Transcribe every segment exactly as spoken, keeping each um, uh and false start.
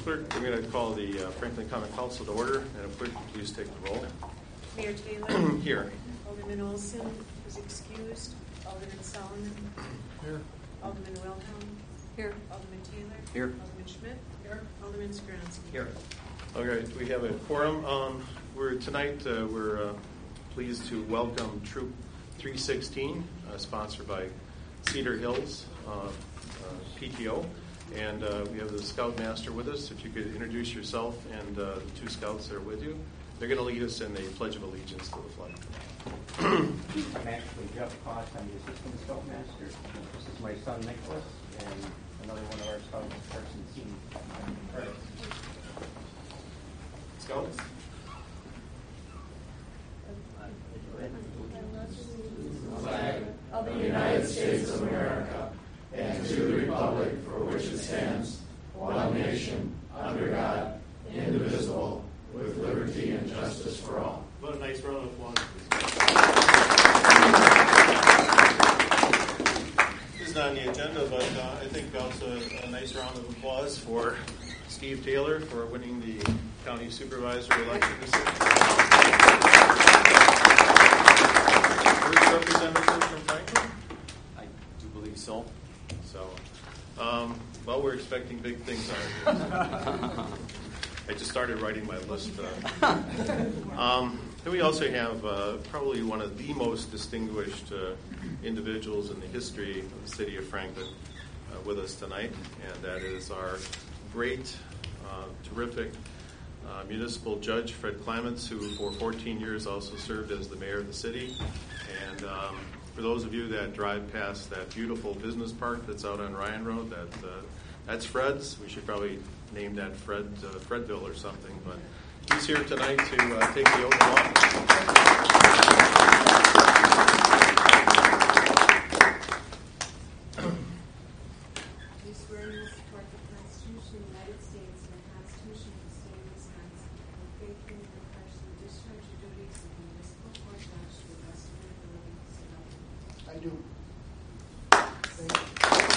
Clerk, I'm going to call the uh, Franklin Common Council to order, and if clerk, please take the roll. Mayor Taylor. Here. Alderman Olson is excused. Alderman Solomon. Here. Alderman Wilhelm. Here. Alderman Taylor. Here. Alderman Schmidt. Here. Alderman Skronsky. Here. Okay, we have a quorum. Um, we're tonight. Uh, we're uh, pleased to welcome Troop three sixteen, uh, sponsored by Cedar Hills uh, uh, P T O, and uh, we have the Scoutmaster with us. If you could introduce yourself and uh, the two scouts that are with you. They're going to lead us in a Pledge of Allegiance to the flag. I'm actually Jeff Potts. I'm the Assistant Scoutmaster. This is my son Nicholas and another one of our scouts, Carson C. Scouts? Flag of the United States of America and to the republic for which it stands, one nation, under God, indivisible, with liberty and justice for all. What a nice round of applause. This is not on the agenda, but uh, I think also a, a nice round of applause for Steve Taylor for winning the county supervisor election this year. First representative from Franklin? I do believe so. So, um, well, we're expecting big things out of you. I just started writing my list. Uh, um, and we also have uh, probably one of the most distinguished uh, individuals in the history of the city of Franklin uh, with us tonight, and that is our great, uh, terrific uh, municipal judge, Fred Clements, who for fourteen years also served as the mayor of the city. And um, for those of you that drive past that beautiful business park that's out on Ryan Road, that uh, that's Fred's. We should probably name that Fred uh, Fredville or something. But he's here tonight to uh, take the oath of office. Do swear you will support the Constitution of the United States and the Constitution of the State of Wisconsin, and faithfully and impartially discharge your duties of municipal court judge to the best of your ability, so help you? I do. Thank you.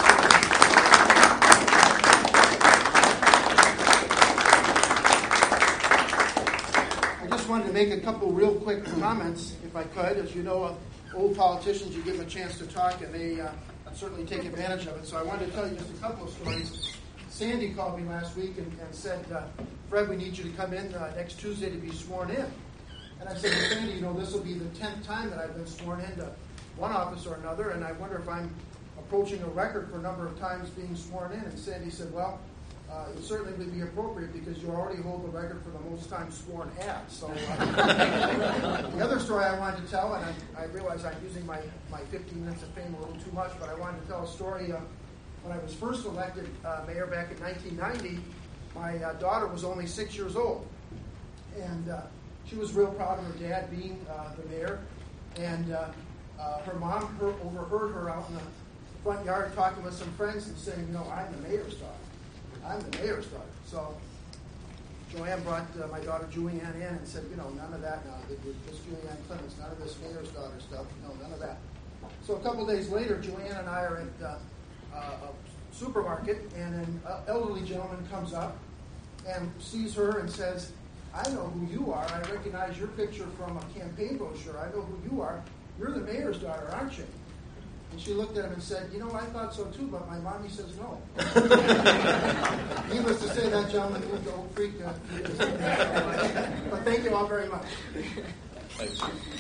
I just wanted to make a couple real quick comments, if I could. As you know, uh, old politicians, you give them a chance to talk, and they uh, certainly take advantage of it. So I wanted to tell you just a couple of stories. Sandy called me last week and, and said, uh, Fred, we need you to come in uh, next Tuesday to be sworn in. And I said, well, Sandy, you know, this will be the tenth time that I've been sworn into one office or another, and I wonder if I'm approaching a record for a number of times being sworn in. And Sandy said, well, uh, it certainly would be appropriate because you already hold the record for the most times sworn at. So uh, the other story I wanted to tell, and I, I realize I'm using my, my fifteen minutes of fame a little too much, but I wanted to tell a story. Uh, when I was first elected uh, mayor back in nineteen ninety, my uh, daughter was only six years old. And uh, she was real proud of her dad being uh, the mayor. And uh, uh, her mom her, overheard her out in the front yard talking with some friends and saying, you know, I'm the mayor's daughter. I'm the mayor's daughter. So Joanne brought uh, my daughter Julianne in and said, you know, none of that now. This Julianne Clements, none of this mayor's daughter stuff. No, none of that. So a couple days later, Joanne and I are at uh, uh, a supermarket, and an uh, elderly gentleman comes up and sees her and says, I know who you are. I recognize your picture from a campaign brochure. I know who you are. You're the mayor's daughter, aren't you? And she looked at him and said, you know, I thought so too, but my mommy says no. Needless to say, that gentleman moved to Oak Creek. Uh, but thank you all very much. Thanks.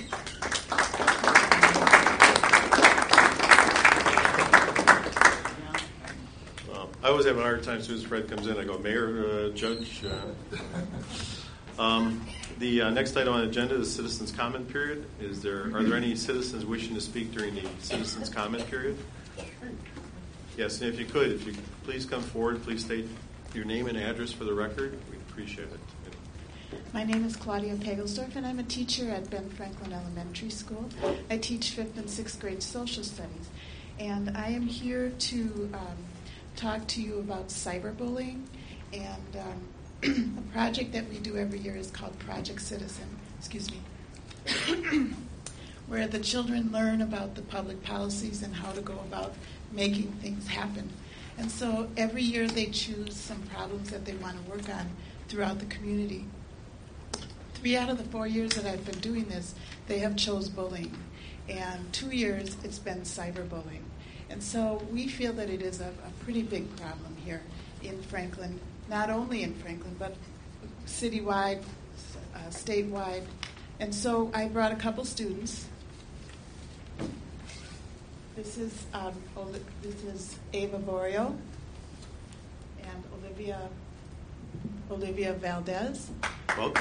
Well, I always have a hard time as soon as Fred comes in. I go, Mayor, uh, Judge. Uh, um, The uh, next item on the agenda is citizens' comment period. Is there are there any citizens wishing to speak during the citizens' comment period? Yes, and if you could, if you could please come forward, please state your name and address for the record. We'd appreciate it. My name is Claudia Pagelsdorf, and I'm a teacher at Ben Franklin Elementary School. I teach fifth and sixth grade social studies, and I am here to um, talk to you about cyberbullying and. Um, A project that we do every year is called Project Citizen, excuse me, where the children learn about the public policies and how to go about making things happen. And so every year they choose some problems that they want to work on throughout the community. Three out of the four years that I've been doing this, they have chose bullying. And two years, it's been cyberbullying. And so we feel that it is a, a pretty big problem here in Franklin, not only in Franklin, but citywide, uh, statewide. And so I brought a couple students. This is um, Oli- this is Ava Borio and Olivia Olivia Valdez. Well,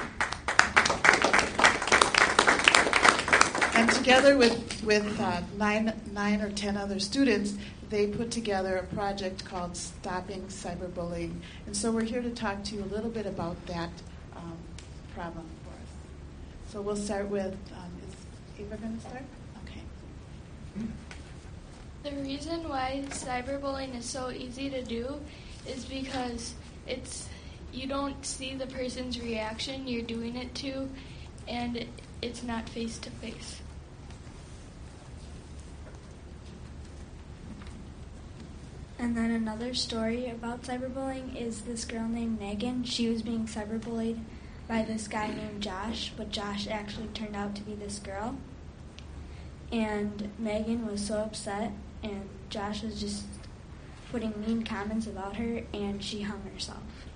And together with with uh, nine nine or ten other students, they put together a project called Stopping Cyberbullying. And so we're here to talk to you a little bit about that um, problem for us. So we'll start with um, is Ava going to start? Okay. The reason why cyberbullying is so easy to do is because it's you don't see the person's reaction you're doing it to, and it's not face to face. And then another story about cyberbullying is this girl named Megan. She was being cyberbullied by this guy named Josh, but Josh actually turned out to be this girl. And Megan was so upset, and Josh was just putting mean comments about her, and she hung herself.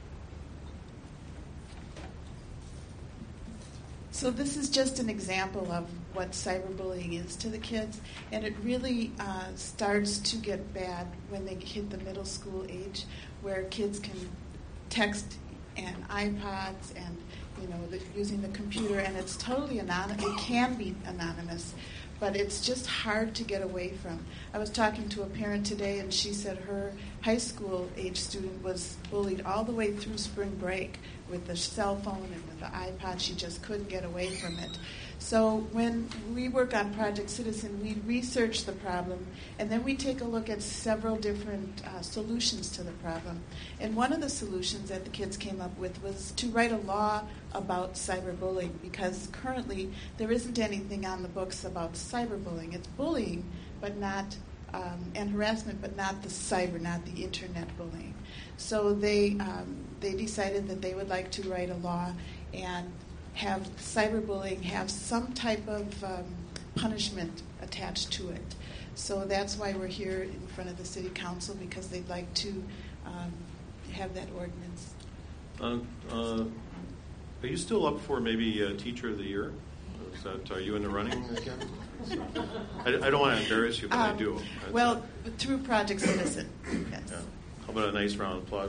So this is just an example of what cyberbullying is to the kids, and it really uh, starts to get bad when they hit the middle school age, where kids can text and iPods and you know the, using the computer, and it's totally anonymous. It can be anonymous, but it's just hard to get away from. I was talking to a parent today, and she said her high school age student was bullied all the way through spring break with the cell phone and with the iPod. She just couldn't get away from it. So when we work on Project Citizen, we research the problem, and then we take a look at several different uh, solutions to the problem. And one of the solutions that the kids came up with was to write a law about cyberbullying, because currently there isn't anything on the books about cyberbullying. It's bullying, but not um, and harassment, but not the cyber, not the internet bullying. So they um, they decided that they would like to write a law and have cyberbullying have some type of um, punishment attached to it. So that's why we're here in front of the City Council, because they'd like to um, have that ordinance. Uh, uh, are you still up for maybe uh, Teacher of the Year? Is that, are you in the running again? I, I don't want to embarrass you, but um, I do. That's well, a, through Project Citizen, yes. Yeah. How about a nice round of applause?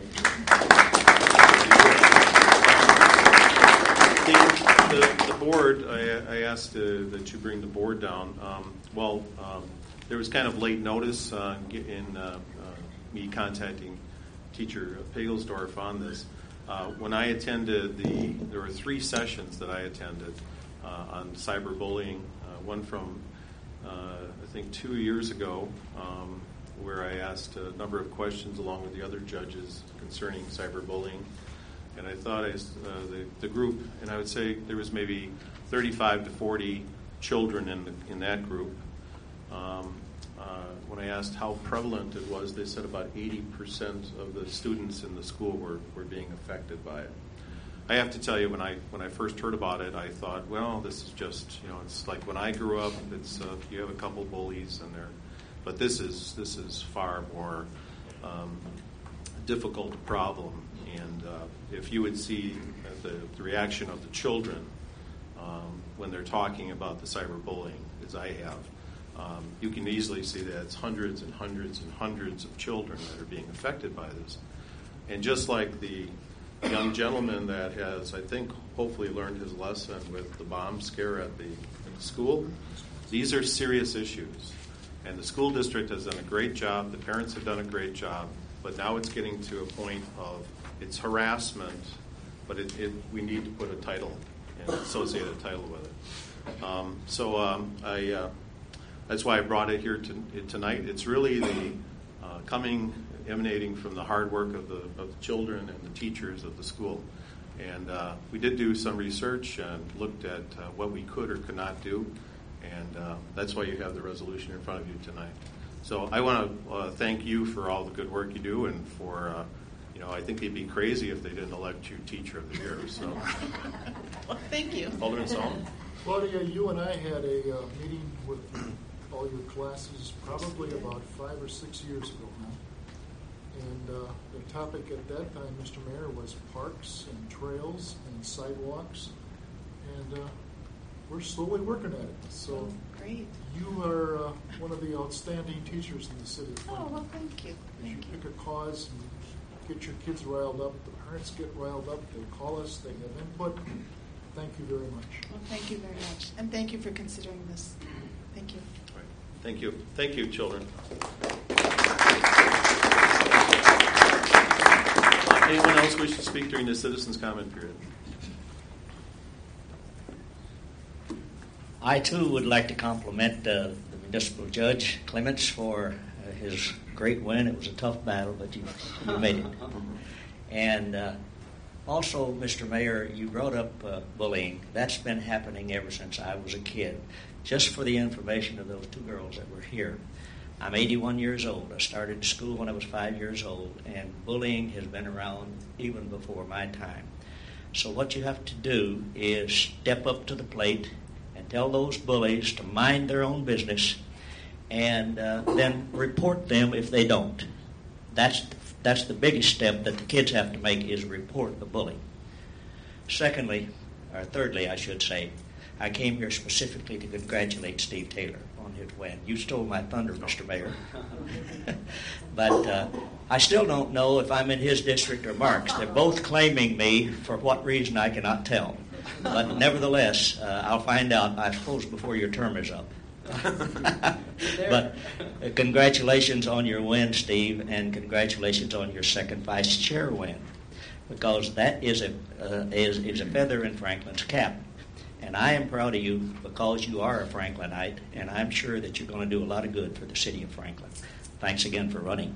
The, the, the board, I, I asked uh, that you bring the board down. Um, well, um, there was kind of late notice uh, in uh, uh, me contacting Teacher Pagelsdorf on this. Uh, when I attended the, there were three sessions that I attended uh, on cyberbullying. Uh, one from, uh, I think, two years ago, um, where I asked a number of questions along with the other judges concerning cyberbullying. And I thought I, uh, the, the group, and I would say there was maybe thirty-five to forty children in the, in that group. Um, uh, when I asked how prevalent it was, they said about eighty percent of the students in the school were, were being affected by it. I have to tell you, when I when I first heard about it, I thought, well, this is just, you know, it's like when I grew up. It's uh, you have a couple bullies and they're, but this is this is far more um, difficult problem. And uh, if you would see the, the reaction of the children um, when they're talking about the cyberbullying, as I have, um, you can easily see that it's hundreds and hundreds and hundreds of children that are being affected by this. And just like the young gentleman that has, I think, hopefully learned his lesson with the bomb scare at the, at the school, these are serious issues. And the school district has done a great job. The parents have done a great job. But now it's getting to a point of it's harassment, but it, it, we need to put a title, an associated title with it. Um, so um, I, uh, that's why I brought it here to, tonight. It's really the uh, coming, emanating from the hard work of the, of the children and the teachers of the school. And uh, we did do some research and looked at uh, what we could or could not do. And uh, that's why you have the resolution in front of you tonight. So I want to uh, thank you for all the good work you do, and for, uh, you know, I think they'd be crazy if they didn't elect you Teacher of the Year. So, Well, thank you. Alderman Solomon. Claudia, you and I had a uh, meeting with all your classes probably about five or six years ago now. And uh, the topic at that time, Mister Mayor, was parks and trails and sidewalks. And uh, we're slowly working at it. So Oh, great. you are uh, one of the outstanding teachers in the city of Oh, Franklin. well, thank you. You Thank you. pick a cause and get your kids riled up. The parents get riled up. They call us. They have input. Thank you very much. Well, thank you very much. And thank you for considering this. Thank you. Right. Thank you. Thank you, children. Uh, anyone else wish to speak during the citizens' comment period? I, too, would like to compliment uh, the municipal judge, Clements, for uh, his great win. It was a tough battle, but you, you made it. And uh, also, Mister Mayor, you brought up uh, bullying. That's been happening ever since I was a kid. Just for the information of those two girls that were here, I'm eighty-one years old. I started school when I was five years old, and bullying has been around even before my time. So what you have to do is step up to the plate and tell those bullies to mind their own business, and uh, then report them if they don't. That's that's the biggest step that the kids have to make, is report the bully. Secondly, or thirdly, I should say, I came here specifically to congratulate Steve Taylor on his win. You stole my thunder, Mister Mayor. But uh, I still don't know if I'm in his district or Mark's. They're both claiming me, for what reason I cannot tell. But nevertheless, uh, I'll find out, I suppose, before your term is up. But uh, congratulations on your win, Steve, and congratulations on your second vice chair win, because that is a uh, is, is a feather in Franklin's cap. And I am proud of you because you are a Franklinite, and I'm sure that you're going to do a lot of good for the city of Franklin. Thanks again for running.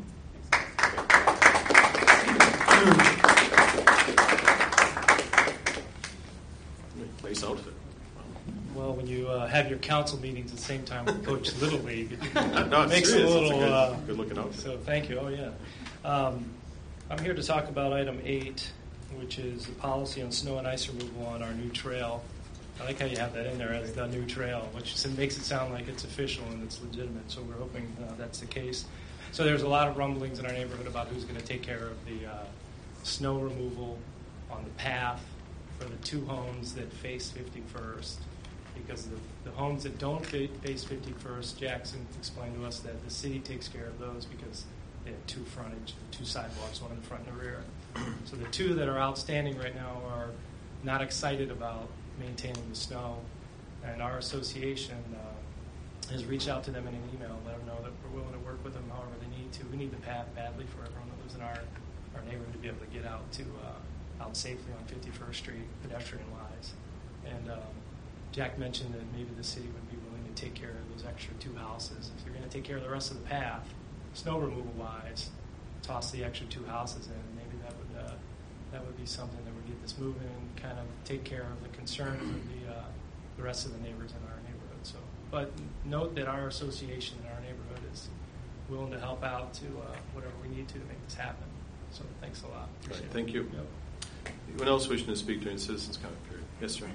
Nice outfit. Well, when you uh, have your council meetings at the same time with Coach Little League, it No, it's makes serious. it a It's a little. good- uh, good-looking outfit. So thank you. Oh yeah. Um, I'm here to talk about item eight, which is the policy on snow and ice removal on our new trail. I like how you have that in there as the new trail, which makes it sound like it's official and it's legitimate. So we're hoping uh, that's the case. So there's a lot of rumblings in our neighborhood about who's going to take care of the uh, snow removal on the path for the two homes that face fifty-first. Because the, the homes that don't fa- face fifty-first, Jackson explained to us that the city takes care of those because they have two frontage, two sidewalks, one in the front and the rear. So the two that are outstanding right now are not excited about maintaining the snow, and our association uh, has reached out to them in an email, let them know that we're willing to work with them however they need to. We need the path badly for everyone that lives in our, our neighborhood to be able to get out to uh, out safely on fifty-first Street, pedestrian-wise. And um, Jack mentioned that maybe the city would be willing to take care of those extra two houses. If you're going to take care of the rest of the path, snow removal-wise, toss the extra two houses in. Maybe that would uh, that would be something that would get this moving and kind of take care of the concerns of the uh, the rest of the neighbors in our neighborhood. So, but note that our association in our neighborhood is willing to help out to uh, whatever we need to to make this happen. So, thanks a lot. Right, thank you. Yep. Anyone else wishing to speak during the citizens' comment period? Yes, sir.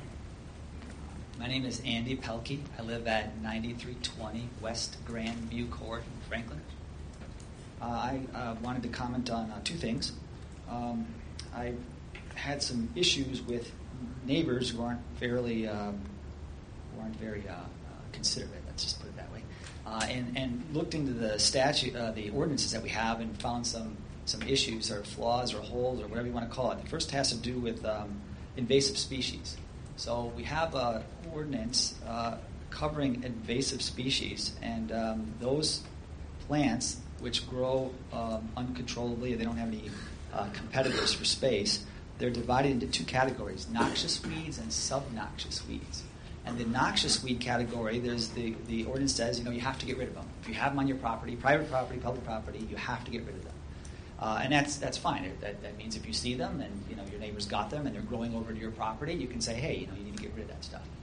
My name is Andy Pelkey. I live at ninety-three twenty West Grand View Court in Franklin. Uh, I uh, wanted to comment on uh, two things. Um, I had some issues with neighbors who aren't fairly, um, who aren't very uh, uh, considerate. Let's just put it that way. Uh, and, and looked into the statute, uh, the ordinances that we have, and found some some issues or flaws or holes or whatever you want to call it. The first has to do with um, invasive species. So we have an ordinance uh, covering invasive species, and um, those plants which grow um, uncontrollably, they don't have any uh, competitors for space, they're divided into two categories, noxious weeds and subnoxious weeds. And the noxious weed category, there's the, the ordinance says, you know, you have to get rid of them. If you have them on your property, private property, public property, you have to get rid of them. Uh, and that's that's fine. That, that means if you see them and you know your neighbors got them and they're growing over to your property, you can say, hey, you know, you need to get rid of that stuff.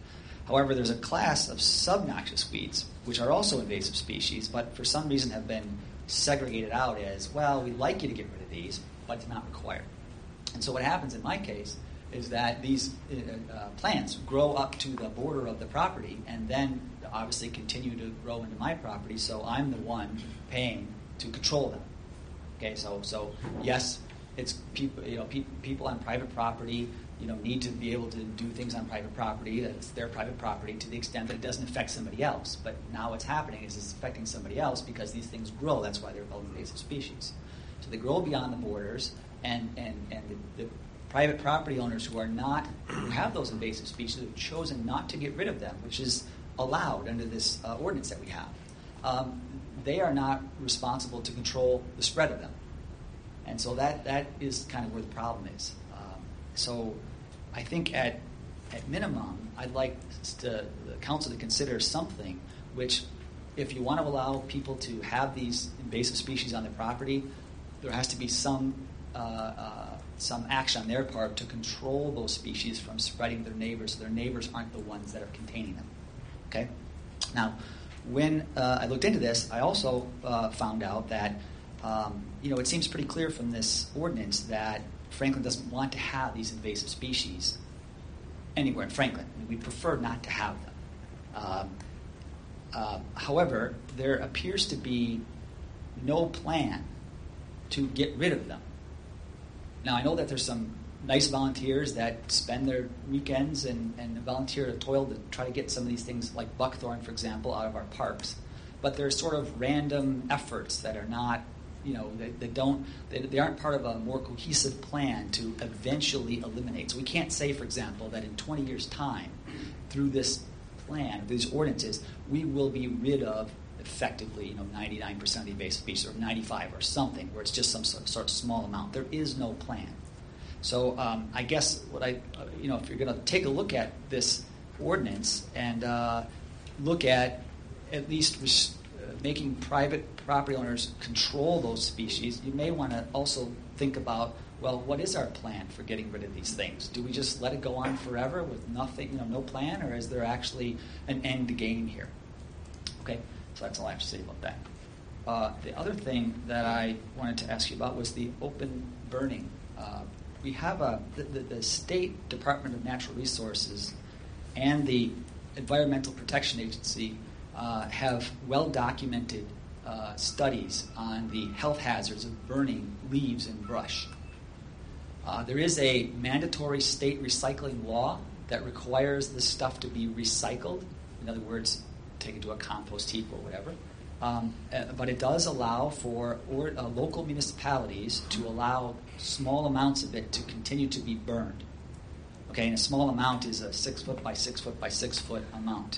However, there's a class of subnoxious weeds, which are also invasive species, but for some reason have been segregated out as, well, we'd like you to get rid of these, but it's not required. And so what happens in my case is that these uh, uh, plants grow up to the border of the property and then obviously continue to grow into my property, so I'm the one paying to control them. Okay, so so yes, it's people, you know, pe- people on private property, you know, need to be able to do things on private property. It's their private property to the extent that it doesn't affect somebody else. But now what's happening is it's affecting somebody else because these things grow. That's why they're called invasive species. So they grow beyond the borders, and and and the, the private property owners who are not who have those invasive species have chosen not to get rid of them, which is allowed under this uh, ordinance that we have. Um, they are not responsible to control the spread of them, and so that that is kind of where the problem is. Um, so. I think at at minimum, I'd like to, the council to consider something which, if you want to allow people to have these invasive species on their property, there has to be some uh, uh, some action on their part to control those species from spreading to their neighbors, so their neighbors aren't the ones that are containing them. Okay. Now, when uh, I looked into this, I also uh, found out that um, you know it seems pretty clear from this ordinance that Franklin doesn't want to have these invasive species anywhere in Franklin. I mean, we prefer not to have them. Um, uh, however, there appears to be no plan to get rid of them. Now, I know that there's some nice volunteers that spend their weekends and, and volunteer to toil to try to get some of these things, like buckthorn, for example, out of our parks. But they're sort of random efforts that are not You know, they, they don't. They, they aren't part of a more cohesive plan to eventually eliminate. So we can't say, for example, that in twenty years' time, through this plan, these ordinances, we will be rid of effectively, you know, ninety-nine percent of the invasive species, or ninety-five, or something, where it's just some sort of, sort of small amount. There is no plan. So um, I guess what I, uh, you know, if you're going to take a look at this ordinance and uh, look at at least res- uh, making private property owners control those species, you may want to also think about, well, what is our plan for getting rid of these things? Do we just let it go on forever with nothing, you know, no plan, or is there actually an end game here? Okay, so that's all I have to say about that. Uh, the other thing that I wanted to ask you about was the open burning. Uh, we have a the, the, the State Department of Natural Resources and the Environmental Protection Agency uh, have well-documented Uh, studies on the health hazards of burning leaves and brush. Uh, there is a mandatory state recycling law that requires this stuff to be recycled. In other words, taken to a compost heap or whatever. Um, uh, but it does allow for or, uh, local municipalities to allow small amounts of it to continue to be burned. Okay, and a small amount is a six foot by six foot by six foot amount.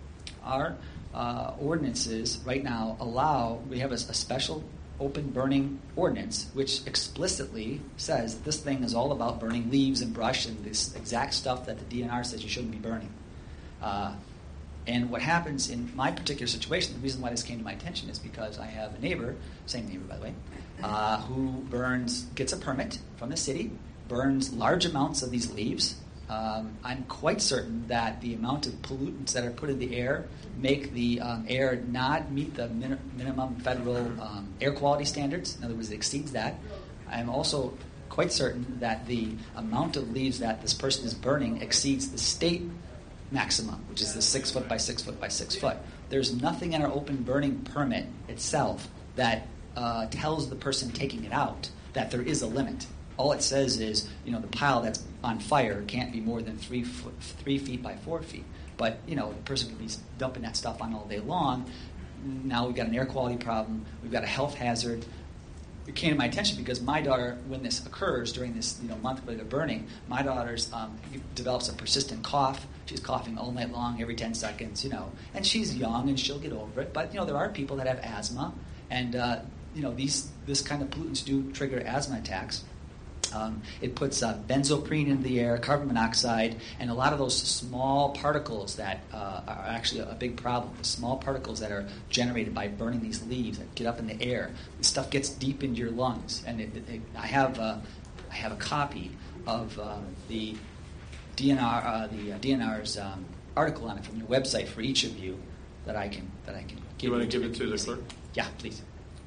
Our Uh, ordinances right now allow, we have a, a special open burning ordinance which explicitly says that this thing is all about burning leaves and brush and this exact stuff that the D N R says you shouldn't be burning. Uh, and what happens in my particular situation, the reason why this came to my attention is because I have a neighbor, same neighbor by the way, uh, who burns, gets a permit from the city, burns large amounts of these leaves. Um, I'm quite certain that the amount of pollutants that are put in the air make the um, air not meet the min- minimum federal um, air quality standards. In other words, it exceeds that. I'm also quite certain that the amount of leaves that this person is burning exceeds the state maximum, which is the six foot by six foot by six foot. There's nothing in our open burning permit itself that uh, tells the person taking it out that there is a limit. All it says is, you know, the pile that's on fire can't be more than three foot, three feet by four feet. But, you know, the person could be dumping that stuff on all day long. Now we've got an air quality problem. We've got a health hazard. It came to my attention because my daughter, when this occurs during this, you know, month of burning, my daughter's um, develops a persistent cough. She's coughing all night long, every ten seconds, you know. And she's young and she'll get over it. But, you know, there are people that have asthma. And, uh, you know, these this kind of pollutants do trigger asthma attacks. Um, it puts uh, benzoprene into the air, carbon monoxide, and a lot of those small particles that uh, are actually a big problem. The small particles that are generated by burning these leaves that get up in the air. This stuff gets deep into your lungs. And it, it, I have uh, I have a copy of uh, the D N R uh, the uh, D N R's um, article on it from your website for each of you that I can that I can give. You want to give make it to the easy. clerk? Yeah, please.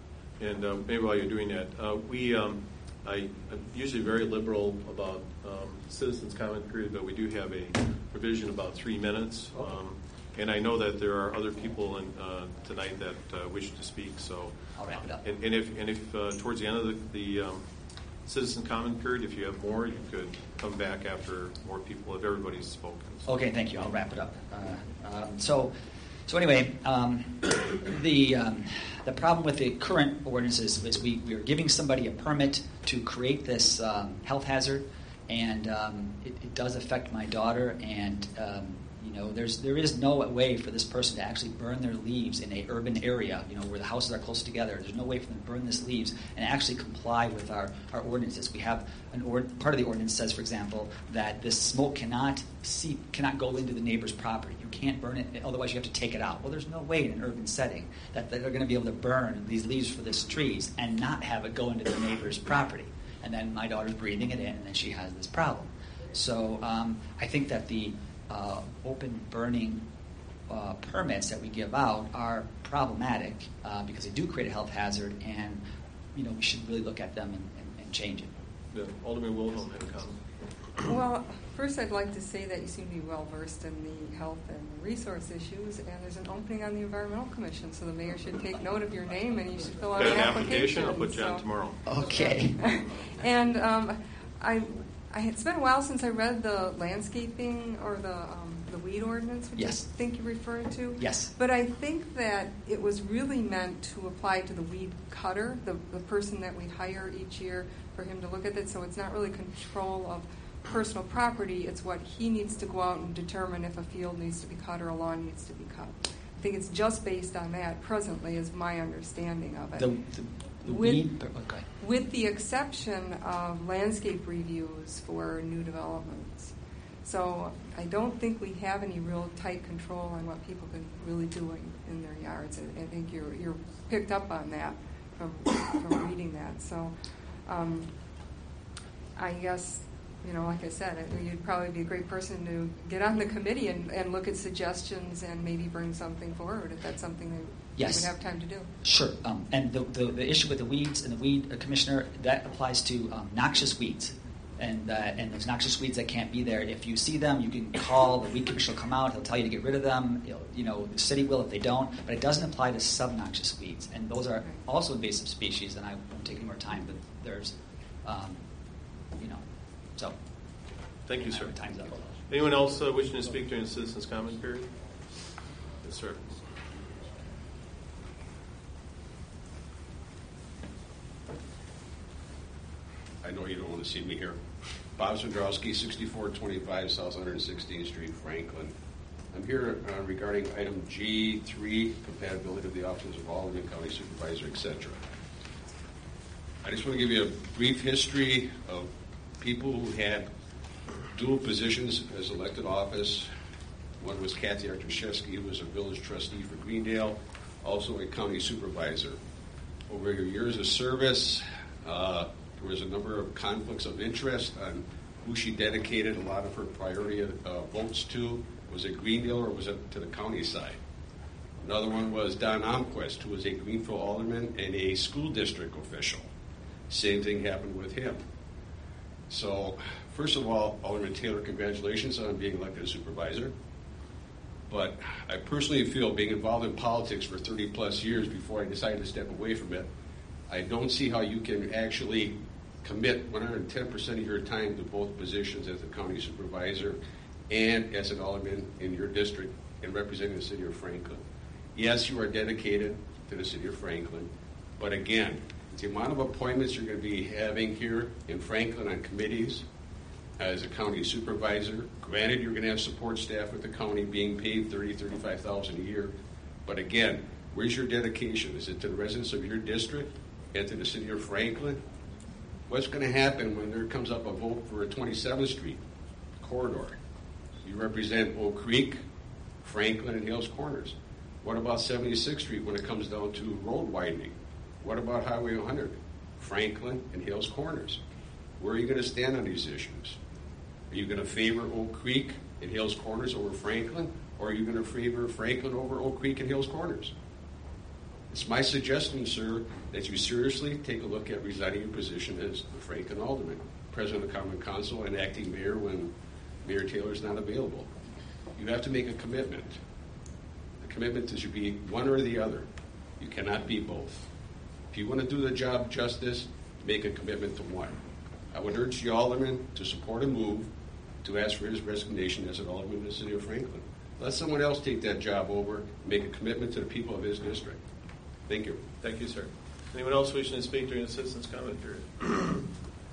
And uh, maybe while you're doing that, uh, we um, I, I'm usually very liberal about um, citizens' comment period, but we do have a provision about three minutes. Um, and I know that there are other people in, uh, tonight that uh, wish to speak. So I'll wrap it up. And, and if and if uh, towards the end of the, the um, citizen comment period, if you have more, you could come back after more people, if everybody's spoken. So. Okay, thank you. I'll wrap it up. Uh, um, so, so anyway, um, the um, the problem with the current ordinances is we, we are giving somebody a permit to create this um, health hazard, and um, it, it does affect my daughter. And um, you know, there's there is no way for this person to actually burn their leaves in a urban area, you know, where the houses are close together. There's no way for them to burn these leaves and actually comply with our, our ordinances. We have an or, part of the ordinance says, for example, that this smoke cannot seep, cannot go into the neighbor's property. You can't burn it, otherwise you have to take it out. Well, there's no way in an urban setting that they're going to be able to burn these leaves for these trees and not have it go into the neighbor's property. And then my daughter's breathing it in, and then she has this problem. So um, I think that the Uh, open burning uh, permits that we give out are problematic uh, because they do create a health hazard, and you know we should really look at them and, and, and change it. Yeah. Alderman Wilhelm had a comment. Well, first I'd like to say that you seem to be well versed in the health and resource issues, and there's an opening on the Environmental Commission, so the mayor should take note of your name and you should fill out Got an an application? application. I'll put you on so. tomorrow. Okay. and um, I. I, it's been a while since I read the landscaping or the um, the weed ordinance, which yes. I think you're referring to. Yes. But I think that it was really meant to apply to the weed cutter, the, the person that we hire each year for him to look at it. So it's not really control of personal property. It's what he needs to go out and determine if a field needs to be cut or a lawn needs to be cut. I think it's just based on that presently is my understanding of it. The, the, the with, weed, okay. with the exception of landscape reviews for new developments. So I don't think we have any real tight control on what people can really do in, in their yards. I, I think you're you're picked up on that from from reading that. So um, I guess, you know, like I said, you'd probably be a great person to get on the committee and, and look at suggestions and maybe bring something forward if that's something that yes. you would have time to do. Sure. Um, and the, the, the issue with the weeds and the weed uh, commissioner, that applies to um, noxious weeds. And, uh, and those noxious weeds that can't be there, if you see them, you can call, the weed commissioner will come out, he'll tell you to get rid of them. He'll, you know, the city will if they don't, but it doesn't apply to sub-noxious weeds. And those are also invasive species, and I won't take any more time, but there's, um, you know, so. Thank you, sir. Time's up. Anyone else uh, wishing to speak during the citizens' comment period? Yes, sir. I know you don't want to see me here. Bob Zdrowski, sixty-four twenty-five South one hundred sixteenth Street, Franklin. I'm here uh, regarding item G three, compatibility of the offices of Alderman, County Supervisor, et cetera. I just want to give you a brief history of people who had dual positions as elected office. One was Kathy Artuszewski, who was a village trustee for Greendale, also a county supervisor. Over her years of service, uh, there was a number of conflicts of interest on who she dedicated a lot of her priority uh, votes to. Was it Greendale or was it to the county side? Another one was Don Omquist, who was a Greenfield alderman and a school district official. Same thing happened with him. So, first of all, Alderman Taylor, congratulations on being elected as supervisor. But I personally feel, being involved in politics for thirty plus years before I decided to step away from it, I don't see how you can actually commit one hundred ten percent of your time to both positions as a county supervisor and as an alderman in your district and representing the city of Franklin. Yes, you are dedicated to the city of Franklin, but again, the amount of appointments you're going to be having here in Franklin on committees as a county supervisor, granted you're going to have support staff with the county being paid thirty thousand dollars, thirty-five thousand dollars a year, but again, where's your dedication? Is it to the residents of your district and to the city of Franklin? What's going to happen when there comes up a vote for a twenty-seventh Street corridor? You represent Oak Creek, Franklin, and Hales Corners. What about seventy-sixth Street when it comes down to road widening? What about Highway one hundred, Franklin, and Hales Corners? Where are you going to stand on these issues? Are you going to favor Oak Creek and Hales Corners over Franklin, or are you going to favor Franklin over Oak Creek and Hales Corners? It's my suggestion, sir, that you seriously take a look at resigning your position as the Franklin Alderman, President of the Common Council, and acting mayor when Mayor Taylor is not available. You have to make a commitment. The commitment is to be one or the other. You cannot be both. If you want to do the job justice, make a commitment to one. I would urge the Alderman to support a move to ask for his resignation as an Alderman in the city of Franklin. Let someone else take that job over and make a commitment to the people of his district. Thank you. Thank you, sir. Anyone else wishing to speak during the citizens' comment period?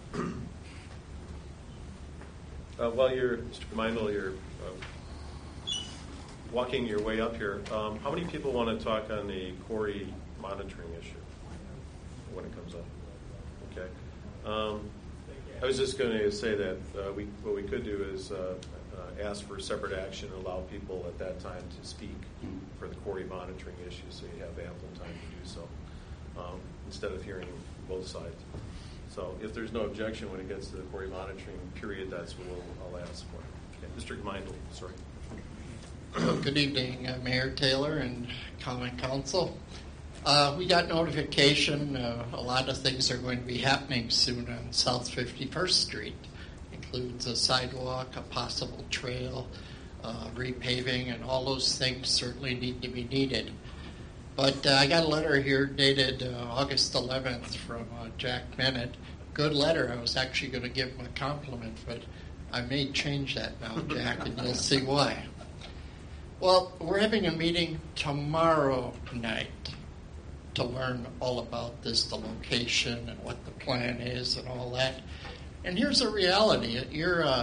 uh, while you're, Mister Gemeindl, you're uh, walking your way up here, um, how many people want to talk on the quarry monitoring issue when it comes up? Okay. Um, I was just going to say that uh, we what we could do is uh, uh, ask for separate action and allow people at that time to speak for the quarry monitoring issue, so you have ample time to do so, um, instead of hearing both sides. So if there's no objection when it gets to the quarry monitoring period, that's what we'll, I'll ask for. Okay. Mister Gemeindl, sorry. Well, good evening, uh, Mayor Taylor and Common Council. Uh, we got notification uh, a lot of things are going to be happening soon on South fifty-first Street. Includes a sidewalk, a possible trail, uh, repaving, and all those things certainly need to be needed. But uh, I got a letter here dated uh, August eleventh from uh, Jack Bennett. Good letter. I was actually going to give him a compliment, but I may change that now, Jack, and you'll see why. Well, we're having a meeting tomorrow night to learn all about this, the location and what the plan is and all that. And here's the reality. Your uh,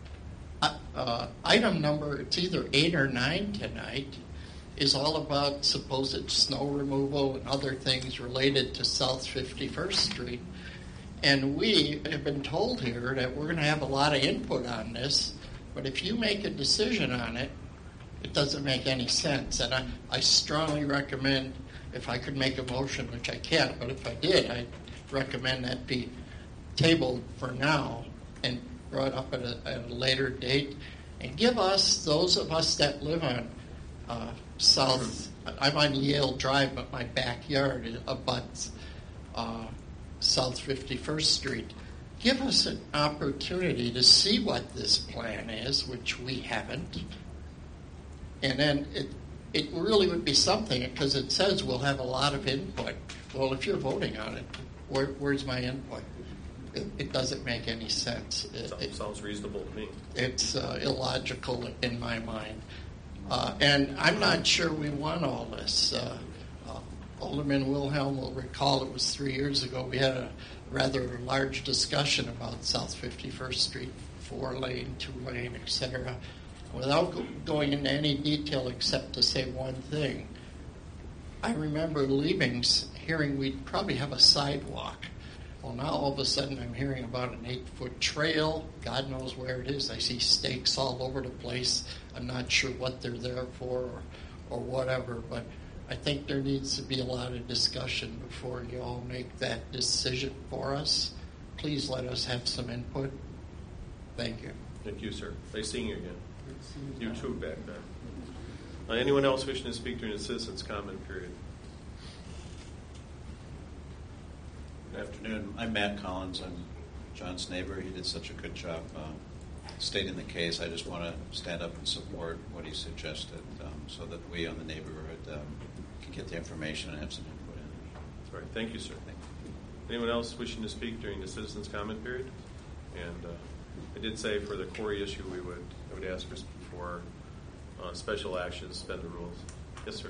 uh, item number, it's either eight or nine tonight, is all about supposed snow removal and other things related to South fifty-first Street. And we have been told here that we're going to have a lot of input on this, but if you make a decision on it, it doesn't make any sense. And I, I strongly recommend, if I could make a motion, which I can't, but if I did, I'd recommend that be tabled for now and brought up at a, at a later date, and give us, those of us that live on uh, South, I'm on Yale Drive, but my backyard abuts uh, South fifty-first Street. Give us an opportunity to see what this plan is, which we haven't. And then it it really would be something, because it says we'll have a lot of input. Well, if you're voting on it, where, where's my input? It, it doesn't make any sense. It, Sounds, it, sounds reasonable to me. It's uh, illogical in my mind. Uh, and I'm not sure we want all this. Uh, uh, Alderman Wilhelm will recall it was three years ago. We had a rather large discussion about South fifty-first Street, four-lane, two-lane, et cetera, without go- going into any detail except to say one thing. I remember leaving, hearing we'd probably have a sidewalk. Well, now all of a sudden I'm hearing about an eight-foot trail. God knows where it is. I see stakes all over the place. I'm not sure what they're there for or, or whatever, but I think there needs to be a lot of discussion before you all make that decision for us. Please let us have some input. Thank you. Thank you, sir. Nice seeing you again. You too, back there. Uh, anyone else wishing to speak during the citizens' comment period? Good afternoon. I'm Matt Collins. I'm John's neighbor. He did such a good job uh, stating the case. I just want to stand up and support what he suggested, um, so that we on the neighborhood um, can get the information and have some input in it. All right. Thank you, sir. Thank you. Anyone else wishing to speak during the citizens' comment period? And uh, I did say for the quarry issue, we would I would ask for uh, special action, suspend the rules. Yes, sir.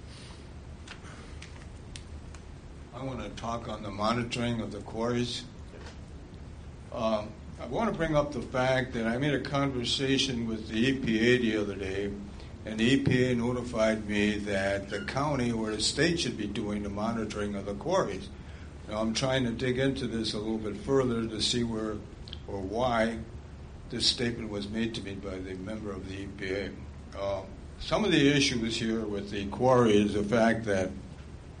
I want to talk on the monitoring of the quarries. Um, I want to bring up the fact that I made a conversation with the E P A the other day, and the E P A notified me that the county or the state should be doing the monitoring of the quarries. Now, I'm trying to dig into this a little bit further to see where or why this statement was made to me by the member of the E P A. Uh, some of the issues here with the quarry is the fact that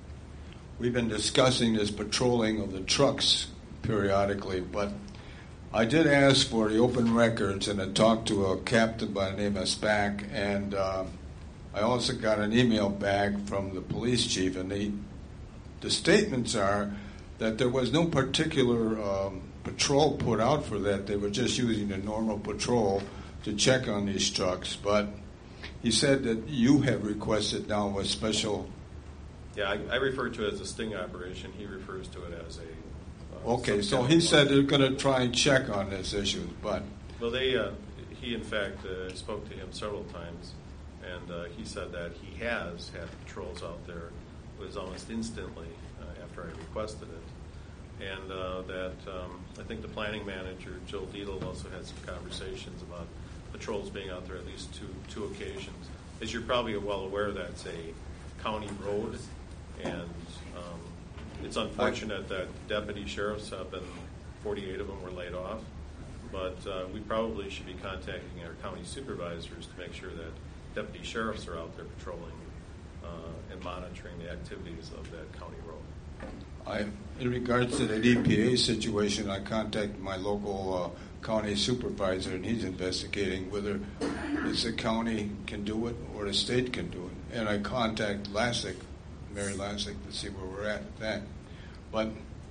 we've been discussing this patrolling of the trucks periodically, but I did ask for the open records, and I talked to a captain by the name of Spack, and uh, I also got an email back from the police chief, and the the statements are that there was no particular um, patrol put out for that. They were just using the normal patrol to check on these trucks. But he said that you have requested now a special. Yeah, I, I refer to it as a sting operation. He refers to it as a. Uh, Okay, so he said they're going to try and check on this issue, but. Well, they, uh, he in fact uh, spoke to him several times, and uh, he said that he has had patrols out there. It was almost instantly uh, after I requested it, and uh, that um, I think the planning manager, Jill Dietl, also had some conversations about patrols being out there at least two two occasions. As you're probably well aware, that's a county road, and um, it's unfortunate that deputy sheriffs have been, forty-eight of them were laid off, but uh, we probably should be contacting our county supervisors to make sure that deputy sheriffs are out there patrolling uh, and monitoring the activities of that county road. I, in regards to that E P A situation, I contacted my local uh, county supervisor, and he's investigating whether it's the county can do it or the state can do it. And I contacted Lassick, Mary Lassick, to see where we're at with that. But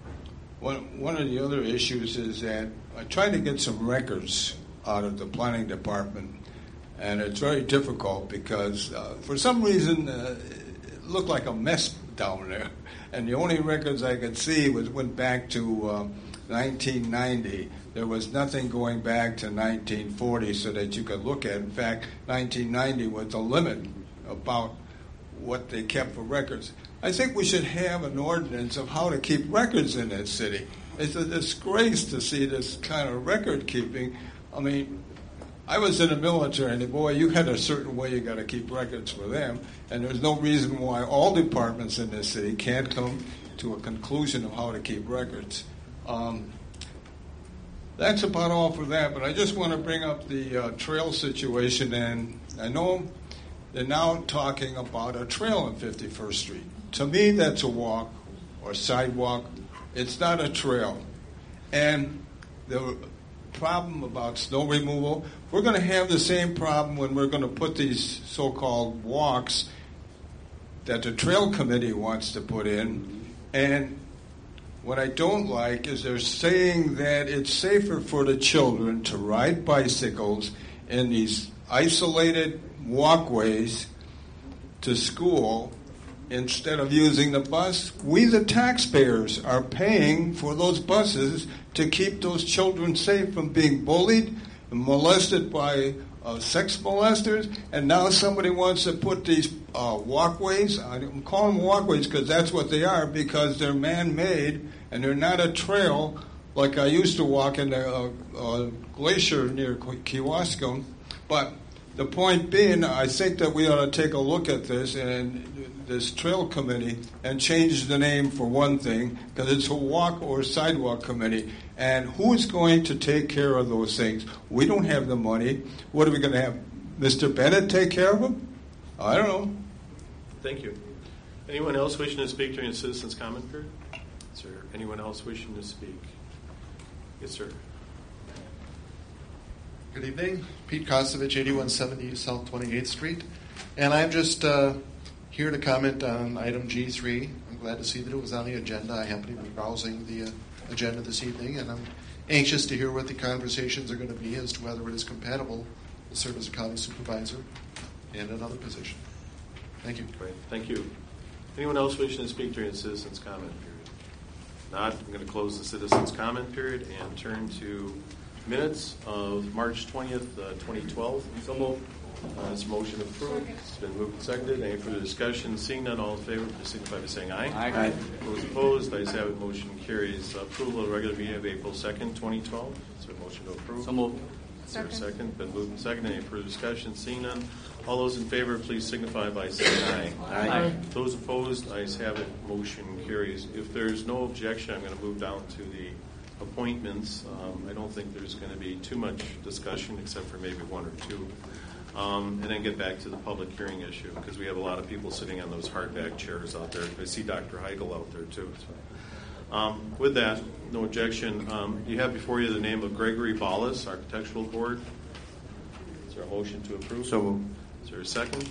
one, one of the other issues is that I tried to get some records out of the planning department, and it's very difficult because uh, for some reason uh, it looked like a mess down there. And the only records I could see was went back to uh, nineteen ninety. There was nothing going back to nineteen forty so that you could look at. In fact, nineteen ninety was the limit about what they kept for records. I think we should have an ordinance of how to keep records in this city. It's a disgrace to see this kind of record keeping. I mean, I was in the military, and boy, you had a certain way you got to keep records for them, and there's no reason why all departments in this city can't come to a conclusion of how to keep records. Um, that's about all for that, but I just want to bring up the uh, trail situation, and I know they're now talking about a trail on fifty-first Street. To me, that's a walk or sidewalk. It's not a trail. And the problem about snow removal, we're going to have the same problem when we're going to put these so-called walks that the trail committee wants to put in. And what I don't like is they're saying that it's safer for the children to ride bicycles in these isolated walkways to school instead of using the bus. We, the taxpayers, are paying for those buses to keep those children safe from being bullied and molested by uh, sex molesters. And now somebody wants to put these uh, walkways, I'm calling them walkways because that's what they are, because they're man-made and they're not a trail like I used to walk in the uh, uh, glacier near Kewaskum. But the point being, I think that we ought to take a look at this and this trail committee and change the name for one thing, because it's a walk or sidewalk committee. And who's going to take care of those things? We don't have the money. What are we going to have Mister Bennett take care of them? I don't know. Thank you. Anyone else wishing to speak during the citizens' comment period? Is there anyone else wishing to speak? Yes, sir. Good evening. Pete Kostovich, eighty-one seventy South twenty-eighth Street. And I'm just uh, here to comment on item G three. I'm glad to see that it was on the agenda. I happen to be browsing the uh, agenda this evening, and I'm anxious to hear what the conversations are going to be as to whether it is compatible to serve as a county supervisor and another position. Thank you. Great. Thank you. Anyone else wishing to speak during the citizens' comment period? Not. I'm going to close the citizens' comment period and turn to minutes of March twentieth, uh, twenty twelve. So moved. Uh, this motion approved. It's been moved and seconded. Any further discussion? Seeing none, all in favor, please signify by saying aye. Aye. Aye. Those opposed, ayes have it. Motion carries. Approval of the regular meeting of April second, twenty twelve. Is there a motion to approve? So moved. Is there a second? Been moved and seconded. Any further discussion? Seeing none, all those in favor, please signify by saying aye. Aye. Aye. Those opposed, ayes have it. Motion carries. If there's no objection, I'm going to move down to the appointments. Um, I don't think there's going to be too much discussion except for maybe one or two. Um, and then get back to the public hearing issue, because we have a lot of people sitting on those hardback chairs out there. I see Doctor Heigl out there too. So. Um, with that, no objection. Um, you have before you the name of Gregory Ballas, Architectural Board. Is there a motion to approve? So moved. Is there a second?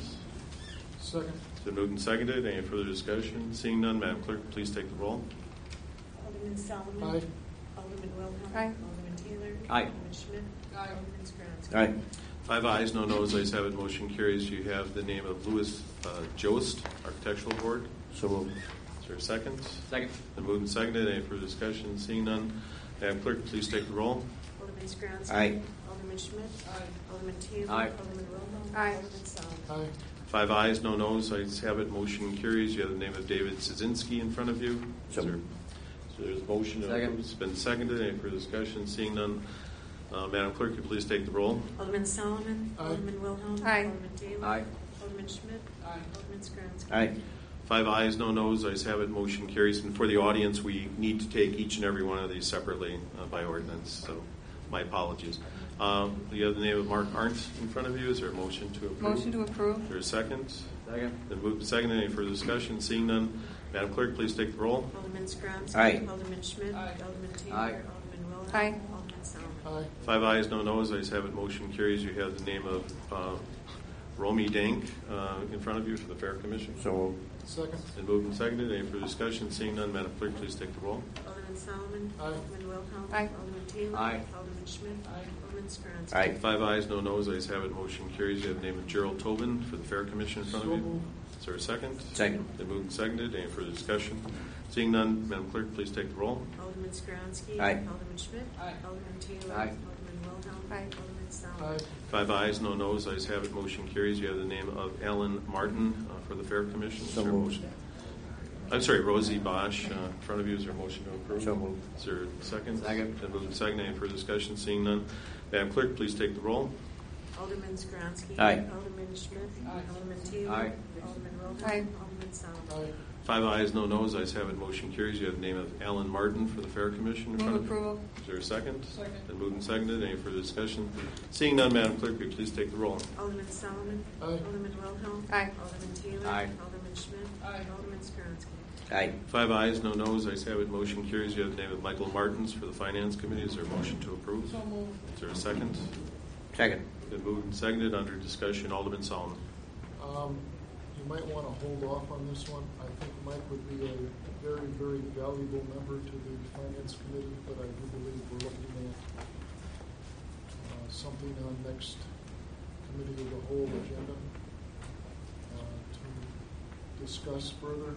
Second. It's been moved and seconded. Any further discussion? Seeing none, Madam Clerk, please take the roll. Alderman Solomon. Aye. Alderman Wilhelm. Aye. Alderman Taylor. Aye. Alderman Schmidt. Aye. Alderman Skowronski. Aye. Five ayes, no noes. Ayes have it. Motion carries. You have the name of Louis uh, Jost, Architectural Board. So moved. Is there a second? Second. Been moved and seconded. Any further discussion? Seeing none, Madam Clerk, please take the roll. Alderman Skowronski. Aye. Alderman Schmidt. Aye. Alderman Taylor. Aye. Alderman Wilhelm. Aye. Alderman Solomon. Aye. Five ayes, no noes. Ayes have it. Motion carries. You have the name of David Szynski in front of you. So Is there- So there's a motion. to Second. approve. It's been seconded. Any further discussion? Seeing none, uh, Madam Clerk, could you please take the roll? Alderman Solomon. Aye. Alderman Wilhelm. Aye. Alderman Taylor. Aye. Alderman Schmidt. Aye. Alderman Skowronski. Aye. Five ayes, no noes. Ayes have it. Motion carries. And for the audience, we need to take each and every one of these separately uh, by ordinance. So my apologies. Um, you have the name of Mark Arndt in front of you. Is there a motion to approve? Motion to approve. Is there a second? Second. Then moved and seconded. Any further discussion? Seeing none, Madam Clerk, please take the roll. Alderman Skowronski. Aye. Alderman Schmidt. Aye. Alderman Taylor. Aye. Alderman Wilhelm. Aye. Alderman Solomon. Aye. Five ayes, no noes. Ayes have it. Motion carries. You have the name of uh, Romy Dank uh, in front of you for the Fair Commission. So moved. Second. Then moved and seconded. Any further discussion? Seeing none, Madam Clerk, please take the roll. Alderman Solomon. Aye. Alderman Wilhelm. Aye. Alderman Taylor. Aye. Alderman Schmidt. Aye. Alderman Skowronski. Aye. Five ayes, no noes. Ayes have it. Motion carries. You have the name of Gerald Tobin for the Fair Commission in front of So you. moved. Is there a second? Second. Then moved and seconded. Any further discussion? Seeing none, Madam Clerk, please take the roll. Alderman Skowronski. Aye. Alderman Schmidt. Aye. Alderman Taylor. Aye. Alderman Wilhelm. Aye. Alderman Solomon. Aye. Five ayes, no noes. Ayes have it. Motion carries. You have the name of Alan Martin uh, for the Fair Commission. Is So there a moved. motion? I'm sorry, Rosie Bosch uh, in front of you. Is there a motion to approve? So moved. Is there a second? Second. Then moved and seconded. Any further discussion? Seeing none, Madam Clerk, please take the roll. Alderman Skowronski. Aye. Alderman Schmidt. Aye. Alderman Taylor. Aye. Alderman Wilhelm. Aye. Alderman Solomon. Aye. Five ayes, no noes. Ayes have it. Motion carries. You have the name of Alan Martin for the Fair Commission in front Move of you. approval. Is there a second? Second. Then moved and seconded. Any further discussion? Seeing none, Madam Clerk, will you please take the roll? Alderman Solomon. Aye. Alderman Wilhelm. Aye. Alderman Taylor. Aye. Alderman Schmidt. Aye. Alderman Skowronski. Aye. Five ayes, no noes. Ayes have it. Motion carries. You have the name of Michael Martins for the Finance Committee. Is there a motion to approve? So moved. Is there a second? Second. Been moved and seconded. Under discussion, Alderman Solomon. Um, you might want to hold off on this one. I think Mike would be a very, very valuable member to the Finance Committee, but I do believe we're looking at uh, something on next Committee of the Whole agenda uh, to discuss further.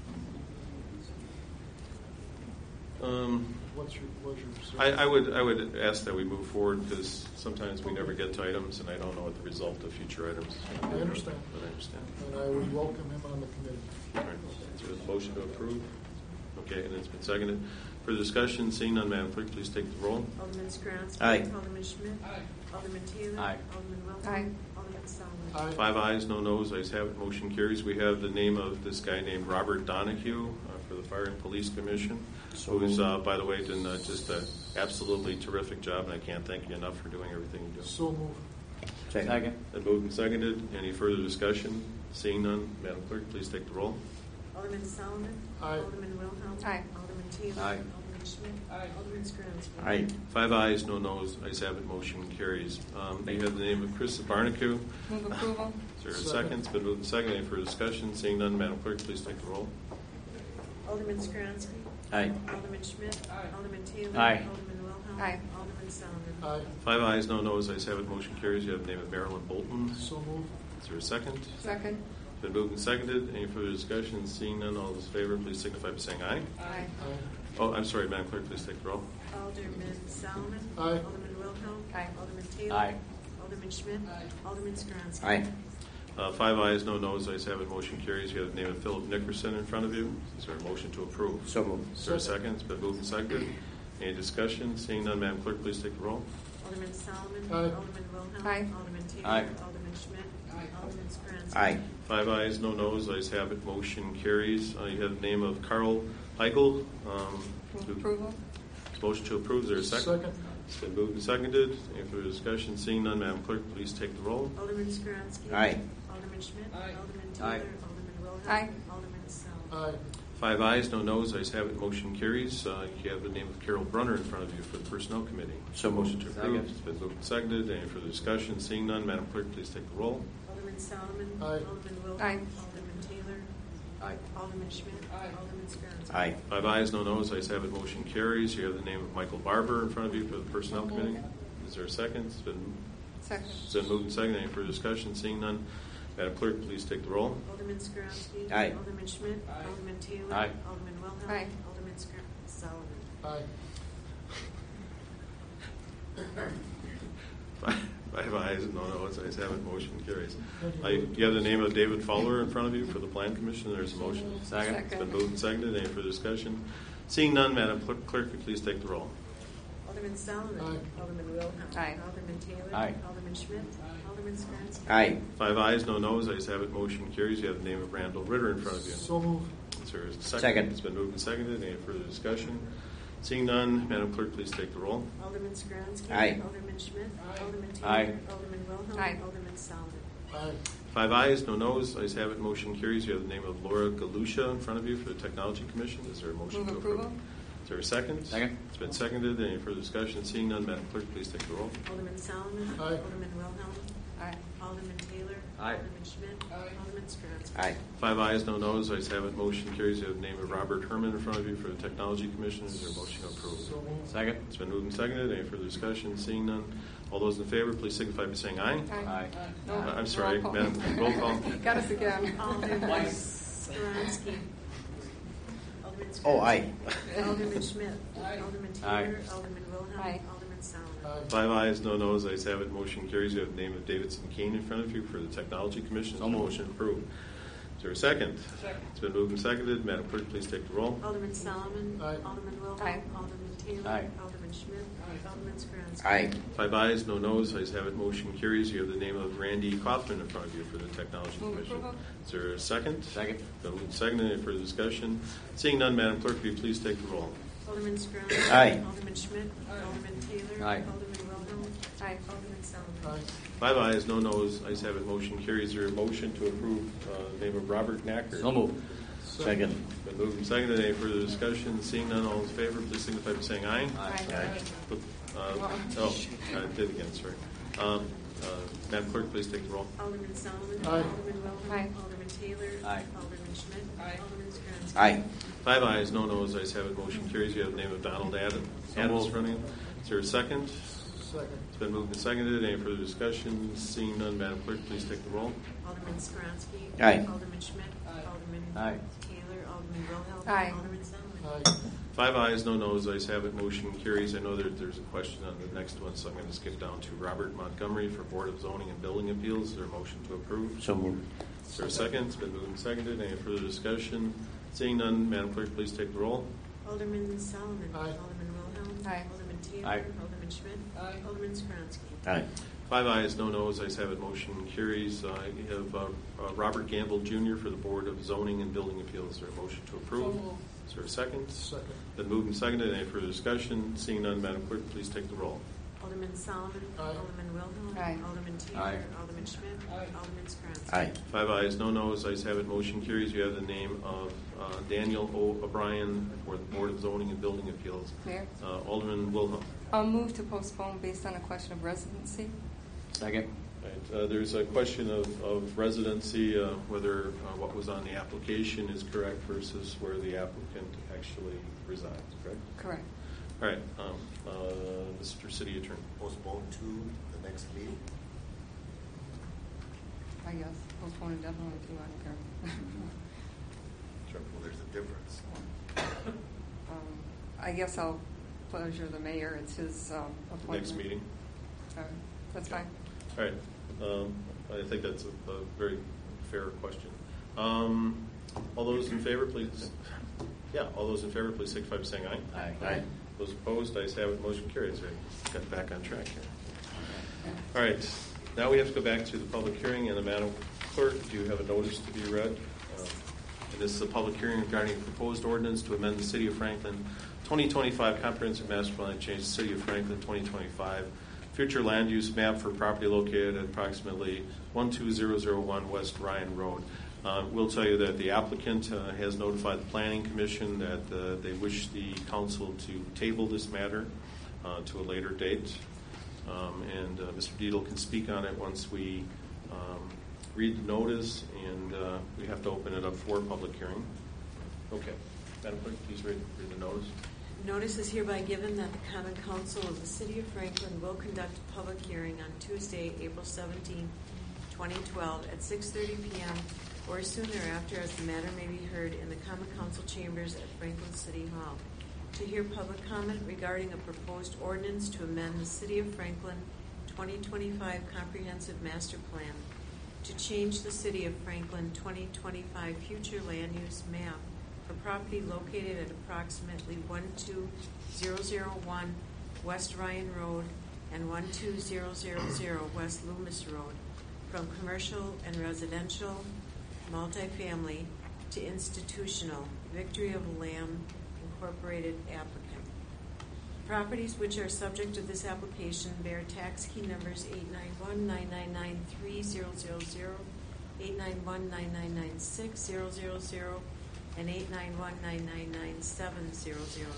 Um, What's your pleasure, sir? I, I would I would ask that we move forward because sometimes we never get to items, and I don't know what the result of future items. I understand. But I understand. And I would welcome him on the committee. All right. Is there a motion to approve? Okay, and it's been seconded. For discussion, seeing none, Madam Clerk, please take the roll. Alderman Skowronski. Aye. Alderman Schmidt. Aye. Alderman Taylor. Aye. Alderman Wilhelm. Aye. Alderman Solomon. Aye. Five ayes, no noes. Ayes have it. Motion carries. We have the name of this guy named Robert Donahue uh, for the Fire and Police Commission, So who's, moved. uh, by the way, done uh, just an absolutely terrific job, and I can't thank you enough for doing everything you do. So moved. Second. Second. Then moved and seconded. Any further discussion? Seeing none, Madam Clerk, please take the roll. Alderman Solomon. Aye. Alderman Wilhelm. Aye. Alderman Taylor. Aye. Alderman Schmidt. Aye. Alderman Skowronski. Aye. Five ayes, no noes. Ayes have it. Motion carries. Um, you have the name of Chris Barnacle. Move approval. Is there a Second. second? It's been moved and seconded. Any further discussion? Seeing none, Madam Clerk, please take the roll. Alderman Skowronski. Aye. Alderman Schmidt. Aye. Alderman Taylor. Aye. Alderman Wilhelm. Aye. Alderman Solomon. Aye. Five ayes, no noes. Ayes have it. Motion carries. You have the name of Marilyn Bolton. So moved. Is there a second? Second. It's been moved and seconded. Any further discussion? Seeing none, all those in favor, please signify by saying aye. Aye. Aye. Oh, I'm sorry, Madam Clerk, please take the roll. Alderman Solomon. Aye. Alderman Wilhelm. Aye. Alderman Taylor. Aye. Alderman Schmidt. Aye. Alderman Skowronski. Aye. Uh, five ayes, no noes. Ayes have it. Motion carries. You have the name of Philip Nickerson in front of you. Is there a motion to approve? So moved. Is there a second? It's been moved and seconded. Any discussion? Seeing none, Madam Clerk, please take the roll. Alderman Solomon. Aye. Alderman Wilhelm. Aye. Alderman Taylor. Aye. Alderman Schmidt. Aye. Alderman Skowronski. Aye. Five ayes, no noes. Ayes have it. Motion carries. Uh, you have the name of Carl Heigl. Um, Move to- approval. Motion to approve. Is there a second? Second. It's been moved and seconded. Any further discussion? Seeing none, Madam Clerk, please take the roll. Alderman Skowronski. Aye. Alderman Schmidt. Aye. Alderman Taylor. Aye. Alderman Wilhelm. Aye. Alderman Solomon. Aye. Five ayes, no noes, ayes have it, motion carries. Uh, You have the name of Carol Brunner in front of you for the Personnel Committee. So motion to moved. approve. Second. It's been moved and seconded. Any further discussion? Seeing none, Madam Clerk, please take the roll. Alderman Solomon. Aye. Alderman Wilhelm. Aye. Alderman Taylor. Aye. Alderman Schmidt. Alderman Skowronski. Aye. Five ayes, no noes, ayes have it, motion carries. You have the name of Michael Barber in front of you for the Personnel Committee. Is there a second? It's been, Second. it's been moved and seconded. Any further discussion? Seeing none, Madam Clerk, please take the roll. Alderman Skowronski. Aye. Alderman Schmidt. Alderman Taylor. Aye. Alderman Wilhelm. Aye. Alderman Skr- Solomon. Aye. Five five ayes, no noes, ayes have it, motion carries. I, you have the name of David Fowler in front of you for the Plan Commission. There's a motion. Second. It's been moved and seconded. Any further discussion? Seeing none, Madam Clerk, Clerk, please take the roll. Alderman Solomon. Aye. Alderman Wilhelm. Aye. Alderman Taylor. Aye. Alderman Schmidt. Alderman Skowronski. Aye. Five ayes, no noes, ayes have it, motion carries. You have the name of Randall Ritter in front of you. So moved. Is there a second? Second. It's been moved and seconded. Any further discussion? Seeing none, Madam Clerk, please take the roll. Alderman Skowronski. Aye. Alderman Schmidt. Alderman Taylor. Aye. Alderman Wilhelm. Aye. Alderman Solomon. Aye. Five ayes, no noes, ayes have it, motion carries. You have the name of Laura Galusha in front of you for the Technology Commission. Is there a motion Move to approve? approval. Is there a second? Second. It's been seconded. Any further discussion? Seeing none, Madam Clerk, please take the roll. Alderman Solomon. Aye. Alderman Wilhelm. Aye. Alderman Taylor. Aye. Alderman Schmidt. Alderman Skowronski. Aye. Five ayes, no noes, ayes have it, motion carries. You have the name of Robert Herman in front of you for the Technology Commission. Is there a motion to approve? So moved. Second. It's been moved and seconded. Any further discussion? Seeing none, all those in favor, please signify by saying aye. Aye. No, Uh, I'm sorry, roll call. Madam, roll call. Got us again. Alderman Skowronski. Alderman Skowronski. Oh, aye. Alderman Schmidt. Alderman Aye. Taylor. Alderman Wilhelm. Aye. Alderman Solomon. Aye. Five ayes, no noes, ayes have it, motion carries. You have the name of Davidson Kane in front of you for the Technology Commission. So moved. Motion approved. Is there a second? Second. It's been moved and seconded. Madam Clerk, please take the roll. Alderman Solomon. Aye. Alderman Wilhelm. Aye. Alderman Taylor. Aye. Alderman Schmidt. Alderman Skowronski. Aye. Five ayes, no noes, ayes have it, motion carries. You have the name of Randy Kaufman in front of you for the Technology Move Commission. approval. Is there a second? Second. Been moved and seconded. Any further discussion? Seeing none, Madam Clerk, will you please take the roll? Alderman Skowronski. Aye. Alderman Schmidt. Alderman Taylor. Aye. Alderman Wilhelm. Aye. Alderman Solomon. Aye. Five ayes, no noes, ayes have it, motion carries. Is there a motion to approve uh, the name of Robert Knacker? So moved. Second. Been moved and seconded. Any further discussion? Seeing none, all in favor, please signify by saying aye. Aye. Uh, oh, I did again, sorry. Um, uh, Madam Clerk, please take the roll. Alderman Solomon. Aye. Alderman Wilhelm. Aye. Alderman Taylor. Aye. Alderman Schmidt. Alderman Skowronski. Aye. Five ayes, no noes, ayes have it, motion carries. You have the name of Donald Adams. So Adams moved. running. Is there a second? Second. It's been moved and seconded. Any further discussion? Seeing none, Madam Clerk, please take the roll. Alderman Skowronski. Aye. Alderman Schmidt. Alderman Aye. Taylor. Alderman Wilhelm. Aye. Alderman Solomon. Aye. Five ayes, no noes, ayes have it, motion carries. I know that there's a question on the next one, so I'm going to skip down to Robert Montgomery for Board of Zoning and Building Appeals. Is there a motion to approve? So moved. Is there a second? It's been moved and seconded. Any further discussion? Seeing none, Madam Clerk, please take the roll. Alderman Solomon. Aye. Alderman Wilhelm. Aye. Alderman Taylor. Aye. Alderman Schmidt. Alderman Skowronski. Aye. Five ayes, no noes, ayes have it, motion carries. Uh, you have uh, uh, Robert Gamble Junior for the Board of Zoning and Building Appeals. Is there a motion to approve? Is there a second? Second. Been moved and seconded. Any further discussion? Seeing none, Madam Clerk, please take the roll. Alderman Solomon. Aye. Alderman Wilhelm. Aye. Alderman Taylor. Aye. Alderman Schmidt. Alderman Skowronski. Aye. Five ayes, no noes, ayes have it, motion carries. You have the name of uh, Daniel O. O'Brien for the Board of Zoning and Building Appeals. Mayor? Uh, Alderman Wilhelm. I'll move to postpone based on a question of residency. Second. Right, uh, there's a question of, of residency, uh, whether uh, what was on the application is correct versus where the applicant actually resides, correct? Correct. All right, um, uh, Mister City Attorney. Postpone to the next meeting? I guess. Postpone indefinitely too, I don't care. Sure. Well, there's a difference. Um, I guess I'll pleasure the mayor. It's his um, appointment. Next meeting. All right. That's fine. All right. Um, I think that's a, a very fair question. Um, all those in favor, please. Yeah, all those in favor, please signify by saying aye. Aye. Aye. Those opposed, ayes have it, motion carries. We got back on track here. All right. Now we have to go back to the public hearing, and the Madam Clerk, do you have a notice to be read? Uh, and this is a public hearing regarding a proposed ordinance to amend the City of Franklin twenty twenty-five Comprehensive Master Plan and change the City of Franklin twenty twenty-five future land use map for property located at approximately one two zero zero one West Ryan Road. Uh, we'll tell you that the applicant uh, has notified the Planning Commission that uh, they wish the council to table this matter uh, to a later date. Um, and uh, Mister Dietl can speak on it once we um, read the notice, and uh, we have to open it up for a public hearing. Okay. Madam Clerk, please read, read the notice. Notice is hereby given that the Common Council of the City of Franklin will conduct a public hearing on Tuesday, April seventeenth, twenty twelve at six thirty p.m. or as soon thereafter as the matter may be heard in the Common Council chambers at Franklin City Hall. To hear public comment regarding a proposed ordinance to amend the City of Franklin twenty twenty-five Comprehensive Master Plan to change the City of Franklin twenty twenty-five Future Land Use Map for property located at approximately one two zero zero one West Ryan Road and one two zero zero zero West Loomis Road from commercial and residential multifamily to institutional. Victory of the Lamb Incorporated applicant. Properties which are subject to this application bear tax key numbers eight nine one nine nine nine three zero zero zero, eight nine one nine nine nine six zero zero zero, and eight nine one nine nine nine seven zero zero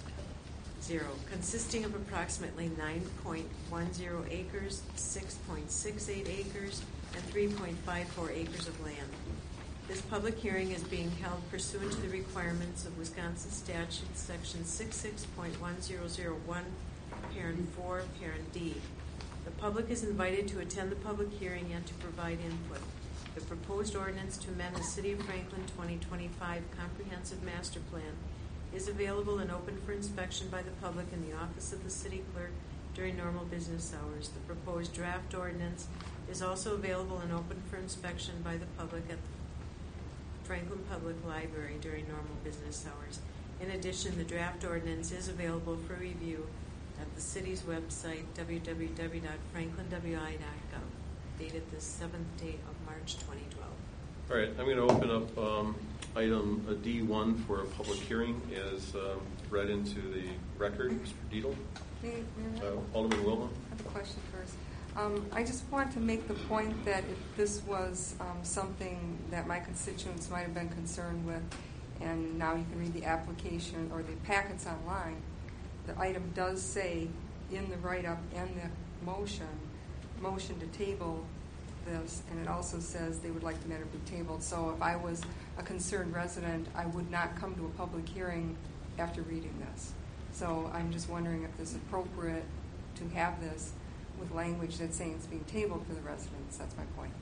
zero, consisting of approximately nine point one zero acres, six point six eight acres, and three point five four acres of land. This public hearing is being held pursuant to the requirements of Wisconsin Statute Section sixty-six point one zero zero one, Parent four, Parent D. The public is invited to attend the public hearing and to provide input. The proposed ordinance to amend the City of Franklin twenty twenty-five Comprehensive Master Plan is available and open for inspection by the public in the office of the City Clerk during normal business hours. The proposed draft ordinance is also available and open for inspection by the public at the Franklin Public Library during normal business hours. In addition, the draft ordinance is available for review at the city's website, w w w dot franklin w i dot gov, dated the seventh day of March twenty twelve. All right, I'm going to open up um, item uh, D one for a public hearing as um, read into the record. Mister Dietl? Hey, uh, Alderman Wilma? I have a question first. Um, I just want to make the point that if this was um, something that my constituents might have been concerned with, and now you can read the application or the packets online, the item does say in the write-up and the motion, motion to table this, and it also says they would like the matter to be tabled. So if I was a concerned resident, I would not come to a public hearing after reading this. So I'm just wondering if it's appropriate to have this with language that's saying it's being tabled for the residents. That's my point.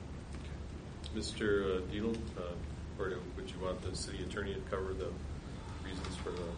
Mister Uh, Dietl, uh, or do, would you want the city attorney to cover the reasons for the...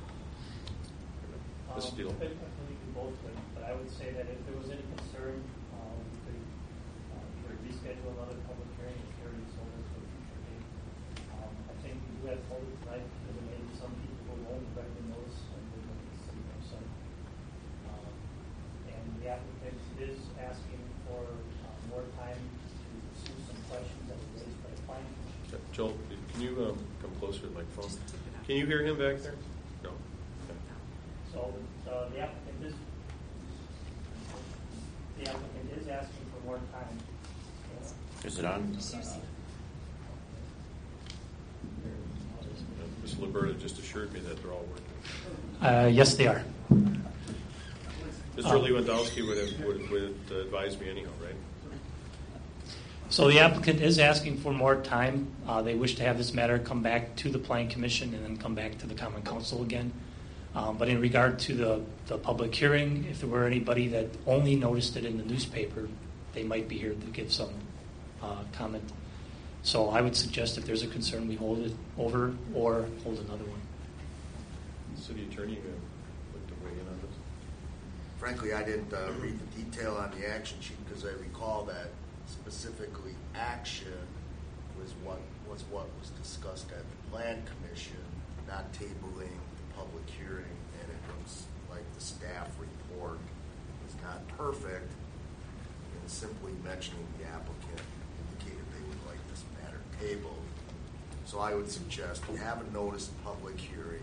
Um, Mister Dietl? I think we can both, but, but I would say that if there was any concern, um, we could uh, either reschedule another public hearing or carry this over to a future date. Um, I think we do have told tonight because there may be some people who won't read the notice and they look at the city website. Um, and the applicant is asking for uh, more time to pursue some questions that were raised by the planning commission. Joel, can you um, come closer to the microphone? Can you hear him back there? No. Okay. So uh, the applicant is the applicant is asking for more time. Uh, Is it on? Uh, Miz Liberta just assured me that they're all working. Uh, yes, they are. Mister Um, Lewandowski would, have, would, would uh, advise me anyhow, right? So the applicant is asking for more time. Uh, they wish to have this matter come back to the Planning Commission and then come back to the Common Council again. Um, but in regard to the, the public hearing, if there were anybody that only noticed it in the newspaper, they might be here to give some uh, comment. So I would suggest if there's a concern, we hold it over or hold another one. City Attorney, you like to weigh in on this? Frankly, I didn't uh, read the detail on the action sheet because I recall that specifically action was what was what was discussed at the Plan Commission, not tabling the public hearing, and it looks like the staff report is not perfect in simply mentioning the applicant indicated they would like this matter tabled. So I would suggest we have a notice of public hearing.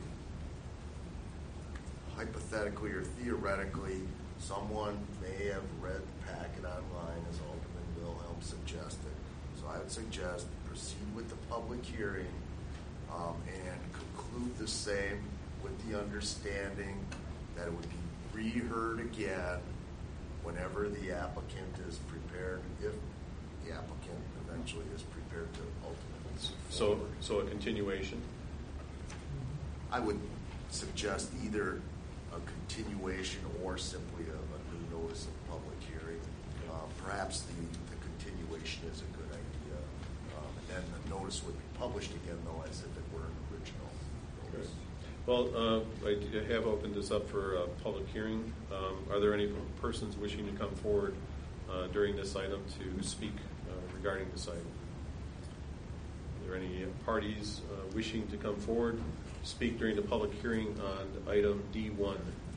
Hypothetically or theoretically, someone may have read the packet online, as Alderman Wilhelm suggested. So I would suggest proceed with the public hearing um, and conclude the same with the understanding that it would be reheard again whenever the applicant is prepared, if the applicant eventually is prepared to ultimately move So, forward. so a continuation? I would suggest either a continuation or simply a, a new notice of public hearing. Uh, perhaps the, the continuation is a good idea. Um, and then the notice would be published again, though, as if it were an original notice. Well, uh, I d- have opened this up for a public hearing. Um, are there any persons wishing to come forward uh, during this item to speak uh, regarding this item? Are there any parties uh, wishing to come forward to speak during the public hearing on item D one?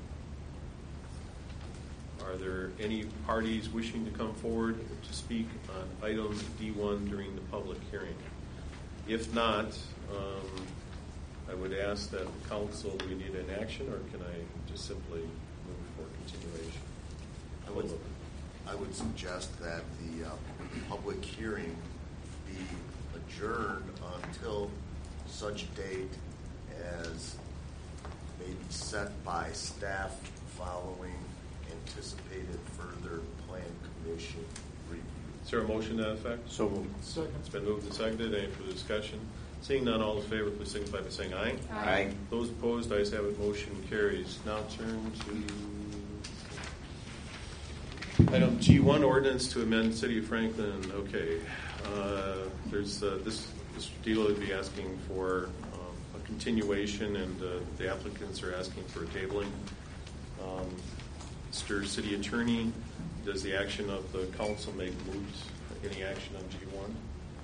Are there any parties wishing to come forward to speak on item D one during the public hearing? If not, um, I would ask that the council, do we need an action, or can I just simply move for continuation? I would, I would suggest that the uh, public hearing be adjourned until such date as may be set by staff following anticipated further plan commission review. Is there a motion to that effect? So moved. Second. It's been moved and seconded. Any further discussion? Seeing none, all in favor, please signify by saying aye. Aye. Aye. Those opposed, ayes have it. Motion carries. Now turn to item G one, ordinance to amend City of Franklin. Okay, uh, there's uh, this. Mister Deal would be asking for um, a continuation, and uh, the applicants are asking for a tabling. Um, Mister City Attorney, does the action of the council make moot any action on G one?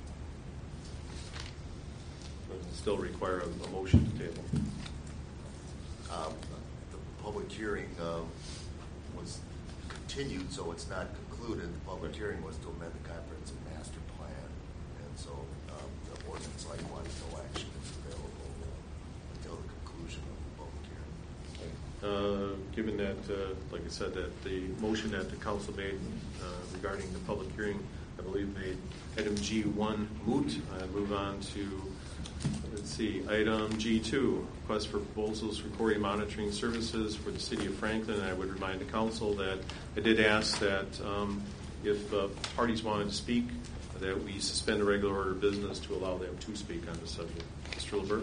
Does it still require a, a motion to table? Um, the public hearing um, was continued, so it's not concluded. The public hearing was to amend the comprehensive master plan, and so um, the ordinance likewise, no action is available uh, until the conclusion of the public hearing. Uh, given that, uh, like I said, that the motion that the council made uh, regarding the public hearing, I believe made item G one moot. I move on to, let's see, item G two, request for proposals for quarry monitoring services for the city of Franklin. And I would remind the council that I did ask that um, if uh, parties wanted to speak, that we suspend the regular order of business to allow them to speak on the subject. Mister LeBert?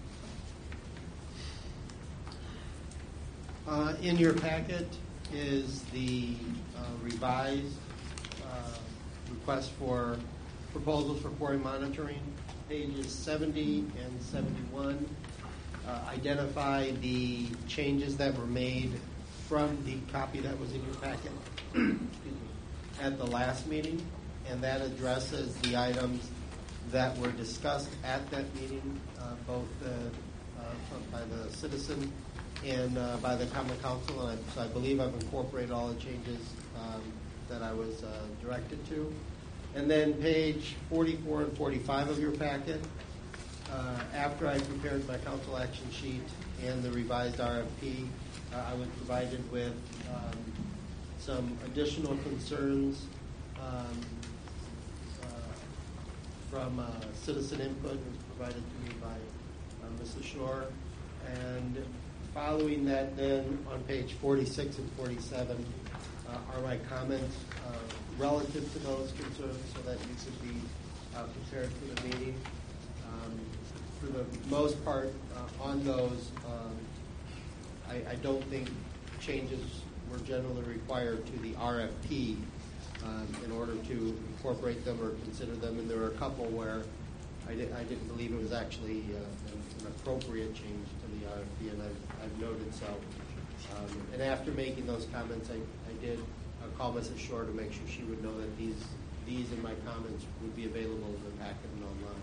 Uh, in your packet is the uh, revised uh, request for proposals for quarry monitoring. Pages seventy and seventy-one uh, identify the changes that were made from the copy that was in your packet excuse me, at the last meeting, and that addresses the items that were discussed at that meeting, uh, both uh, uh, by the citizen and uh, by the common council, and I, so I believe I've incorporated all the changes um, that I was uh, directed to. And then page forty-four and forty-five of your packet, uh, after I prepared my council action sheet and the revised R F P, uh, I was provided with um, some additional concerns um, uh, from uh, citizen input, was provided to me by uh, Missus Shore, and following that, then on page forty-six and forty-seven uh, are my comments uh, relative to those concerns, so that you could be uh, prepared for the meeting. Um, for the most part, uh, on those, um, I, I don't think changes were generally required to the R F P um, in order to incorporate them or consider them, and there were a couple where I, did, I didn't believe it was actually uh, an, an appropriate change to the R F P, and I've, I've noted so. Um, and after making those comments, I, I did uh, call Missus Shore to make sure she would know that these these and my comments would be available in the packet and online.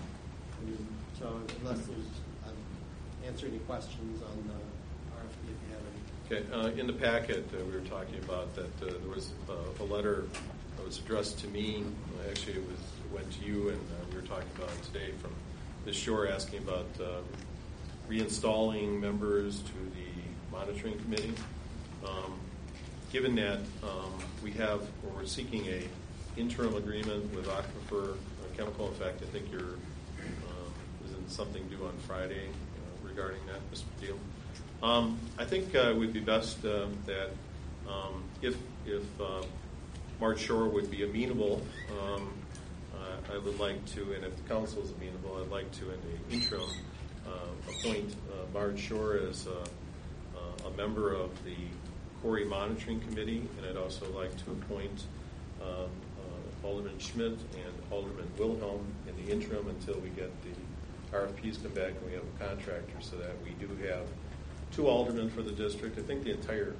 And so unless there's, I'll answer any questions on the R F P if you have any. Okay, uh, in the packet, uh, we were talking about that uh, there was uh, a letter that was addressed to me. Uh, actually, it was it went to you, and uh, we were talking about it today from Miz Shore asking about uh, reinstalling members to the monitoring committee. Um, given that um, we have, or we're seeking a interim agreement with Aquifer chemical. In fact, I think you're um, isn't something due on Friday uh, regarding that, Mister Deal. Um, I think uh, it would be best uh, that um, if if uh, Marge Shore would be amenable, um, uh, I would like to, and if the council is amenable, I'd like to, in the interim, uh, appoint uh, Marge Shore as uh, uh, a member of the Quarry Monitoring Committee, and I'd also like to appoint um, uh, Alderman Schmidt and Alderman Wilhelm in the interim until we get the R F Ps come back and we have a contractor, so that we do have two aldermen for the district. I think the entire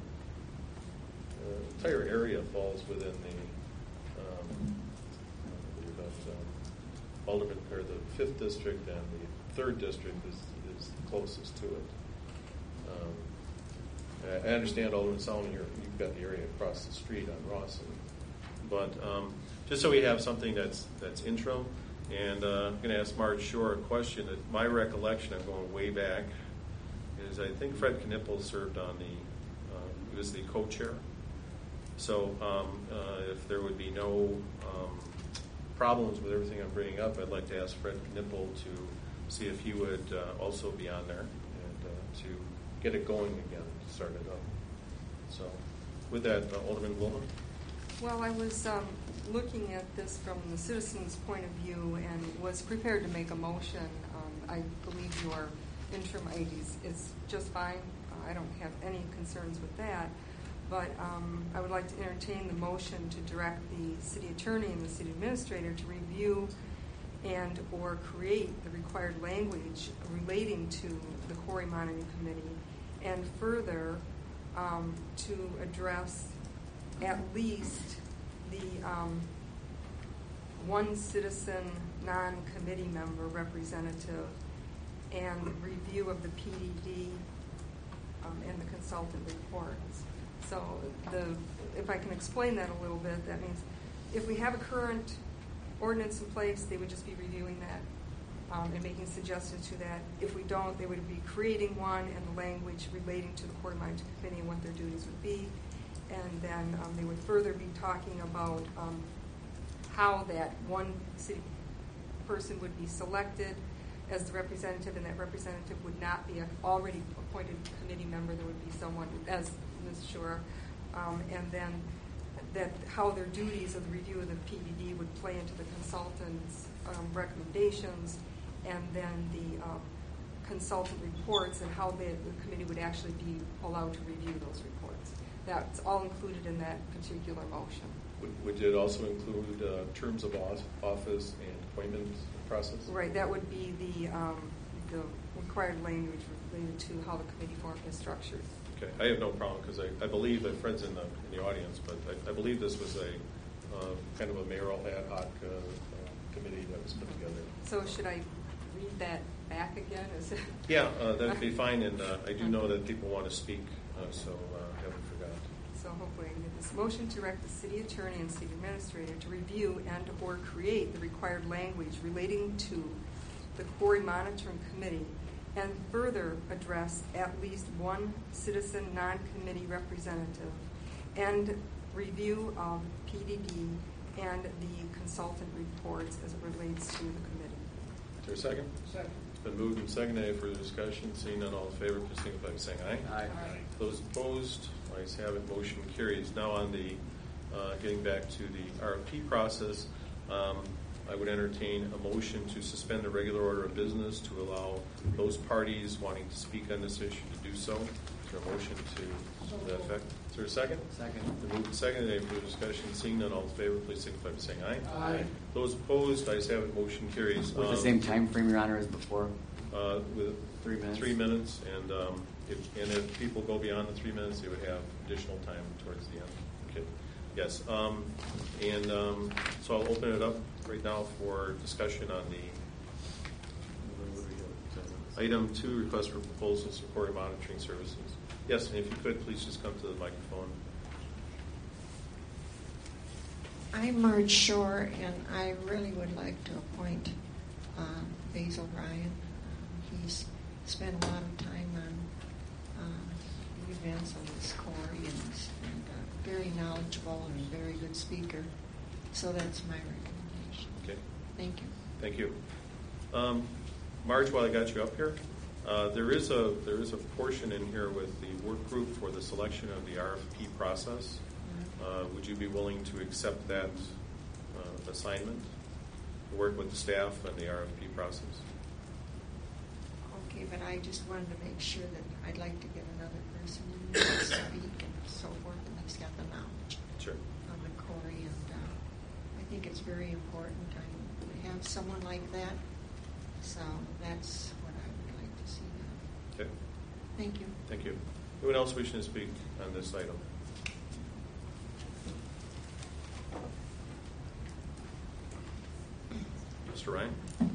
uh, entire area falls within the um, about, um, alderman or the fifth district, and the third district is is the closest to it. Um, I understand, Alderman Solomon, you're, you've got the area across the street on Rawson, but um, just so we have something that's that's interim, and uh, I'm going to ask Marge Shore a question. That my recollection, I'm going way back, is I think Fred Knippel served on the, uh, he was the co-chair. So um, uh, if there would be no um, problems with everything I'm bringing up, I'd like to ask Fred Knippel to see if he would uh, also be on there, and uh, to get it going again, to start it up. So with that, uh, Alderman Wilhelm. Well, I was um, looking at this from the citizens' point of view and was prepared to make a motion. Um, I believe your interim I D is, is just fine. Uh, I don't have any concerns with that. But um, I would like to entertain the motion to direct the city attorney and the city administrator to review and or create the required language relating to the Quarry Monitoring Committee, and further um, to address at least the um, one citizen non-committee member representative and review of the P D D um, and the consultant reports. So the, if I can explain that a little bit, that means if we have a current ordinance in place, they would just be reviewing that um, and making suggestions to that. If we don't, they would be creating one and the language relating to the Quarry Monitoring Committee and what their duties would be. And then um, they would further be talking about um, how that one city person would be selected as the representative, and that representative would not be an already appointed committee member. There would be someone, as Miz Shore, um, and then that how their duties of the review of the P D D would play into the consultant's um, recommendations, and then the um, consultant reports, and how the, the committee would actually be allowed to review those reports. That's all included in that particular motion. Would, would it also include uh, terms of office and appointment process? Right, that would be the um, the required language related to how the committee form is structured. Okay, I have no problem, because I, I believe that Fred's in the, in the audience, but I, I believe this was a uh, kind of a mayoral ad hoc uh, uh, committee that was put together. So should I read that back again? Is it? Yeah, uh, that would be fine, and uh, I do know that people want to speak, uh, so uh, I haven't forgot. So hopefully I can get this motion to direct the city attorney and city administrator to review and or create the required language relating to the Quarry Monitoring Committee, and further address at least one citizen non-committee representative, and review of P D D and the consultant reports as it relates to the committee. Is there a second? Second. It's been moved and seconded. Any further discussion? Seeing none, all in favor, please signify by saying aye. Aye. Aye. Those opposed, ayes have it. Motion carries. Now on the uh, getting back to the R F P process, um, I would entertain a motion to suspend the regular order of business to allow those parties wanting to speak on this issue to do so. Is there a motion to that effect? Is there a second? Second. The move and second. Any further discussion? Seeing none, all in favor, please signify by saying aye. Aye. Those opposed, ayes have it. Motion carries. With the Um, same time frame, Your Honor, as before? Uh, with Three minutes. Three minutes, and um, if and if people go beyond the three minutes, they would have additional time towards the end. Okay. Yes. Um, and um, so I'll open it up right now for discussion on the what do we have? Item two: request for proposals for quarry monitoring services. Yes, and if you could, please just come to the microphone. I'm Marge Shore, and I really would like to appoint uh, Basil Ryan. Um, he's spent a lot of time on uh, events on this quarry, and, and uh, very knowledgeable and a very good speaker. So that's my recommendation. Okay. Thank you. Thank you. Um, Marge, while I got you up here, uh, there is a there is a portion in here with the work group for the selection of the R F P process. Uh, would you be willing to accept that uh, assignment, to work with the staff and the R F P process? Okay, but I just wanted to make sure that I'd like to get another person in there to speak and so forth, and he's got the knowledge Sure. on the Corey, and uh, I think it's very important I, to have someone like that. So that's what I would like to see now. Okay. Thank you. Thank you. Anyone else wishing to speak on this item? Mister Ryan?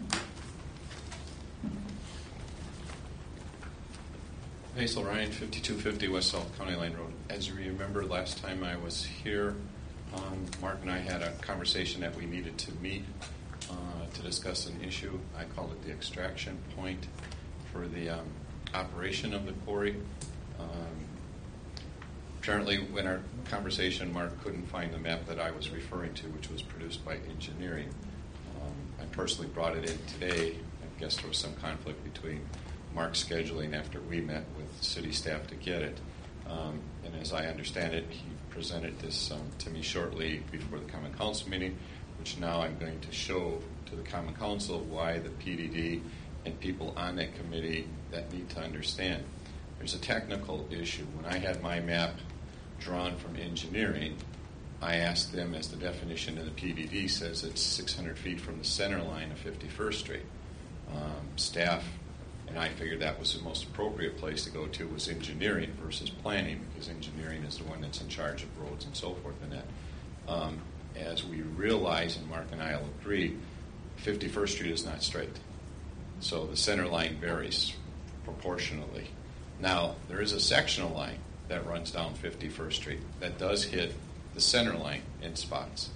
Hazel Ryan, fifty-two fifty West South County Line Road. As you remember, last time I was here, um, Mark and I had a conversation that we needed to meet uh, to discuss an issue. I called it the extraction point for the um, operation of the quarry. Um, apparently, in our conversation, Mark couldn't find the map that I was referring to, which was produced by engineering. Um, I personally brought it in today. I guess there was some conflict between Mark's scheduling after we met with city staff to get it. Um, and as I understand it, he presented this um, to me shortly before the Common Council meeting, which now I'm going to show to the Common Council why the P D D and people on that committee that need to understand. There's a technical issue. When I had my map drawn from engineering, I asked them, as the definition in the P D D says, it's six hundred feet from the center line of fifty-first Street. Um, staff and I figured that was the most appropriate place to go to was engineering versus planning, because engineering is the one that's in charge of roads and so forth and that. Um, as we realize, and Mark and I will agree, fifty-first Street is not straight. So the center line varies proportionally. Now, there is a sectional line that runs down fifty-first Street that does hit the center line in spots.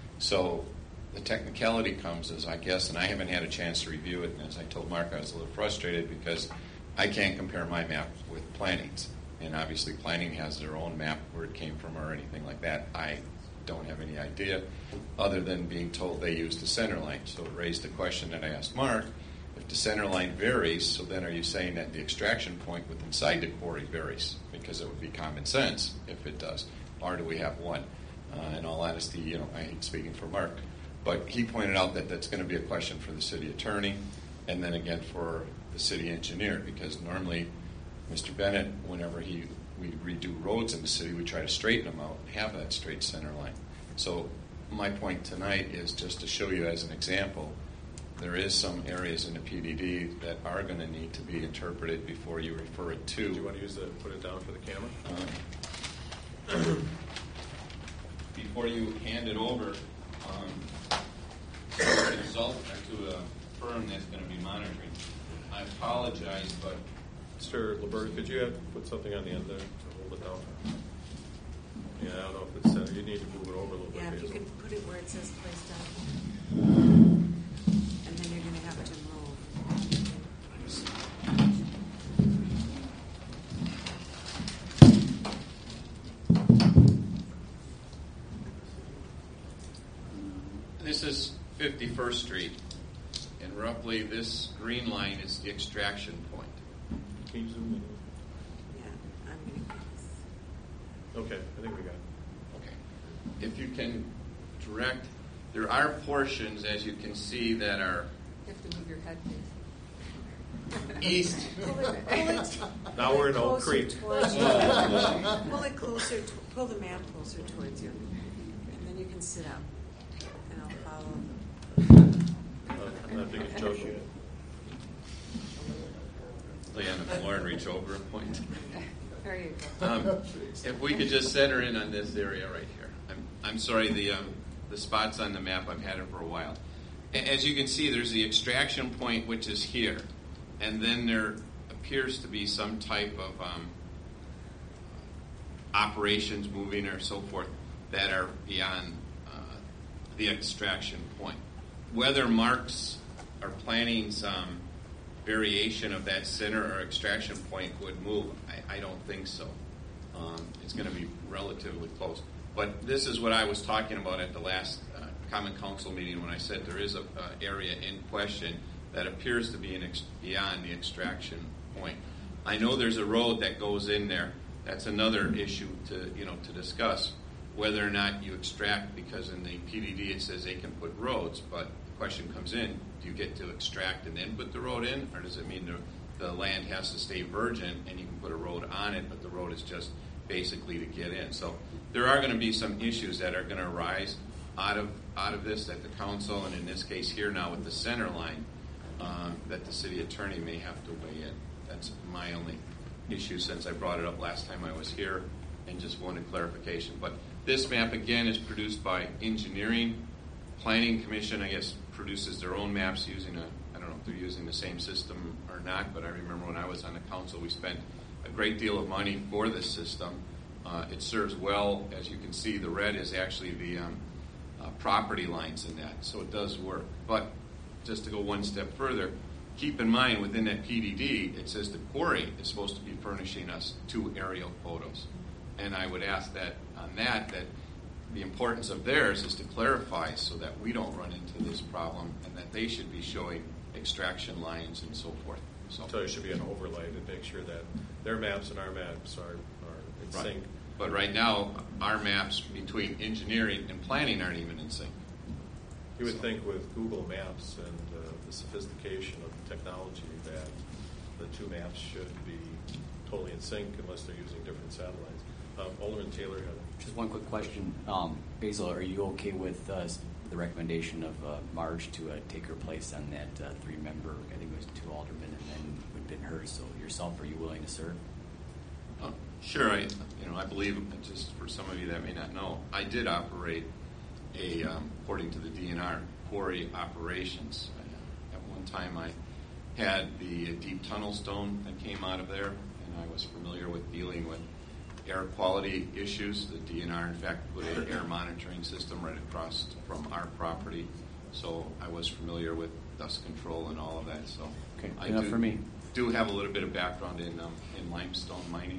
So the technicality comes as, I guess, and I haven't had a chance to review it, and as I told Mark, I was a little frustrated because I can't compare my map with planning's. And obviously planning has their own map, where it came from or anything like that. I don't have any idea, other than being told they used the center line. So it raised the question that I asked Mark, if the center line varies, so then are you saying that the extraction point with inside the quarry varies? Because it would be common sense if it does. Or do we have one? Uh, in all honesty, you know, I hate speaking for Mark, but he pointed out that that's going to be a question for the city attorney, and then again for the city engineer, because normally Mister Bennett, whenever he we redo roads in the city, we try to straighten them out and have that straight center line. So my point tonight is just to show you as an example, there is some areas in the P D D that are going to need to be interpreted before you refer it to. Do you want to use the put it down for the camera? Uh, before you hand it over um, to a result or to a firm that's going to be monitoring. I apologize, but Mister LeBert, could you have put something on the end there to hold it down? Yeah, I don't know if it's center. You need to move it over a little Yeah, bit. if you Hazel. could put it where it says place down. And then you're going to have to move. this is fifty-first Street, and roughly this green line is the extraction point. Can you zoom Yeah, I'm going to in? Okay, I think we got it. Okay. If you can direct, there are portions, as you can see, that are You have to move your head, please. east. Pull it, pull it, Now pull we're it in Oak closer Creek. towards you. Pull it closer, to, pull the map closer towards you, and then you can sit up, and I'll follow. Uh, I'm not thinking Joe should. Lay on the floor and reach over a point. There you go. Um, if we could just center in on this area right here. I'm, I'm sorry, the um, the spots on the map I've had it for a while. A- As you can see, there's the extraction point, which is here, and then there appears to be some type of um, operations moving or so forth that are beyond uh, the extraction point. Whether Mark's or planning's um, variation of that center or extraction point would move, I, I don't think so. Um, it's going to be relatively close. But this is what I was talking about at the last uh, Common Council meeting when I said there is a, a area in question that appears to be an ex- beyond the extraction point. I know there's a road that goes in there. That's another issue to you know to discuss whether or not you extract, because in the P D D it says they can put roads, but the question comes in: do you get to extract and then put the road in, or does it mean the the land has to stay virgin and you can put a road on it, but the road is just basically to get in? So there are going to be some issues that are going to arise out of out of this at the council, and in this case here now with the center line, um, that the city attorney may have to weigh in. That's my only issue since I brought it up last time I was here, and just wanted clarification. But this map again is produced by engineering. Planning Commission, I guess, produces their own maps using a, I don't know if they're using the same system or not, but I remember when I was on the council we spent a great deal of money for this system. Uh, it serves well. As you can see, the red is actually the um, uh, property lines in that, so it does work. But just to go one step further, keep in mind within that P D D, it says the quarry is supposed to be furnishing us two aerial photos. And I would ask that on that, that the importance of theirs is to clarify so that we don't run into this problem, and that they should be showing extraction lines and so forth. So, so there should be an overlay to make sure that their maps and our maps are, are in right. sync. But right now, our maps between engineering and planning aren't even in sync. You would think with Google Maps and uh, the sophistication of the technology that the two maps should be totally in sync unless they're using different satellites. Um, Alderman Taylor had a... Just one quick question. Um, Basil, are you okay with uh, the recommendation of uh, Marge to uh, take her place on that uh, three-member, I think it was two aldermen, and then would have been hers, so yourself, are you willing to serve? Uh, sure. I, you know, I believe, just for some of you that may not know, I did operate a, um, according to the D N R, quarry operations. I, at one time I had the deep tunnel stone that came out of there, and I was familiar with dealing with air quality issues. The D N R, in fact, put an air monitoring system right across from our property, so I was familiar with dust control and all of that. So okay, I enough do, for me. do have a little bit of background in um, in limestone mining.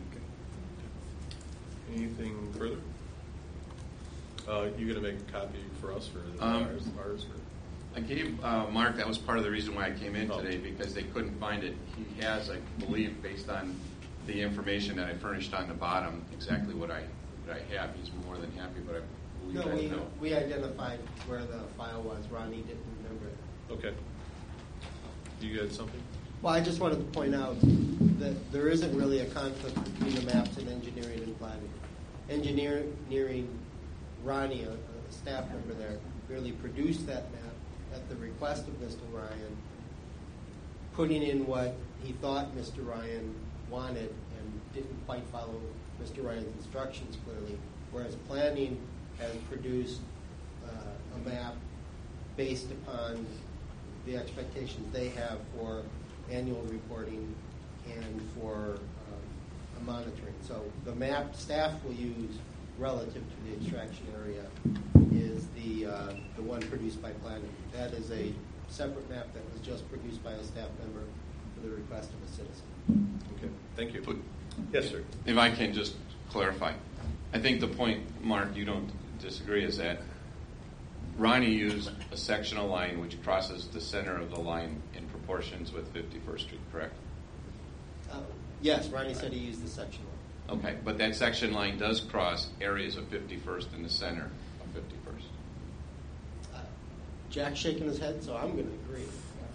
Anything further? Uh, you going to make a copy for us or Um, ours? ours or? I gave uh, Mark, that was part of the reason why I came in Oh. today, because they couldn't find it. He has, I believe, based on the information that I furnished on the bottom, exactly what I what I have. He's more than happy, but I believe No, I we, know. we identified where the file was. Ronnie didn't remember it. Okay. You had something? Well, I just wanted to point out that there isn't really a conflict between the maps and engineering and planning. Engineering, Ronnie, a, a staff member there, really produced that map at the request of Mister Ryan, putting in what he thought Mister Ryan wanted and didn't quite follow Mister Ryan's instructions clearly, whereas planning has produced uh, a map based upon the expectations they have for annual reporting and for um, monitoring. So the map staff will use relative to the extraction area is the uh, the one produced by planning. That is a separate map that was just produced by a staff member for the request of a citizen. Okay, thank you. But yes, sir. If I can just clarify, I think the point, Mark, you don't disagree, is that Ronnie used a sectional line which crosses the center of the line in proportions with fifty-first Street, correct? Uh, yes, Ronnie said he used the section line. Okay, but that section line does cross areas of fifty-first in the center of fifty-first. Uh, Jack's shaking his head, so I'm going to agree.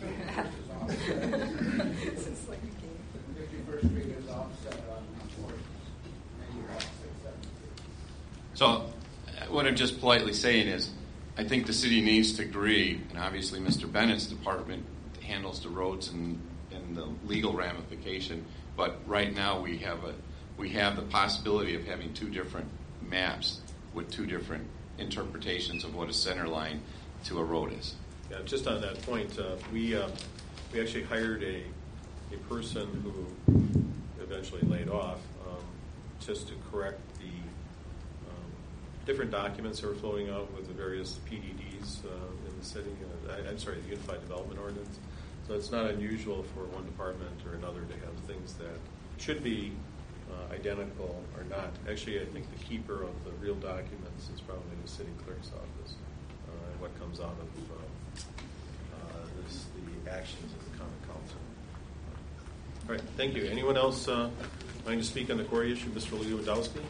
This is like a game. fifty-first Street is offset on fourth, and you have six, seven. So uh, what I'm just politely saying is, I think the city needs to agree, and obviously Mister Bennett's department handles the roads and, and the legal ramification, but right now we have a we have the possibility of having two different maps with two different interpretations of what a center line to a road is. Yeah, just on that point, uh, we uh, we actually hired a a person who eventually laid off um, just to correct the um, different documents that were flowing out with the various P D Ds uh, in the city. Uh, I, I'm sorry, the Unified Development Ordinance. So it's not unusual for one department or another to have things that should be uh, identical or not. Actually, I think the keeper of the real documents is probably the city clerk's office. Uh, and what comes out of uh, uh, this, the actions of the Common Council. All right, thank you. Anyone else uh, wanting to speak on the quarry issue? Mister Lewandowski?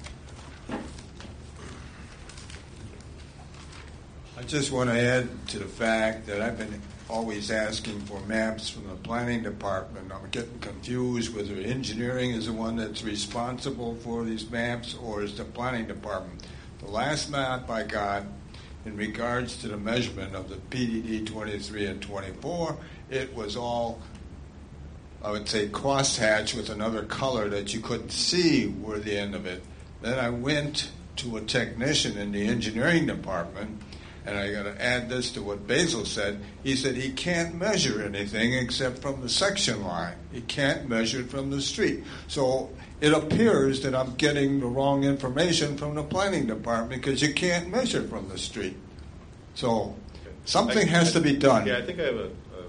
I just want to add to the fact that I've been always asking for maps from the planning department. I'm getting confused whether engineering is the one that's responsible for these maps or is the planning department. The last map I got in regards to the measurement of the P D D twenty-three and twenty-four, it was all, I would say, crosshatched with another color that you couldn't see where the end of it. Then I went to a technician in the engineering department, and I got to add this to what Basil said. He said he can't measure anything except from the section line. He can't measure it from the street. So it appears that I'm getting the wrong information from the planning department because you can't measure from the street. So something I, has I, to be done. Yeah, I think I have a, a,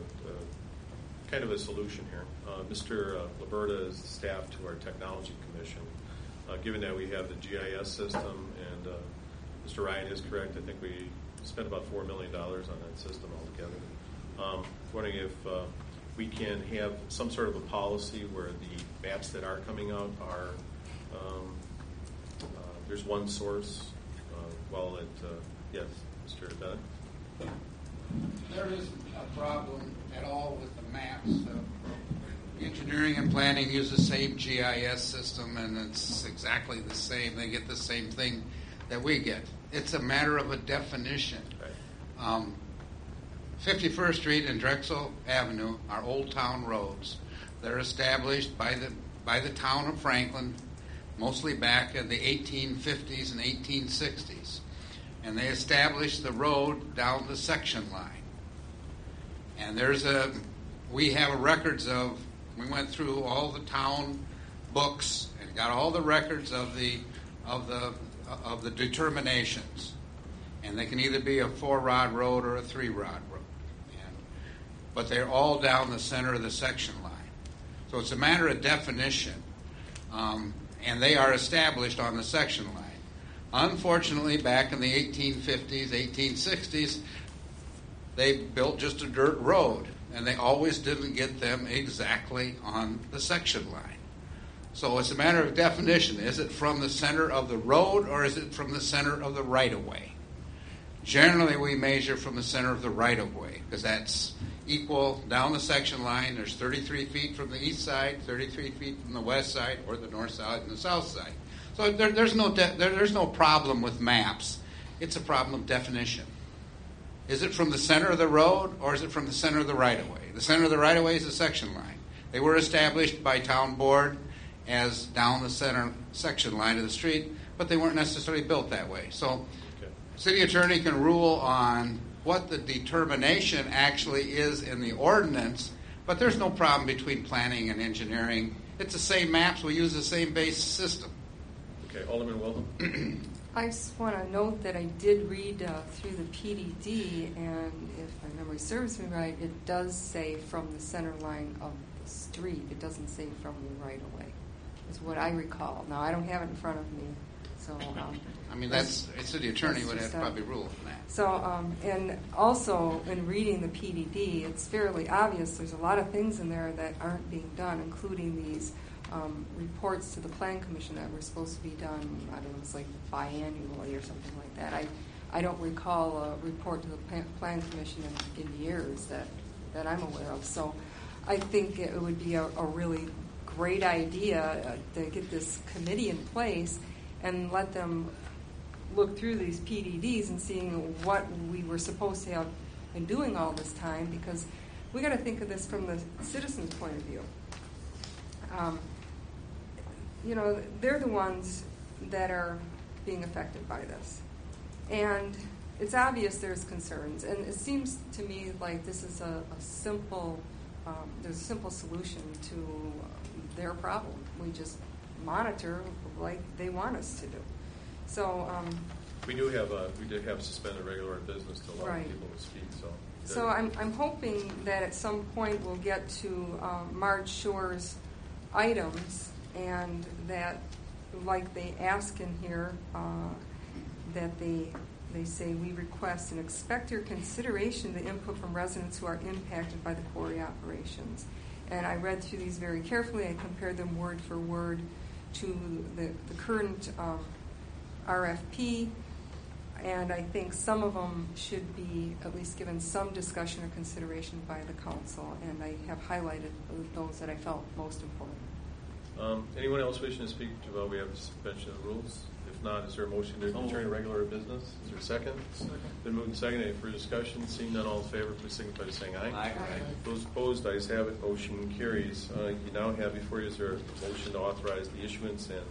a kind of a solution here. Uh, Mister Uh, Liberta is the staff to our technology commission. Uh, given that we have the G I S system, and uh, Mister Ryan is correct, I think we spent about four million dollars on that system altogether. Um, wondering if uh, we can have some sort of a policy where the maps that are coming out are, um, uh, there's one source, uh, while it, uh, yes, Mister Bennett? There isn't a problem at all with the maps. Uh, engineering and planning use the same G I S system, and it's exactly the same. They get the same thing that we get. It's a matter of a definition. Right. Um, fifty-first Street and Drexel Avenue are old town roads. They're established by the by the town of Franklin, mostly back in the eighteen fifties and eighteen sixties. And they established the road down the section line. And there's a, we have records of, we went through all the town books and got all the records of the of the of the determinations, and they can either be a four-rod road or a three-rod road, and, but they're all down the center of the section line. So it's a matter of definition, um, and they are established on the section line. Unfortunately, back in the eighteen fifties, eighteen sixties, they built just a dirt road, and they always didn't get them exactly on the section line. So it's a matter of definition. Is it from the center of the road or is it from the center of the right-of-way? Generally, we measure from the center of the right-of-way because that's equal down the section line. There's thirty-three feet from the east side, thirty-three feet from the west side, or the north side and the south side. So there, there's no de- there, there's no problem with maps. It's a problem of definition. Is it from the center of the road or is it from the center of the right-of-way? The center of the right-of-way is the section line. They were established by town board as down the center section line of the street, but they weren't necessarily built that way. So okay. City attorney can rule on what the determination actually is in the ordinance, but there's no problem between planning and engineering. It's the same maps. We use the same base system. Okay, Alderman Wilhelm. I just want to note that I did read uh, through the P D D, and if my memory serves me right, it does say from the center line of the street. It doesn't say from the right-of-way. Is what I recall. Now, I don't have it in front of me, so... Um, I mean, that's, that's city attorney would have to probably rule on that. So, um, and also, in reading the P D D, it's fairly obvious there's a lot of things in there that aren't being done, including these um, reports to the Plan Commission that were supposed to be done, I don't know, it's like biannually or something like that. I, I don't recall a report to the Plan Commission in, in years that, that I'm aware of. So, I think it would be a, a really great idea uh, to get this committee in place and let them look through these P D Ds and seeing what we were supposed to have been doing all this time, because we got to think of this from the citizens' point of view. Um, you know, they're the ones that are being affected by this, and it's obvious there's concerns, and it seems to me like this is a, a simple um, there's a simple solution to their problem. We just monitor like they want us to do. So um, we do have a we did have suspended regular business to allow right. people to speak. So so I'm I'm hoping that at some point we'll get to um, Marge Shore's items, and that, like they ask in here, uh, that they they say, we request and expect your consideration the input from residents who are impacted by the quarry operations. And I read through these very carefully. I compared them word for word to the, the current um, R F P, and I think some of them should be at least given some discussion or consideration by the council, and I have highlighted those that I felt most important. Um, anyone else wishing to speak to about we have suspension of the rules? If not, is there a motion to return to regular business? Is there a second? Second. Been moved and seconded. Any further discussion? Seeing none, all in favor, please signify by saying aye. Aye. Aye. Those opposed, ayes have it. Motion carries. Uh, you now have before you is there a motion to authorize the issuance and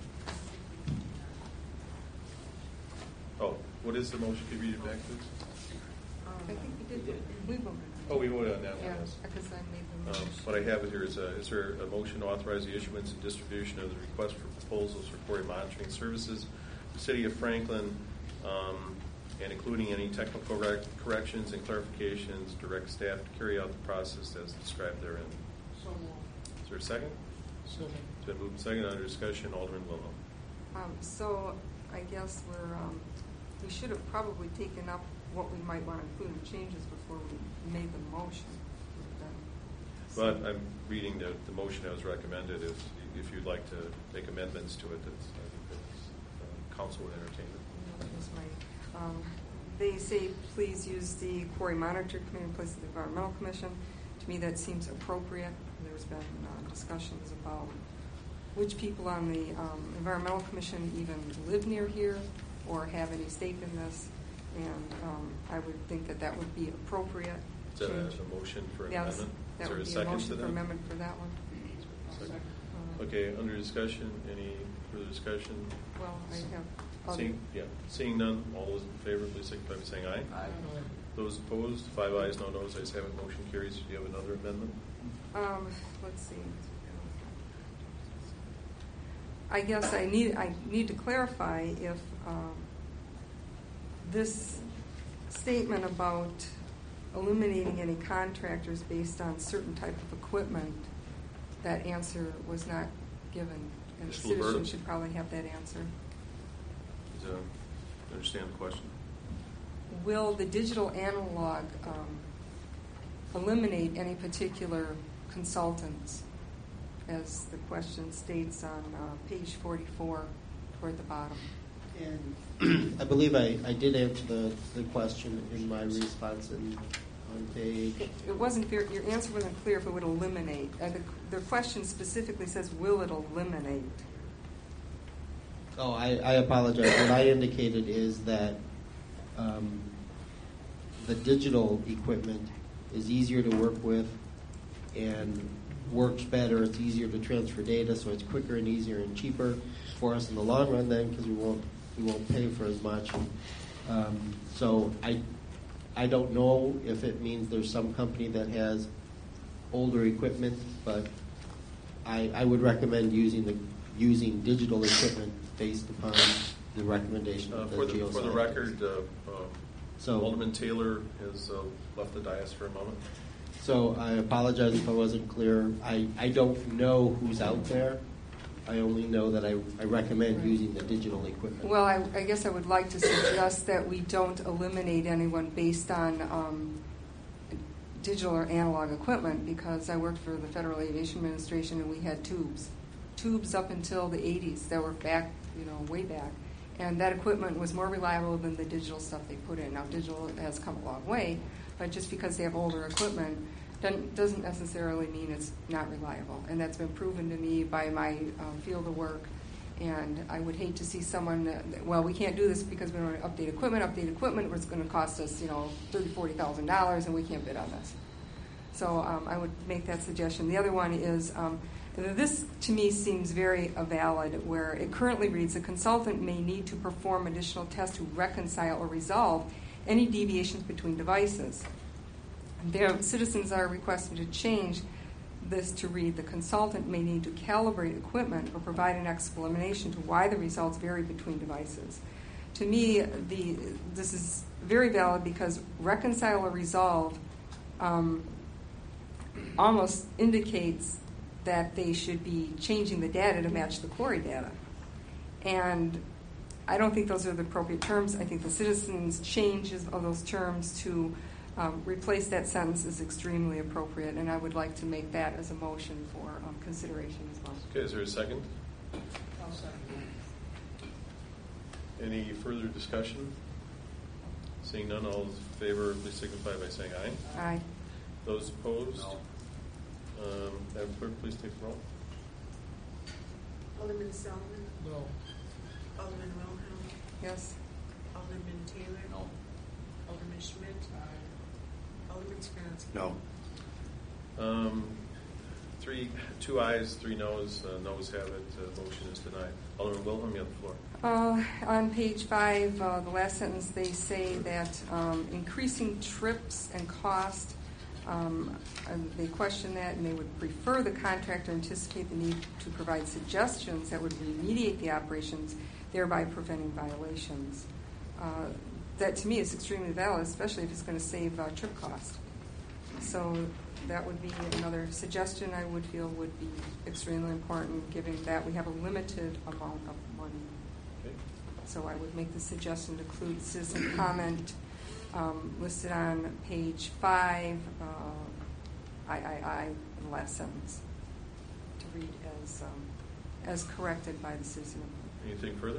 oh, what is the motion? Could you read it back, please? Um, I think we did. We voted. Oh, we voted on that one. Yeah, Yes. because I made the Um, motion. what I have here is, a, is there a motion to authorize the issuance and distribution of the request for proposals for quarry monitoring services, the City of Franklin, um, and including any technical rec- corrections and clarifications, direct staff to carry out the process as described therein. So moved. Is there a second? Second. It's been moved and seconded. Under discussion, Alderman Willow. Um, so I guess we're, um, we should have probably taken up what we might want to include in changes before we made the motion. But I'm reading the, the motion that was recommended. If if you'd like to make amendments to it, that's, I think that's, uh, council would entertain it. That was my, um, they say please use the quarry monitor committee in place of the environmental commission. To me, that seems appropriate. There's been uh, discussions about which people on the um, environmental commission even live near here or have any stake in this, and um, I would think that that would be appropriate. Is that a, change. a motion for an Yes, amendment? that Is there would a be a second motion to for that? amendment for that one. Second. Uh, Okay, under discussion, any further discussion? Well, I have other. Seeing, yeah, seeing none, all those in favor, please signify by saying aye. Aye. Those opposed, five ayes, no noes, ayes have it, motion carries. Do you have another amendment? Um, let's see. I guess I need I need to clarify if um, this statement about eliminating any contractors based on certain type of equipment, that answer was not given, and the Mister citizen Liberto? should probably have that answer. Is, uh, understand the question? Will the digital analog um, eliminate any particular consultants, as the question states on uh, page forty-four toward the bottom? And I believe I, I did answer the, the question in my response in, on page. It, it wasn't clear. Your answer wasn't clear if it would eliminate. Uh, the, the question specifically says, will it eliminate? Oh, I, I apologize. What I indicated is that um, the digital equipment is easier to work with and works better. It's easier to transfer data, so it's quicker and easier and cheaper for us in the long run then, because we won't we won't pay for as much. Um, so I I don't know if it means there's some company that has older equipment, but I I would recommend using the using digital equipment based upon the recommendation Uh, of the for the for the geoscientists. record, uh, uh, So- Alderman Taylor has uh, left the dais for a moment. So I apologize if I wasn't clear. I, I don't know who's out there. I only know that I, I recommend using the digital equipment. Well, I, I guess I would like to suggest that we don't eliminate anyone based on um, digital or analog equipment, because I worked for the Federal Aviation Administration and we had tubes. Tubes up until the eighties that were back, you know, way back. And that equipment was more reliable than the digital stuff they put in. Now, digital has come a long way, but just because they have older equipment doesn't, doesn't necessarily mean it's not reliable. And that's been proven to me by my um, field of work. And I would hate to see someone, uh, well, we can't do this because we don't want to update equipment. Update equipment, it's going to cost us, you know, thirty thousand dollars, forty thousand dollars, and we can't bid on this. So um, I would make that suggestion. The other one is, um, this to me seems very uh, valid, where it currently reads, a consultant may need to perform additional tests to reconcile or resolve any deviations between devices. Their citizens are requesting to change this to read, the consultant may need to calibrate equipment or provide an explanation to why the results vary between devices. To me, the this is very valid because reconcile or resolve um, almost indicates that they should be changing the data to match the quarry data. And I don't think those are the appropriate terms. I think the citizens' changes of those terms to um, replace that sentence is extremely appropriate, and I would like to make that as a motion for um, consideration as well. Okay, is there a second? I'll second. Any further discussion? Seeing none, all those in favor, please signify by saying aye. Aye. Those opposed? Um, Madam Clerk, please take the roll. Alderman Sullivan? No. Alderman Wilhelm? Yes. Alderman Taylor? No. Alderman Schmidt? Alderman Skronsky? No. Um, three, two ayes, three noes. Uh, noes have it. Uh, motion is denied. Alderman Wilhelm, you have the floor. Uh, on page five, uh, the last sentence, they say that um, increasing trips and cost, um, and they question that, and they would prefer the contractor anticipate the need to provide suggestions that would remediate the operations, thereby preventing violations. Uh, that to me is extremely valid, especially if it's going to save uh, trip cost. So that would be another suggestion I would feel would be extremely important, given that we have a limited amount of money. Okay. So I would make the suggestion to include citizen comment um, listed on page five, uh, I, I, I, in the last sentence, to read as um, as corrected by the citizen. Anything further?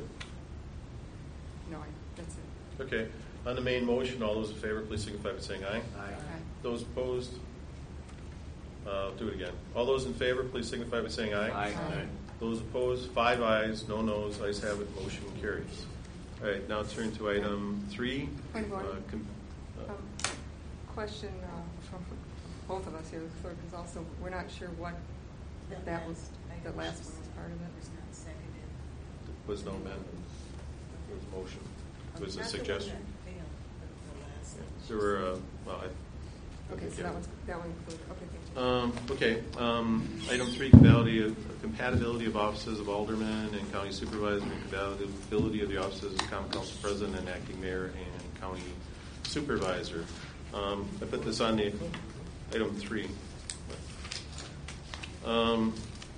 No, I, that's it. Okay. On the main motion, all those in favor, please signify by saying aye. Aye. Those opposed? Uh, I'll do it again. All those in favor, please signify by saying aye. Aye. Aye. Those opposed? Five ayes, no noes. Ayes have it. Motion carries. All right. Now turn to item three. Point of order. Uh, com- uh, Um, question uh, from both of us here, the clerk is also, we're not sure what The that was, last the item last was- one was part of it. was not seconded. was no amendment. There was a motion. It was a Not the one suggestion. that failed, but the last Yeah. one. There were, uh, well, I, Okay, so yeah. that one's, that one included, okay, thank you. Um, okay, um, item three, compatibility of, compatibility of offices of alderman and county supervisor, and compatibility of the offices of common council president and acting mayor and county supervisor. Um, I put this on the, item three. Um,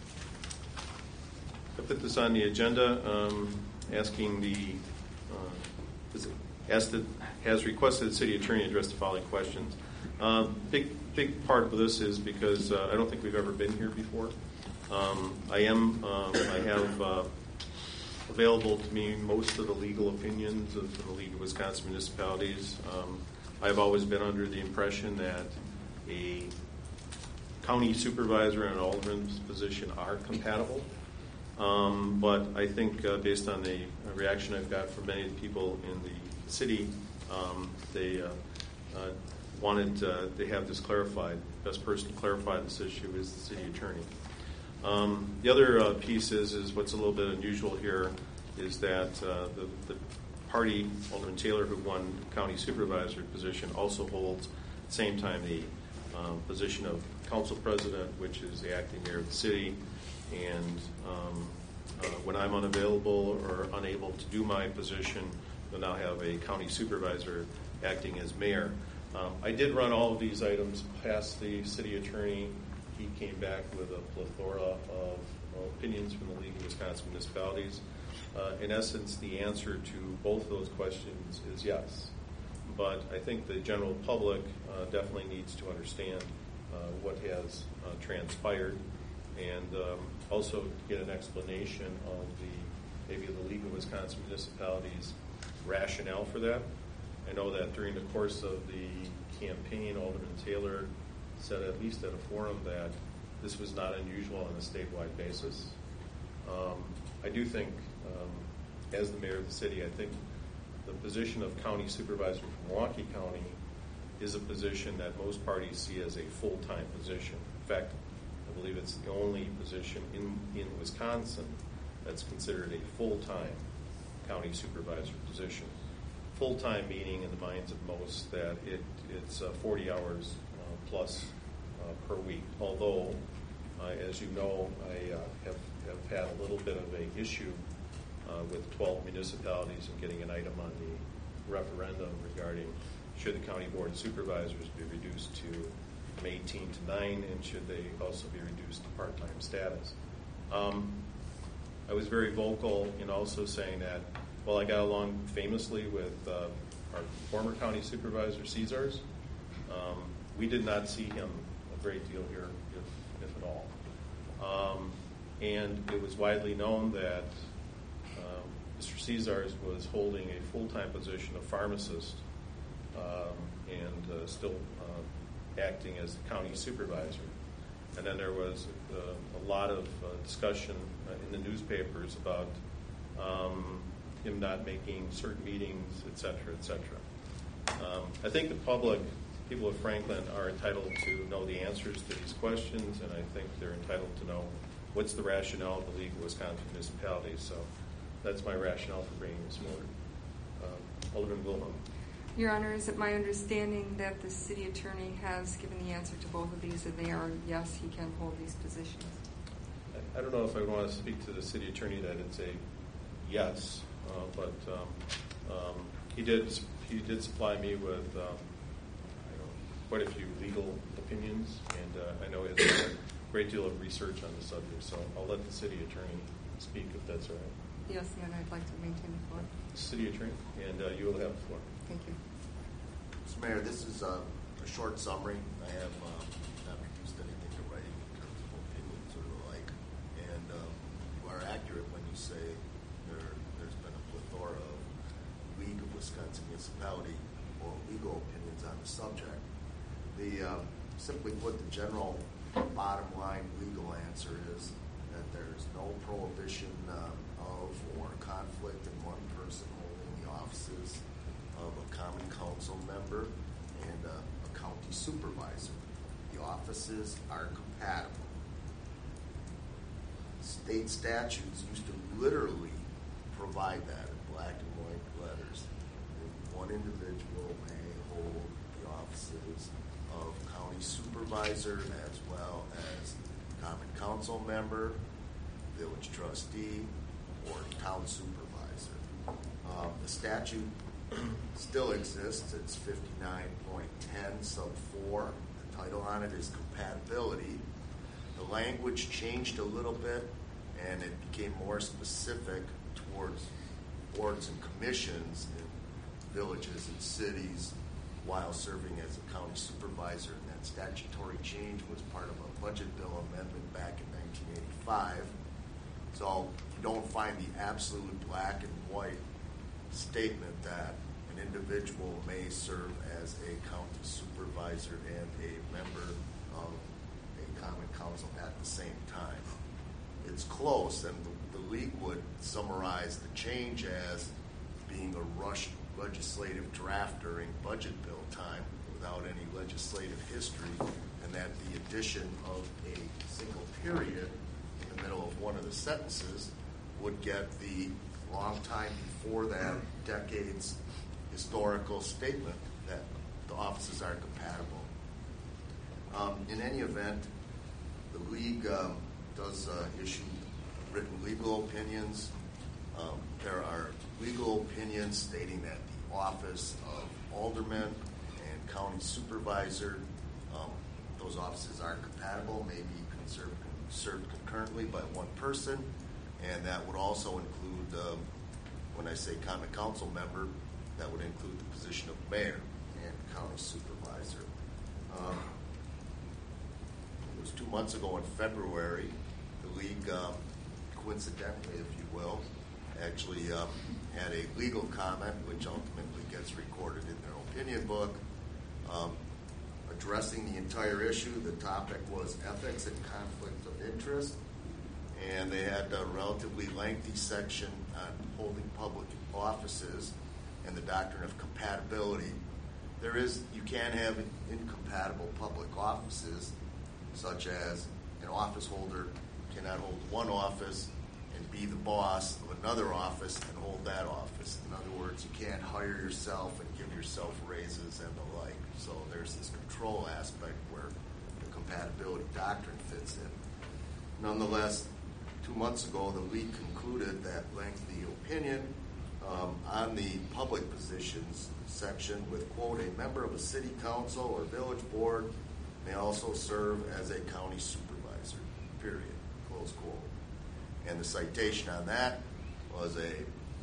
I put this on the agenda, um, asking the, uh, is it, asked that, has requested the city attorney address the following questions. Uh, big, big part of this is because uh, I don't think we've ever been here before. Um, I am, um, I have uh, available to me most of the legal opinions of the League of Wisconsin Municipalities. Um, I've always been under the impression that a county supervisor and an alderman's position are compatible. Um, but I think uh, based on the reaction I've got from many of the people in the city, um, they uh, uh, wanted uh, to have this clarified. Best person to clarify this issue is the city attorney. Um, the other uh, piece is, is what's a little bit unusual here is that uh, the, the party, Alderman Taylor, who won county supervisor position, also holds at the same time the um, position of council president, which is the acting mayor of the city. And um, uh, when I'm unavailable or unable to do my position, we'll now have a county supervisor acting as mayor. Um, I did run all of these items past the city attorney. He came back with a plethora of uh, opinions from the League of Wisconsin Municipalities. Uh, in essence, the answer to both of those questions is yes. But I think the general public uh, definitely needs to understand uh, what has uh, transpired, and um, also to get an explanation of the maybe the League of Wisconsin Municipalities rationale for that. I know that during the course of the campaign, Alderman Taylor said, at least at a forum, that this was not unusual on a statewide basis. Um, I do think, um, as the mayor of the city, I think the position of county supervisor for Milwaukee County is a position that most parties see as a full-time position. In fact, I believe it's the only position in, in Wisconsin that's considered a full-time county supervisor position. Full-time meaning in the minds of most that it, it's uh, forty hours uh, plus uh, per week. Although, uh, as you know, I uh, have, have had a little bit of an issue uh, with twelve municipalities and getting an item on the referendum regarding should the county board of supervisors be reduced to from eighteen to nine, and should they also be reduced to part-time status. Um, I was very vocal in also saying that while I got along famously with uh, our former county supervisor, Cesars, um, we did not see him a great deal here, if, if at all. Um, and it was widely known that um, Mister Cesars was holding a full-time position of pharmacist um, and uh, still uh, acting as the county supervisor. And then there was uh, a lot of uh, discussion uh, in the newspapers about um, him not making certain meetings, et cetera, et cetera. Um, I think the public, people of Franklin, are entitled to know the answers to these questions, and I think they're entitled to know what's the rationale of the League of Wisconsin Municipalities. So that's my rationale for bringing this forward. Uh, Alderman Wilhelm. Your Honor, is it my understanding that the city attorney has given the answer to both of these, and they are, yes, he can hold these positions? I, I don't know if I want to speak to the city attorney that it's a yes, uh, but um, um, he did he did supply me with um, I know, quite a few legal opinions, and uh, I know he has done a great deal of research on the subject, so I'll let the city attorney speak if that's all right. Yes, and then I'd like to maintain the floor. City attorney, and uh, you will have the floor. Thank you. Mister Mayor, this is uh, a short summary. I have um, not produced anything to writing in terms of opinions or the like. And um, you are accurate when you say there, there's been a plethora of League of Wisconsin Municipality or legal opinions on the subject. The um, simply put, the general bottom line legal answer is that there's no prohibition um, of or conflict in one person holding the offices of a common council member and a, a county supervisor. The offices are compatible. State statutes used to literally provide that in black and white letters. One individual may hold the offices of county supervisor as well as common council member, village trustee, or town supervisor. Um, the statute still exists. It's fifty-nine point ten sub four. The title on it is compatibility. The language changed a little bit, and it became more specific towards boards and commissions in villages and cities while serving as a county supervisor. And that statutory change was part of a budget bill amendment back in nineteen eighty-five. So you don't find the absolute black and white statement that an individual may serve as a county supervisor and a member of a common council at the same time. It's close, and the, the league would summarize the change as being a rushed legislative draft during budget bill time without any legislative history, and that the addition of a single period in the middle of one of the sentences would get the long time before that decades historical statement that the offices are compatible. Um, in any event, the league um, does uh, issue written legal opinions. Um, there are legal opinions stating that the office of alderman and county supervisor, um, those offices are compatible, may be conserved, served concurrently by one person, and that would also include, um, when I say common council member, that would include the position of mayor and county supervisor. Um, it was two months ago in February, the league, um, coincidentally, if you will, actually um, had a legal comment, which ultimately gets recorded in their opinion book, um, addressing the entire issue. The topic was ethics and conflict of interest, and they had a relatively lengthy section on holding public offices and the doctrine of compatibility. There is, you can have incompatible public offices, such as an office holder cannot hold one office and be the boss of another office and hold that office. In other words, you can't hire yourself and give yourself raises and the like. So there's this control aspect where the compatibility doctrine fits in. Nonetheless, two months ago, the league concluded that lengthy opinion um, on the public positions section with, quote, a member of a city council or village board may also serve as a county supervisor, period, close quote. And the citation on that was a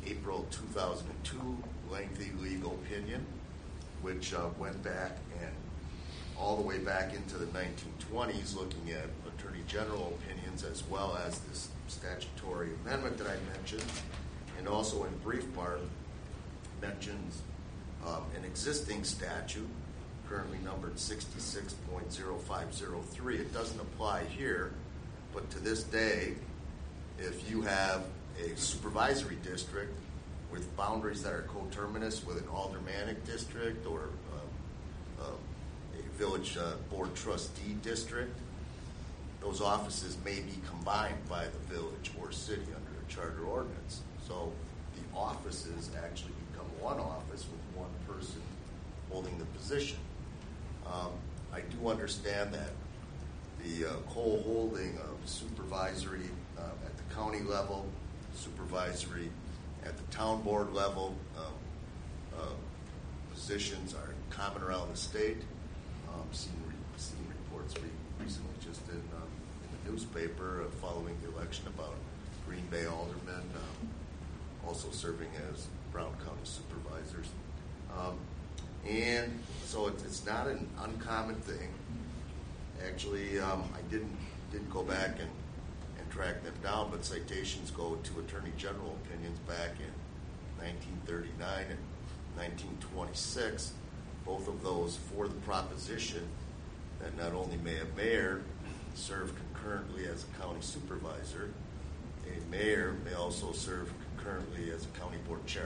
April two thousand two lengthy legal opinion, which uh, went back and all the way back into the nineteen twenties, looking at Attorney General opinions as well as this statutory amendment that I mentioned, and also in brief part mentions um, an existing statute, currently numbered sixty-six point oh five oh three. It doesn't apply here, but to this day, if you have a supervisory district with boundaries that are coterminous with an aldermanic district or uh, uh, a village uh, board trustee district, those offices may be combined by the village or city under a charter ordinance. So the offices actually become one office with one person holding the position. Um, I do understand that the uh, co-holding of supervisory uh, at the county level, supervisory at the town board level, um, uh, positions are common around the state. Um, seen, re- seen reports re- recently just in, um, in the newspaper uh, following the election about Green Bay aldermen um, also serving as Brown County supervisors. Um, and so it, it's not an uncommon thing. Actually, um, I didn't didn't go back and, and track them down, but citations go to Attorney General opinions back in nineteen thirty-nine and nineteen twenty-six, both of those for the proposition that not only may a mayor serve concurrently as a county supervisor, a mayor may also serve concurrently as a county board chairman.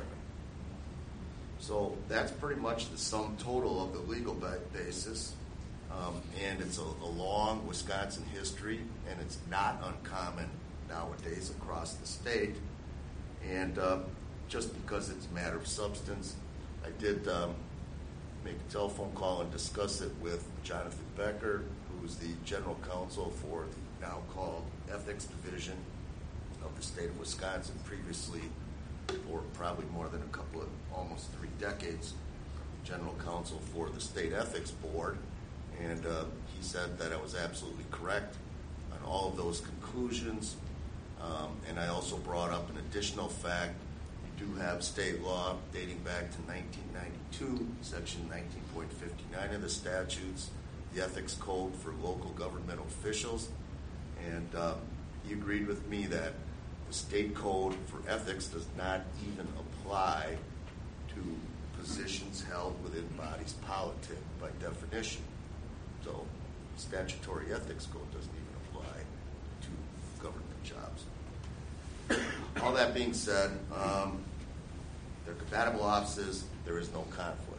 So that's pretty much the sum total of the legal basis. Um, and it's a, a long Wisconsin history, and it's not uncommon nowadays across the state. And uh, just because it's a matter of substance, I did um, make a telephone call and discuss it with Jonathan Becker, who's the general counsel for the now called Ethics Division of the state of Wisconsin, previously for probably more than a couple of, almost three decades, general counsel for the State Ethics Board. And uh, he said that I was absolutely correct on all of those conclusions. Um, and I also brought up an additional fact. We do have state law dating back to nineteen ninety-two, section nineteen point fifty-nine of the statutes, the ethics code for local governmental officials. And uh, he agreed with me that the state code for ethics does not even apply to positions held within bodies politic by definition. So statutory ethics code doesn't even apply to government jobs. All that being said, um, they're compatible offices. There is no conflict.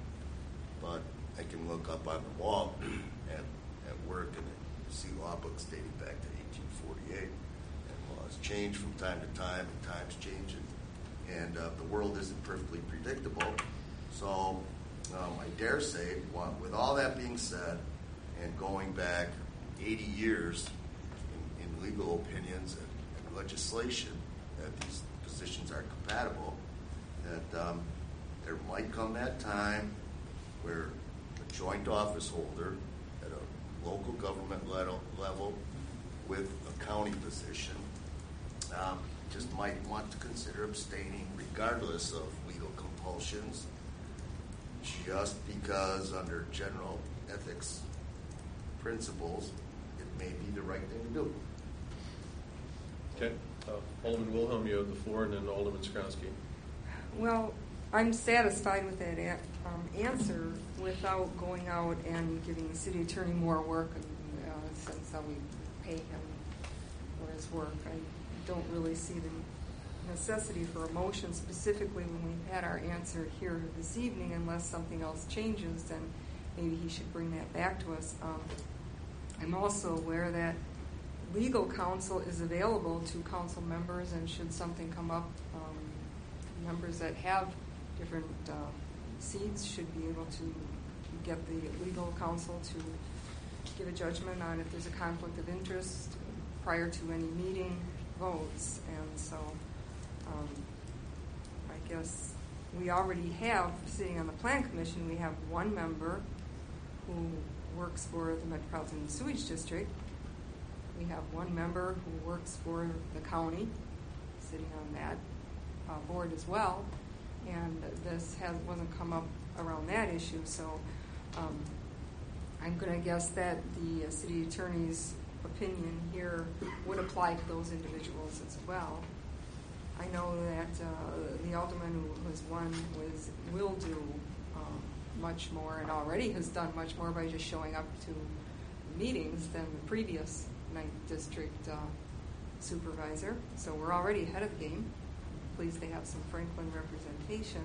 But I can look up on the wall at, at work and see law books dating back to eighteen forty-eight. And laws change from time to time, and times change. And, and uh, the world isn't perfectly predictable. So um, I dare say, with all that being said, and going back eighty years in, in legal opinions and, and legislation, that these positions are compatible, that um, there might come that time where a joint office holder at a local government level, level with a county position um, just might want to consider abstaining regardless of legal compulsions, just because under general ethics principles, it may be the right thing to do. Okay. Uh, Alderman Wilhelm, you have the floor, and then Alderman Skronsky. Well, I'm satisfied with that a- um, answer without going out and giving the city attorney more work, uh, since how we pay him for his work. I don't really see the necessity for a motion specifically when we've had our answer here this evening. Unless something else changes, then maybe he should bring that back to us. Um, I'm also aware that legal counsel is available to council members, and should something come up, um, members that have different uh, seats should be able to get the legal counsel to give a judgment on if there's a conflict of interest prior to any meeting votes. And so um, I guess we already have, sitting on the Plan Commission, we have one member who works for the Metropolitan Sewage District. We have one member who works for the county, sitting on that. uh, board as well, and this has, wasn't come up around that issue, so um, I'm going to guess that the uh, city attorney's opinion here would apply to those individuals as well. I know that uh, the alderman who has won was, will do um, much more, and already has done much more by just showing up to meetings than the previous ninth District uh, supervisor. So we're already ahead of the game. Pleased they have some Franklin representation.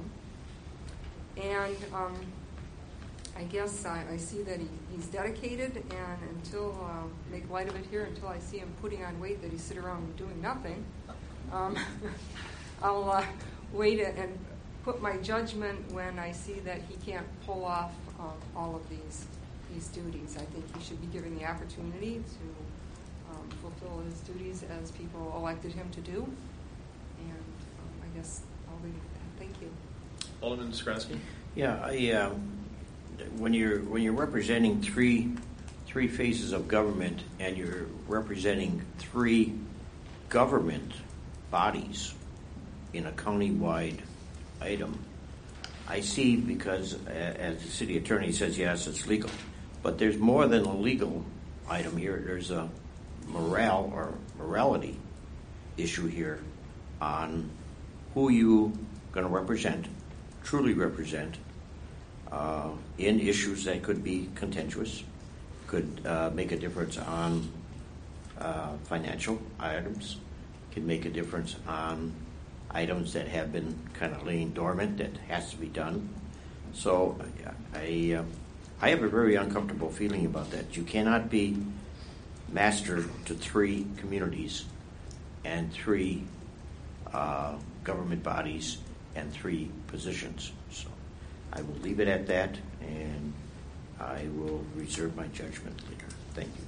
And um, I guess I, I see that he, he's dedicated, and until, uh, make light of it here, until I see him putting on weight that he sit around doing nothing, um, I'll uh, wait and put my judgment when I see that he can't pull off uh, all of these these duties. I think he should be given the opportunity to um, fulfill his duties as people elected him to do. And um, I guess I'll leave it at that. Thank you. Alderman Skransky? Yeah, I, uh, when you're when you're representing three three phases of government and you're representing three government bodies in a county-wide item, I see, because uh, as the city attorney says, yes, it's legal, but there's more than a legal item here. There's a morale or morality issue here on who you going to represent, truly represent, uh, in issues that could be contentious, could uh, make a difference on uh, financial items, can make a difference on items that have been kind of laying dormant that has to be done. So I, uh, I have a very uncomfortable feeling about that. You cannot be master to three communities and three uh, government bodies and three positions. So I will leave it at that, and I will reserve my judgment later. Thank you.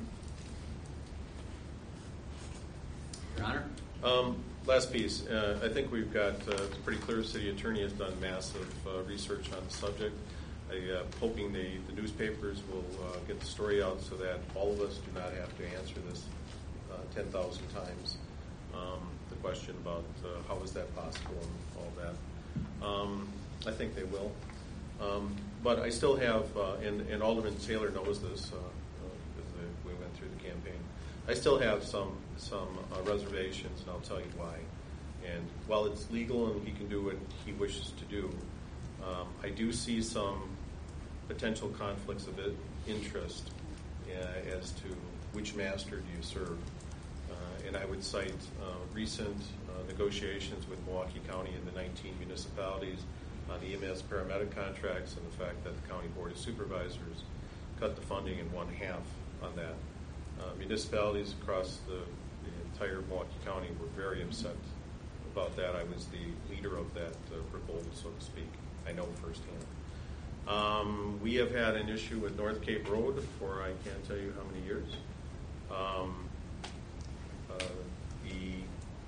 Your Honor? Um, last piece. Uh, I think we've got, uh, it's pretty clear the city attorney has done massive uh, research on the subject. I'm uh, hoping the, the newspapers will uh, get the story out so that all of us do not have to answer this uh, ten thousand times. Um, the question about uh, how is that possible and all that. Um, I think they will. Um, but I still have, uh, and, and Alderman Taylor knows this, uh, uh, as we went through the campaign, I still have some some uh, reservations, and I'll tell you why. And while it's legal and he can do what he wishes to do, um, I do see some potential conflicts of interest uh, as to which master do you serve. Uh, and I would cite uh, recent uh, negotiations with Milwaukee County and the nineteen municipalities on the E M S paramedic contracts, and the fact that the County Board of Supervisors cut the funding in one half on that. Uh, municipalities across the, the entire Milwaukee County were very upset about that. I was the leader of that uh, revolt, so to speak. I know firsthand. Um, we have had an issue with North Cape Road for I can't tell you how many years. Um, uh, the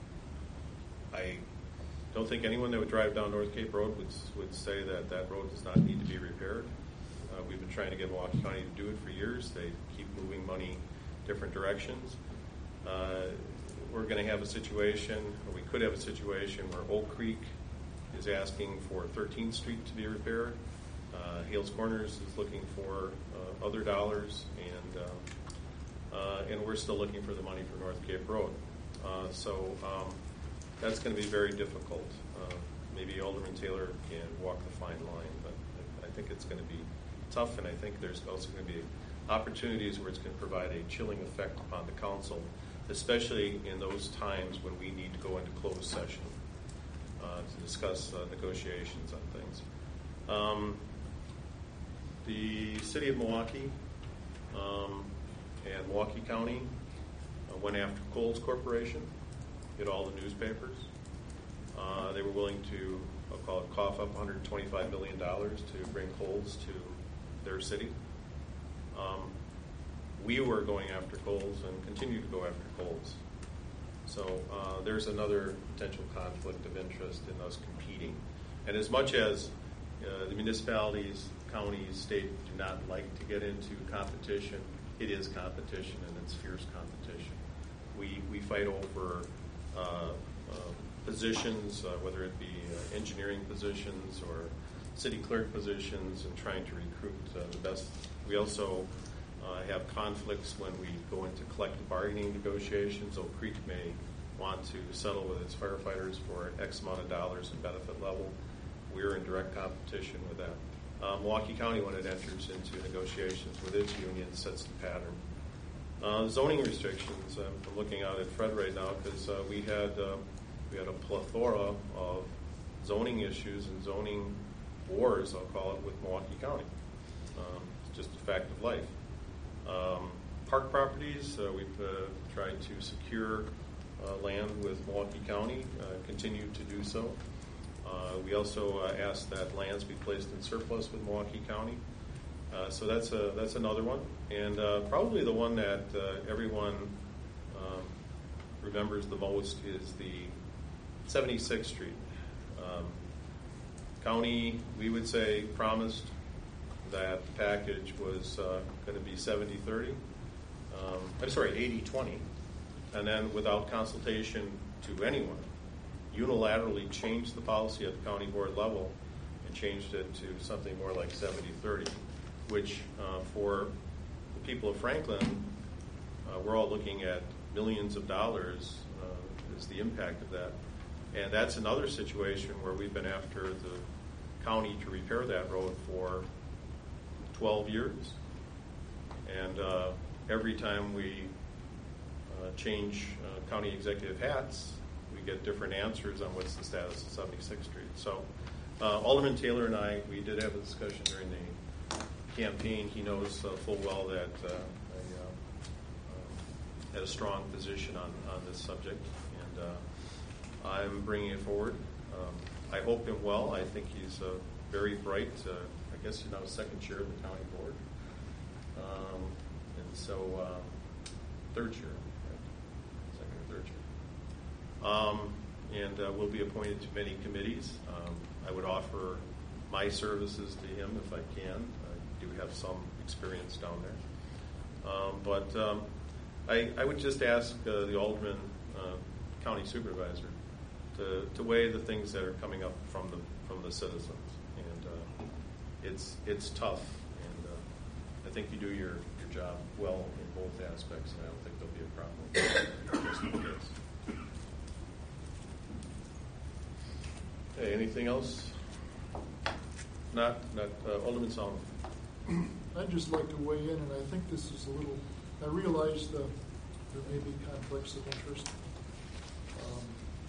I don't think anyone that would drive down North Cape Road would would say that that road does not need to be repaired. Uh, we've been trying to get Milwaukee County to do it for years. They keep moving money different directions. Uh, we're going to have a situation, or we could have a situation, where Oak Creek is asking for thirteenth Street to be repaired. Uh, Hales Corners is looking for uh, other dollars, and uh, uh, and we're still looking for the money for North Cape Road. Uh, so um, that's going to be very difficult. Uh, maybe Alderman Taylor can walk the fine line, but I think it's going to be tough, and I think there's also going to be opportunities where it's going to provide a chilling effect upon the council, especially in those times when we need to go into closed session uh, to discuss uh, negotiations on things. Um, the city of Milwaukee um, and Milwaukee County uh, went after Kohl's Corporation, hit all the newspapers. Uh, they were willing to, I'll call it, cough up one hundred twenty-five million dollars to bring Kohl's to their city. Um, we were going after Kohl's and continue to go after Kohl's. So uh, there's another potential conflict of interest in us competing. And as much as uh, the municipalities, counties, state do not like to get into competition, it is competition, and it's fierce competition. We we fight over uh, uh, positions, uh, whether it be uh, engineering positions or city clerk positions, and trying to recruit uh, the best. We also uh, have conflicts when we go into collective bargaining negotiations. Oak Creek may want to settle with its firefighters for X amount of dollars in benefit level. We're in direct competition with that. Uh, Milwaukee County, when it enters into negotiations with its union, sets the pattern. Uh, zoning restrictions. I'm I'm looking out at Fred right now because uh, we had uh, we had a plethora of zoning issues and zoning wars, I'll call it, with Milwaukee County. Um, it's just a fact of life. Um, park properties. Uh, we've uh, tried to secure uh, land with Milwaukee County. Uh, continue to do so. Uh, we also uh, asked that lands be placed in surplus with Milwaukee County. Uh, so that's a, that's another one. And uh, probably the one that uh, everyone um, remembers the most is the seventy-sixth Street. Um, county, we would say, promised that the package was uh, going to be seventy thirty. Um, I'm sorry, eighty twenty. And then without consultation to anyone, unilaterally changed the policy at the county board level and changed it to something more like seventy thirty, which uh, for the people of Franklin, uh, we're all looking at millions of dollars uh, is the impact of that. And that's another situation where we've been after the county to repair that road for twelve years. And uh, every time we uh, change uh, county executive hats, we get different answers on what's the status of seventy-sixth Street. So uh, Alderman Taylor and I, we did have a discussion during the campaign. He knows uh, full well that uh, I uh, uh, had a strong position on, on this subject, and uh, I'm bringing it forward. Um, I hope him well. I think he's uh, very bright. Uh, I guess he's now second chair of the county board. Um, and so uh, third chair, right? Second or third chair. Um, and uh, will be appointed to many committees. Um, I would offer my services to him if I can. I do have some experience down there. Um, but um, I, I would just ask uh, the Alderman uh, County Supervisor to, to weigh the things that are coming up from the from the citizens. And uh, it's it's tough. And uh, I think you do your, your job well in both aspects, and I don't think there'll be a problem. Just in case. Okay, anything else? Not, not uh, Alderman Solomon. I'd just like to weigh in, and I think this is a little, I realize that there may be conflicts of interest. Um,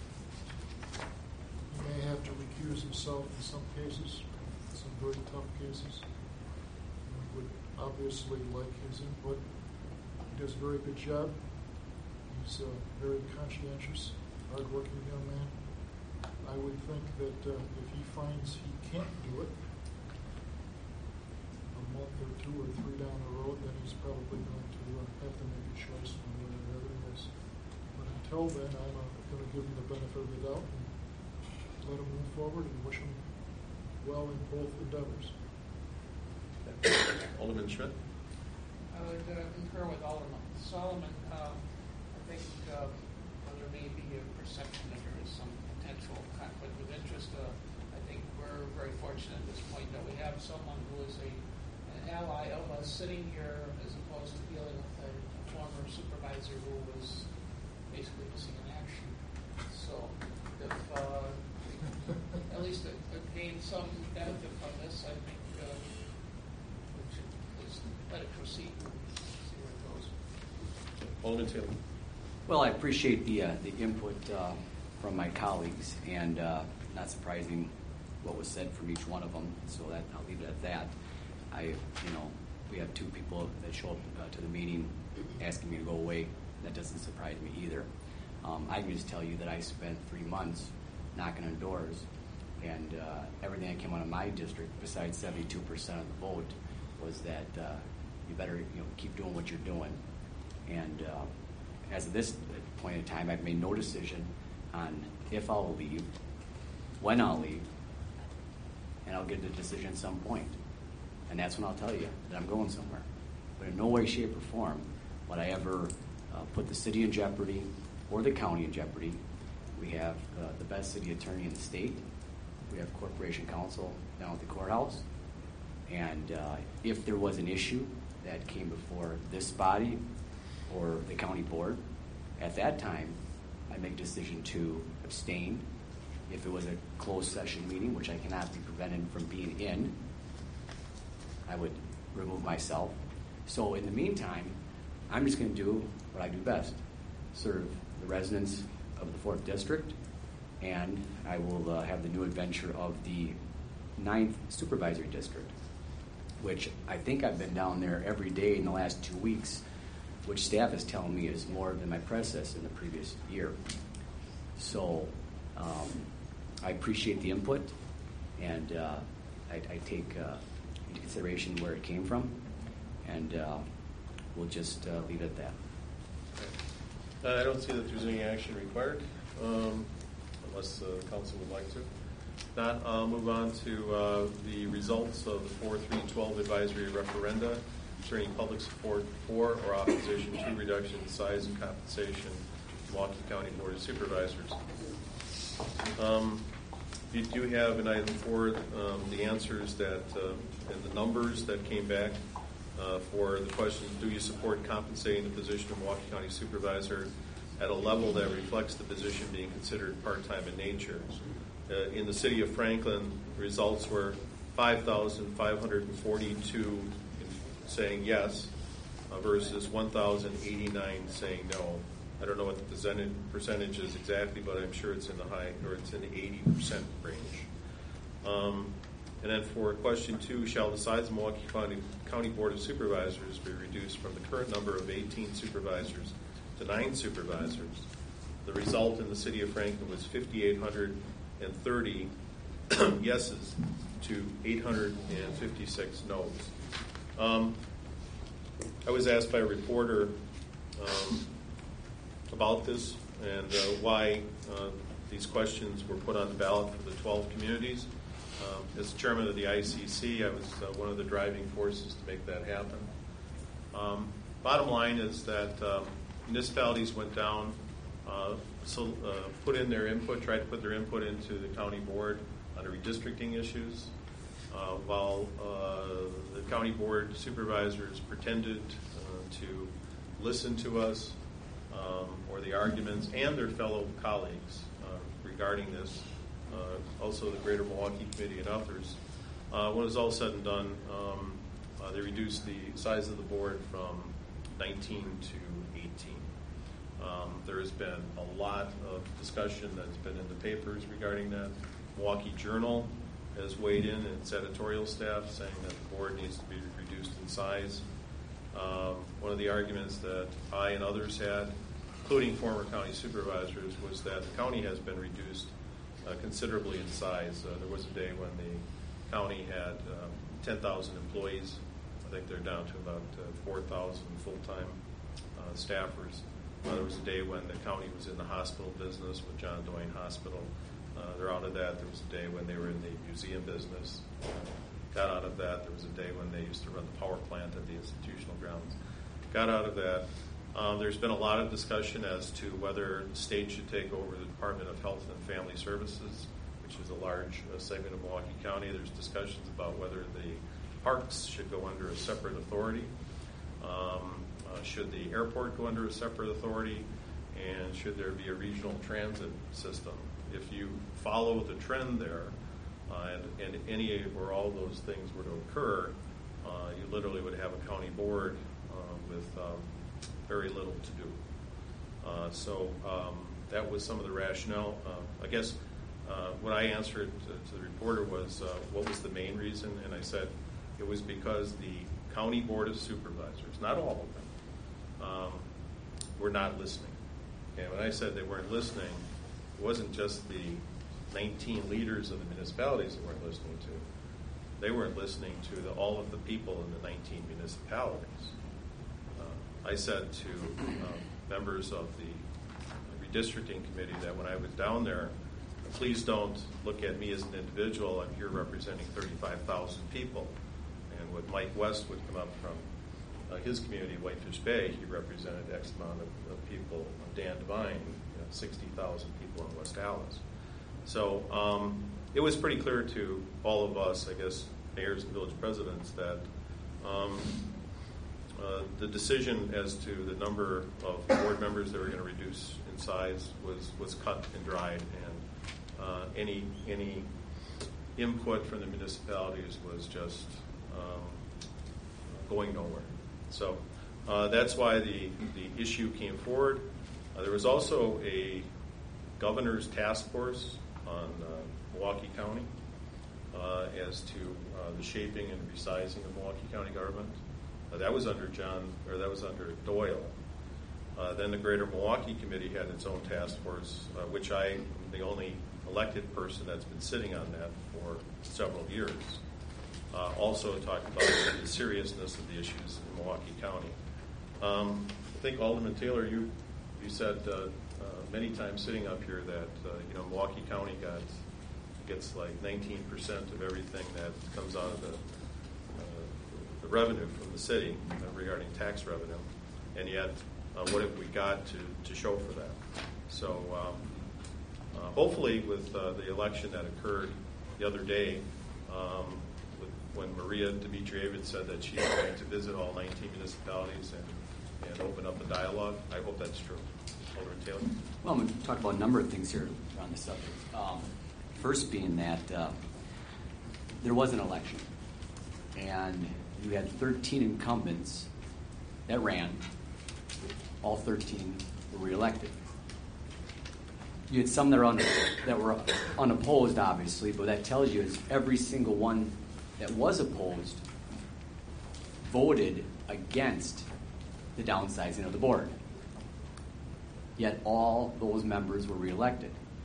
he may have to recuse himself in some cases, some very tough cases. We would obviously like his input. He does a very good job. He's a very conscientious, hardworking young man. I would think that uh, if he finds he can't do it, a month or two or three down the road, then he's probably going to uh, have to make a choice one way or the other. Yes. But until then, I'm uh, going to give him the benefit of the doubt and let him move forward and wish him well in both endeavors. Alderman Schmidt. I would uh, concur with Alderman Solomon. Uh, I think uh, there may be a perception that there is some potential conflict of interest. Uh, I think we're very fortunate at this point that we have someone who is a, an ally of us sitting here as opposed to dealing with a, a former supervisor who was basically missing in action. So if uh, at least it, it gained some benefit from this, I think uh, we should just let it proceed and see where it goes. Alderman Taylor. Well, I appreciate the uh, the input uh, from my colleagues, and uh, not surprising what was said from each one of them. So that I'll leave it at that. I, you know, we have two people that show up uh, to the meeting asking me to go away. That doesn't surprise me either. Um, I can just tell you that I spent three months knocking on doors, and uh, everything that came out of my district, besides seventy-two percent of the vote, was that uh, you better, you know, keep doing what you're doing. And uh, as of this point in time, I've made no decision on if I'll leave, when I'll leave, and I'll get a decision at some point. And that's when I'll tell you that I'm going somewhere. But in no way, shape, or form would I ever uh, put the city in jeopardy or the county in jeopardy We have uh, the best city attorney in the state. We have corporation counsel down at the courthouse. And uh, if there was an issue that came before this body or the county board, at that time, I make a decision to abstain. If it was a closed session meeting, which I cannot be prevented from being in, I would remove myself. So in the meantime, I'm just going to do what I do best, serve the residents of the fourth District, and I will uh, have the new adventure of the ninth Supervisory District, which I think I've been down there every day in the last two weeks, which staff is telling me is more than my predecessor in the previous year. So um, I appreciate the input, and uh, I, I take uh, into consideration where it came from, and uh, we'll just uh, leave it at that. Uh, I don't see that there's any action required, um, unless the uh, council would like to. If not, I'll move on to uh, the results of the four three twelve advisory referenda concerning public support for or opposition to reduction in size and compensation of Milwaukee County Board of Supervisors. Um, you do have in item four um, the answers that uh, and the numbers that came back uh, for the question: do you support compensating the position of Milwaukee County Supervisor at a level that reflects the position being considered part-time in nature? Uh, in the city of Franklin, results were five thousand five hundred forty-two saying yes uh, versus one thousand eighty-nine saying no. I don't know what the percentage, percentage is exactly, but I'm sure it's in the high, or it's in the eighty percent range. Um, and then for question two, shall the size of Milwaukee County, County Board of Supervisors be reduced from the current number of eighteen supervisors to nine supervisors? The result in the city of Franklin was five thousand eight hundred thirty yeses to eight hundred fifty-six noes. Um, I was asked by a reporter um, about this and uh, why uh, these questions were put on the ballot for the twelve communities. Um, as chairman of the I C C, I was uh, one of the driving forces to make that happen. Um, bottom line is that uh, municipalities went down, uh, so uh, put in their input, tried to put their input into the county board on the redistricting issues, uh, while uh, the county board supervisors pretended uh, to listen to us um, or the arguments and their fellow colleagues uh, regarding this, uh, also the Greater Milwaukee Committee and others. Uh, when it was all said and done, um, uh, they reduced the size of the board from nineteen to eighteen. Um, there has been a lot of discussion that's been in the papers regarding that. Milwaukee Journal has weighed in in its editorial staff saying that the board needs to be reduced in size. Um, one of the arguments that I and others had, including former county supervisors, was that the county has been reduced uh, considerably in size. Uh, there was a day when the county had um, ten thousand employees. I think they're down to about uh, four thousand full-time uh, staffers. Uh, there was a day when the county was in the hospital business with John Doyne Hospital. Uh, they're out of that. There was a day when they were in the museum business. Uh, got out of that. There was a day when they used to run the power plant at the institutional grounds. Got out of that. Um, there's been a lot of discussion as to whether the state should take over the Department of Health and Family Services, which is a large uh, segment of Milwaukee County. There's discussions about whether the parks should go under a separate authority. Um, uh, should the airport go under a separate authority? And should there be a regional transit system? If you follow the trend there, uh, and, and any or all those things were to occur, uh, you literally would have a county board uh, with um, very little to do. Uh, so um, that was some of the rationale. Uh, I guess uh, what I answered to, to the reporter was, uh, what was the main reason? And I said it was because the county board of supervisors, not all of them, um, were not listening. Okay, when I said they weren't listening, it wasn't just the nineteen leaders of the municipalities that weren't listening to. They weren't listening to the, all of the people in the nineteen municipalities. Uh, I said to uh, members of the redistricting committee that when I was down there, please don't look at me as an individual. I'm here representing thirty-five thousand people. And when Mike West would come up from uh, his community, Whitefish Bay, he represented X amount of, of people. Dan Devine, you know, sixty thousand people in West Allis. So um, it was pretty clear to all of us, I guess, mayors and village presidents, that um, uh, the decision as to the number of board members that were going to reduce in size was, was cut and dried, and uh, any any input from the municipalities was just um, going nowhere. So uh, that's why the, the issue came forward. Uh, there was also a governor's task force on uh, Milwaukee County uh, as to uh, the shaping and resizing of Milwaukee County government. Uh, that was under John, or that was under Doyle. Uh, then the Greater Milwaukee Committee had its own task force, uh, which I am the only elected person that's been sitting on that for several years. Uh, also talked about the seriousness of the issues in Milwaukee County. Um, I think Alderman Taylor, you you said uh, uh, many times sitting up here that uh, you know Milwaukee County got gets like nineteen percent of everything that comes out of the uh, the revenue from the city uh, regarding tax revenue, and yet uh, what have we got to, to show for that? So um, uh, hopefully with uh, the election that occurred the other day, um, with, when Maria Dimitrijevic said that she's going to visit all nineteen municipalities and and open up a dialogue. I hope that's true. Alderman Taylor? Well, I'm going to talk about a number of things here on the subject. Um, first being that uh, there was an election, and you had thirteen incumbents that ran. All thirteen were reelected. You had some that were, un- that were unopposed, obviously, but that tells you is every single one that was opposed voted against the downsizing of the board. Yet all those members were reelected.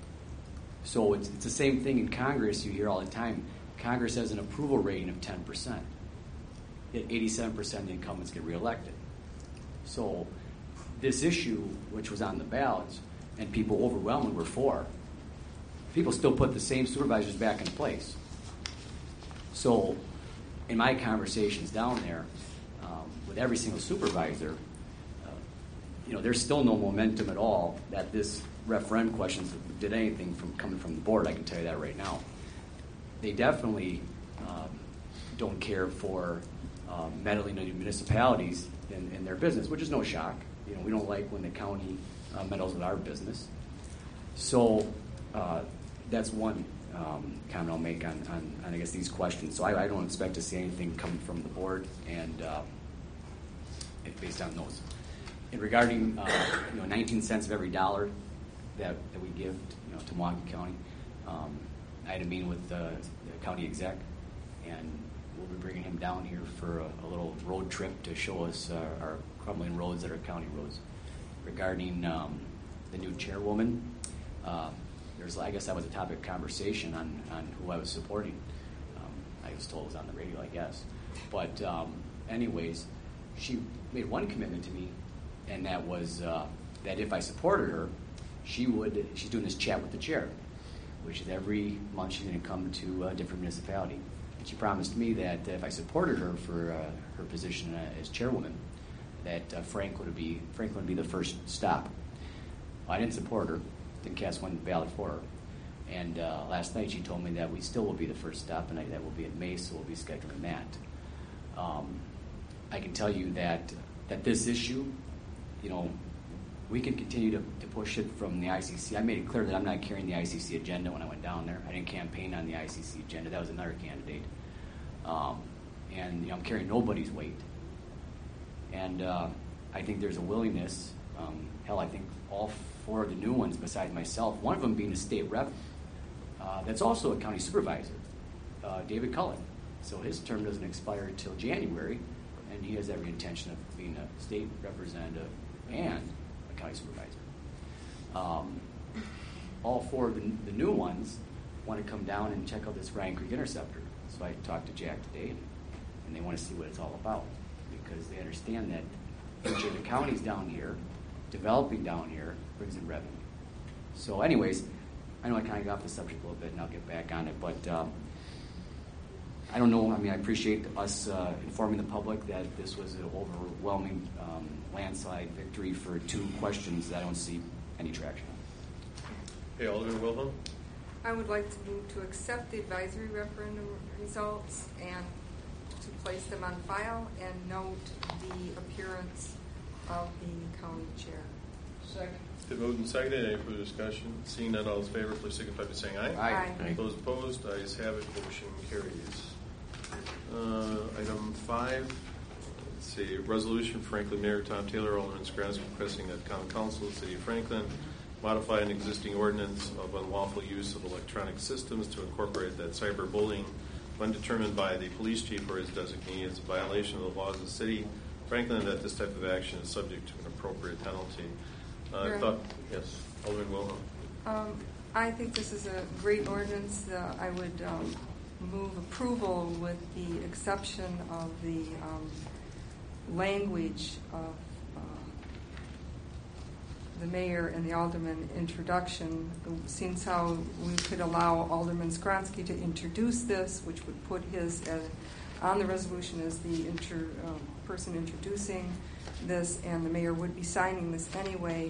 So it's, it's the same thing in Congress. You hear all the time. Congress has an approval rating of ten percent. Yet eighty-seven percent of the incumbents get reelected. So this issue, which was on the ballots, and people overwhelmingly were for, people still put the same supervisors back in place. So in my conversations down there, um, with every single supervisor, uh, you know, there's still no momentum at all that this referendum questions did anything from coming from the board. I can tell you that right now. They definitely um, don't care for uh, meddling into municipalities in, in their business, which is no shock. You know, we don't like when the county uh, meddles with our business. So uh, that's one um, comment I'll make on, on, on, I guess, these questions. So I, I don't expect to see anything coming from the board, and uh, if based on those. And regarding, uh, you know, nineteen cents of every dollar that, that we give, you know, to Milwaukee County, um, I had a meeting with uh, the county exec, and we'll be bringing him down here for a, a little road trip to show us uh, our crumbling roads that are county roads. Regarding um, the new chairwoman, uh, there's, I guess that was a topic of conversation on, on who I was supporting. Um, I was told it was on the radio, I guess. But um, anyways, she made one commitment to me, and that was uh, that if I supported her, she would, she's doing this chat with the chair, which is every month she's going to come to a different municipality. And she promised me that if I supported her for uh, her position uh, as chairwoman, that uh, Frank would be Franklin would be the first stop. Well, I didn't support her, didn't cast one ballot for her, and uh, last night she told me that we still will be the first stop, and I, that will be in May, so we'll be scheduling that. Um, I can tell you that that this issue, you know, we can continue to, to push it from the I C C. I made it clear that I'm not carrying the I C C agenda when I went down there. I didn't campaign on the I C C agenda. That was another candidate. Um, and you know, I'm carrying nobody's weight. And uh, I think there's a willingness, um, hell, I think all four of the new ones besides myself, one of them being a state rep, uh, that's also a county supervisor, uh, David Cullen. So his term doesn't expire until January, and he has every intention of being a state representative and a county supervisor. Um, all four of the, the new ones want to come down and check out this Ryan Creek Interceptor. So I talked to Jack today, and, and they want to see what it's all about, because they understand that each of the counties down here, developing down here, brings in revenue. So anyways, I know I kind of got off the subject a little bit, and I'll get back on it, but um, I don't know, I mean, I appreciate us uh, informing the public that this was an overwhelming um, landslide victory for two questions that I don't see any traction on. Hey, Alderman Wilhelm? I would like to move to accept the advisory referendum results and to place them on file and note the appearance of the county chair. Second. Been moved and seconded. Any further discussion? Seeing none, all those in favor, please signify by saying aye. Aye. Aye. Those opposed, ayes have it. Motion carries. Uh, item five. Let's see. Resolution: Franklin Mayor Tom Taylor, Alderman Skransky, requesting that Common Council of the City of Franklin modify an existing ordinance of unlawful use of electronic systems to incorporate that cyberbullying, when determined by the police chief or his designee, is a violation of the laws of the city of Franklin, that this type of action is subject to an appropriate penalty. Uh, I Right. thought, yes, Alderman Wilhelm. Um, I think this is a great ordinance. Uh, I would um, move approval with the exception of the um, language of uh, the mayor and the alderman introduction. It seems how we could allow Alderman Skronsky to introduce this, which would put his uh, on the resolution as the inter, uh, person introducing this, and the mayor would be signing this anyway.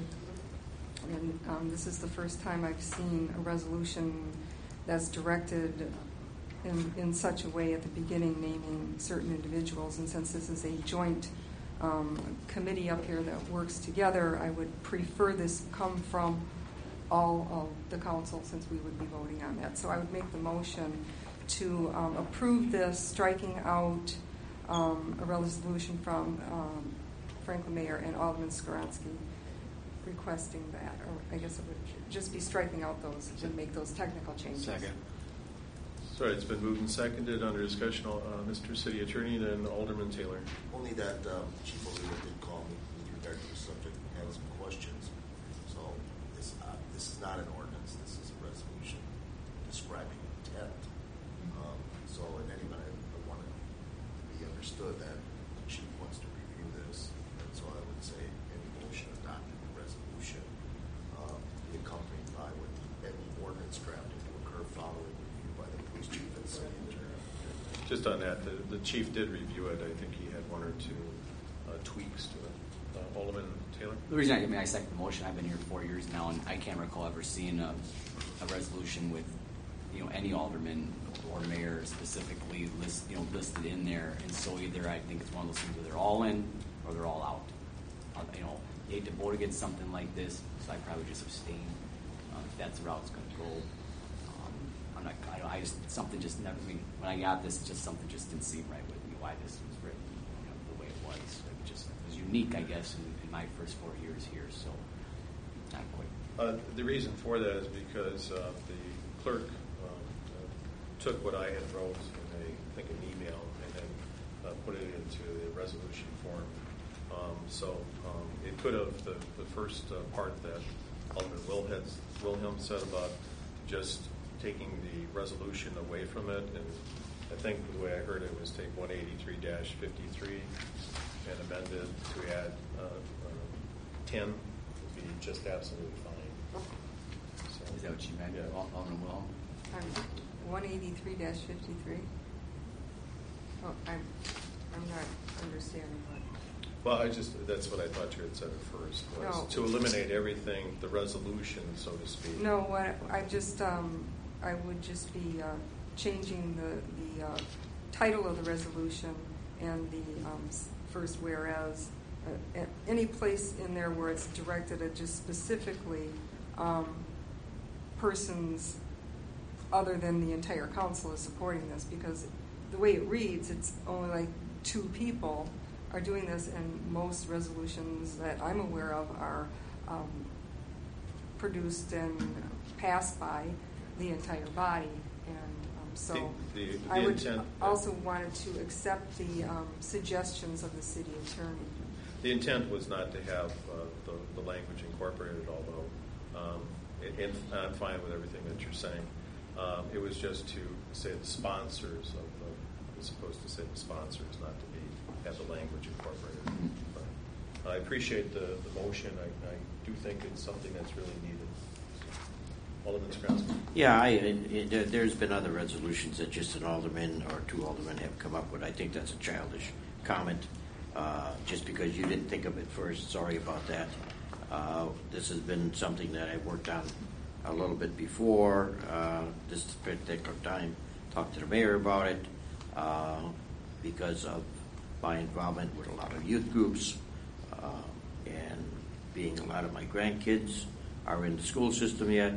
And um, this is the first time I've seen a resolution that's directed in, in such a way at the beginning, naming certain individuals. And since this is a joint um, committee up here that works together, I would prefer this come from all of the council, since we would be voting on that. So I would make the motion to um, approve this, striking out um, a resolution from um, Franklin Mayor and Alderman Skronsky requesting that, or I guess it would just be striking out those to make those technical changes. Second. Sorry, it's been moved and seconded. Under discussion, uh, Mister City Attorney, then Alderman Taylor. Only that um, Chief O'Leary did call me with regard to the subject and had some questions. So this uh, this is not an ordinance. This is a resolution describing intent. Um, so in any event, I want it to be understood that the chief wants to review this, and so I would say any motion adopting the resolution uh, be accompanied by with any ordinance drafting to occur following review by the police chief and city attorney. Just on that, the, the chief did review it. I think he had one or two uh, tweaks to it. Uh, Alderman Taylor? The reason I, I mean, I second the motion, I've been here four years now, and I can't recall ever seeing a, a resolution with, you know, any alderman or mayor specifically list, you know, listed in there. And so either I think it's one of those things where they're all in or they're all out. Uh, you know, you hate to vote against something like this, so I probably just abstain uh, if that's the route it's going to go. Um, I'm not. I, don't, I just something just never. I mean, when I got this, just something just didn't seem right with me. Why this was written, you know, the way it was. It just it was unique, I guess, in, in my first four years here. So not quite. Uh, the reason for that is because uh, the clerk um, uh, took what I had wrote in a, I think an email, and then uh, put it into the resolution form. Um, so um, it could have, the, the first uh, part that Alderman Wilhelm, Wilhelm said about just taking the resolution away from it, and I think the way I heard it was take one eighty-three dash fifty-three and amend it to add uh, uh, ten would be just absolutely fine. So, Is that what you meant, yeah. Alderman Wilhelm? Um, one eighty-three dash fifty-three. Oh, I'm, I'm not understanding what. Well, I just, that's what I thought you had said at first, was No. to eliminate everything, the resolution, so to speak. No, what I just, um, I would just be uh, changing the, the uh, title of the resolution and the um, s- first whereas. Uh, at any place in there where it's directed at just specifically um, persons other than the entire council is supporting this, because the way it reads, it's only like two people are doing this, and most resolutions that I'm aware of are um, produced and passed by the entire body. And um, so The- the- the I would intent- also wanted to accept the um, suggestions of the city attorney. The intent was not to have uh, the, the language incorporated, although um, it, it, I'm fine with everything that you're saying. Um, it was just to say the sponsors of the, as opposed to say the sponsors, not to be have the language incorporated. But I appreciate the, the motion. I, I do think it's something that's really needed. Alderman Skransky. Yeah, I, it, it, there- there's been other resolutions that just an alderman or two aldermen have come up with. I think that's a childish comment. Uh, just because you didn't think of it first, sorry about that. Uh, this has been something that I've worked on a little bit before uh, this particular time. Talked to the mayor about it uh, because of my involvement with a lot of youth groups uh, and being a lot of my grandkids are in the school system yet.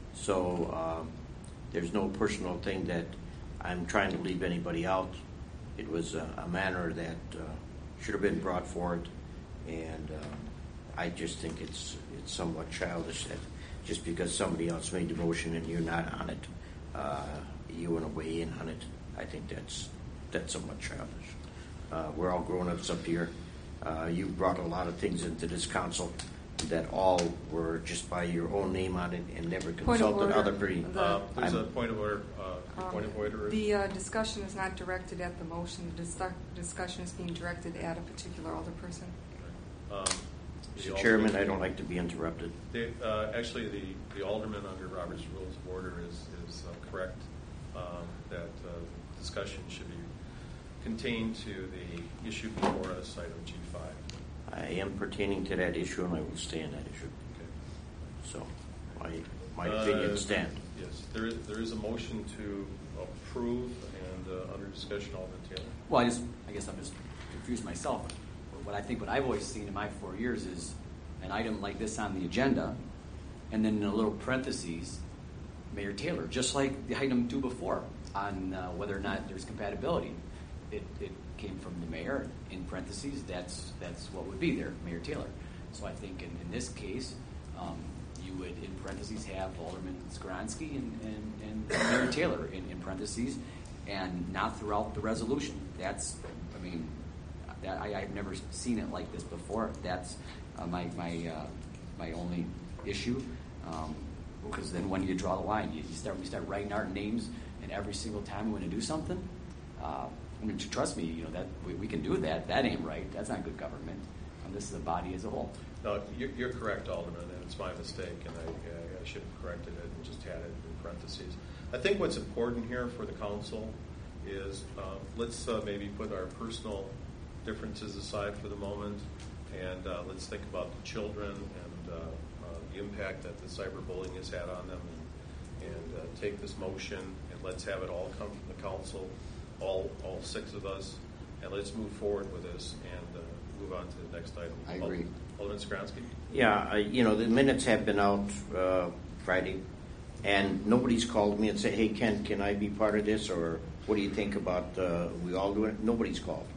So um, there's no personal thing that I'm trying to leave anybody out. It was a, a manner that uh, should have been brought forward, and uh, I just think it's it's somewhat childish that just because somebody else made the motion and you're not on it, uh, you want to weigh in on it. I think that's that's somewhat childish. Uh, we're all grown-ups up here. Uh, you brought a lot of things into this council that all were just by your own name on it and never Point of consulted order. other pretty. Uh, There's I'm- a point of order. Uh, Um, point of order. The uh, discussion is not directed at the motion. The dis- discussion is being directed at a particular alderperson. Um, the Mister alderman- Chairman, I don't like to be interrupted. The, uh, actually, the, the alderman under Robert's Rules of Order is, is uh, correct um, that uh, discussion should be contained to the issue before us, item G five. I am pertaining to that issue, and I will stay on that issue. Okay. So, my my Uh, opinion stand. Yes, there is, there is a motion to approve and uh, under discussion, Alderman Taylor. Well, I just, I guess I'm just confused myself. What I think what I've always seen in my four years is an item like this on the agenda, and then in a little parentheses, Mayor Taylor, just like the item two before on uh, whether or not there's compatibility. It, it came from the mayor in parentheses. That's that's what would be there, Mayor Taylor. So I think in, in this case, um, you would in parentheses have Alderman Skransky and, and, and Mayor Taylor in, in parentheses, and not throughout the resolution. That's, I mean, that, I, I've never seen it like this before. That's uh, my my uh, my only issue. Um, because then when you draw the line, you, you start we start writing our names, and every single time we want to do something. Uh, I mean, trust me, you know that we, we can do that. That ain't right. That's not good government. Um, this is a body as a whole. No, you're, you're correct, Alderman, and it's my mistake, and I, I should have corrected it and just had it in parentheses. I think what's important here for the council is uh, let's uh, maybe put our personal differences aside for the moment, and uh, let's think about the children and uh, uh, the impact that the cyberbullying has had on them, and, and uh, take this motion, and let's have it all come from the council, all all six of us, and let's move forward with this and uh, move on to the next item. I agree. Alderman Skransky? Yeah, I, you know, the minutes have been out uh, Friday, and nobody's called me and said, hey, Ken, can I be part of this? Or what do you think about uh, we all doing it? Nobody's called.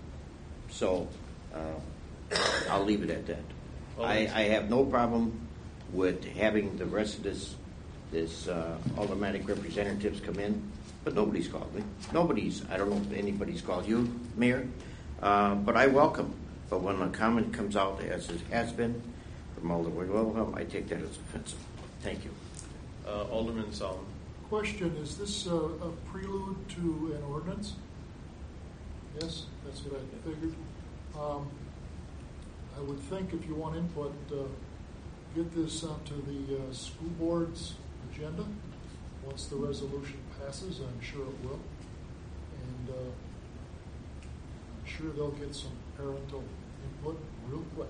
So uh, I'll leave it at that. I, I have no problem with having the rest of this, this uh, automatic representatives come in, but nobody's called me. Nobody's, I don't know if anybody's called you, Mayor, uh, but I welcome. But when a comment comes out, as it has been, from Alderman Wilhelm, I take that as offensive. Thank you. Uh, Alderman Solomon. Question, is this uh, a prelude to an ordinance? Yes, that's what I figured. Um, I would think if you want input, uh, get this onto the uh, school board's agenda once the resolution passes. I'm sure it will. And uh, I'm sure they'll get some parental input real quick.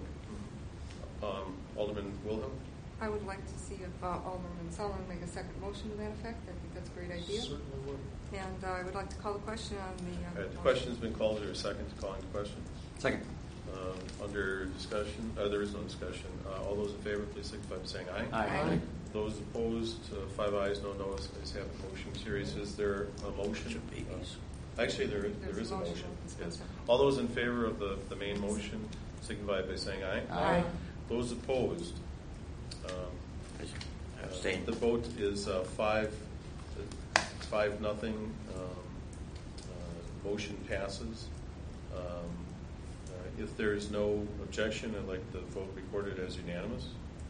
Um, Alderman Wilhelm? I would like to see if uh, Alderman Sullivan make a second motion to that effect. I think that's a great idea. Certainly would. And uh, I would like to call the question on the. Uh, Uh, the motion. question's been called. Is there a second to calling the question? Second. Uh, under discussion, uh, there is no discussion. Uh, all those in favor, please signify by saying aye. Aye. Aye. Those opposed, uh, five ayes, no noes. Ayes have it. Motion carries. Is there a motion? Uh, actually, there is, there There's is a a motion. motion. Let's Yes. go. All those in favor of the, the main motion signify by saying aye. Aye. Those opposed, um, Abstain. Uh, the vote is uh, five, uh, five nothing. Um, uh, motion passes. Um, uh, if there is no objection, I'd like the vote recorded as unanimous.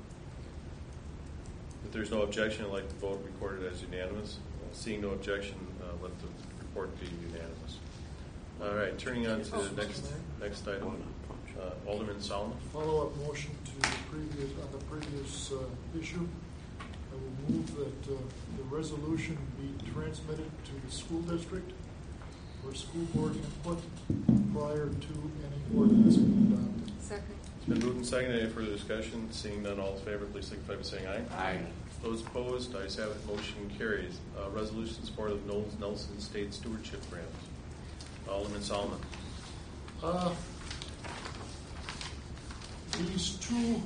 If there's no objection, I'd like the vote recorded as unanimous. Uh, seeing no objection, uh, let the report be unanimous. All right, turning on to the next next item. Uh, Alderman Solomon. Follow-up motion to the previous, on the previous uh, issue. I will move that uh, the resolution be transmitted to the school district for school board input prior to any ordinance being adopted. Second. It's been moved and seconded. Any further discussion? Seeing none, all in favor, please signify by saying aye. Aye. Those opposed, ayes have it, motion carries. Uh, resolution in support of Knowles Nelson State Stewardship Grant. Alderman Solomon. Uh, these two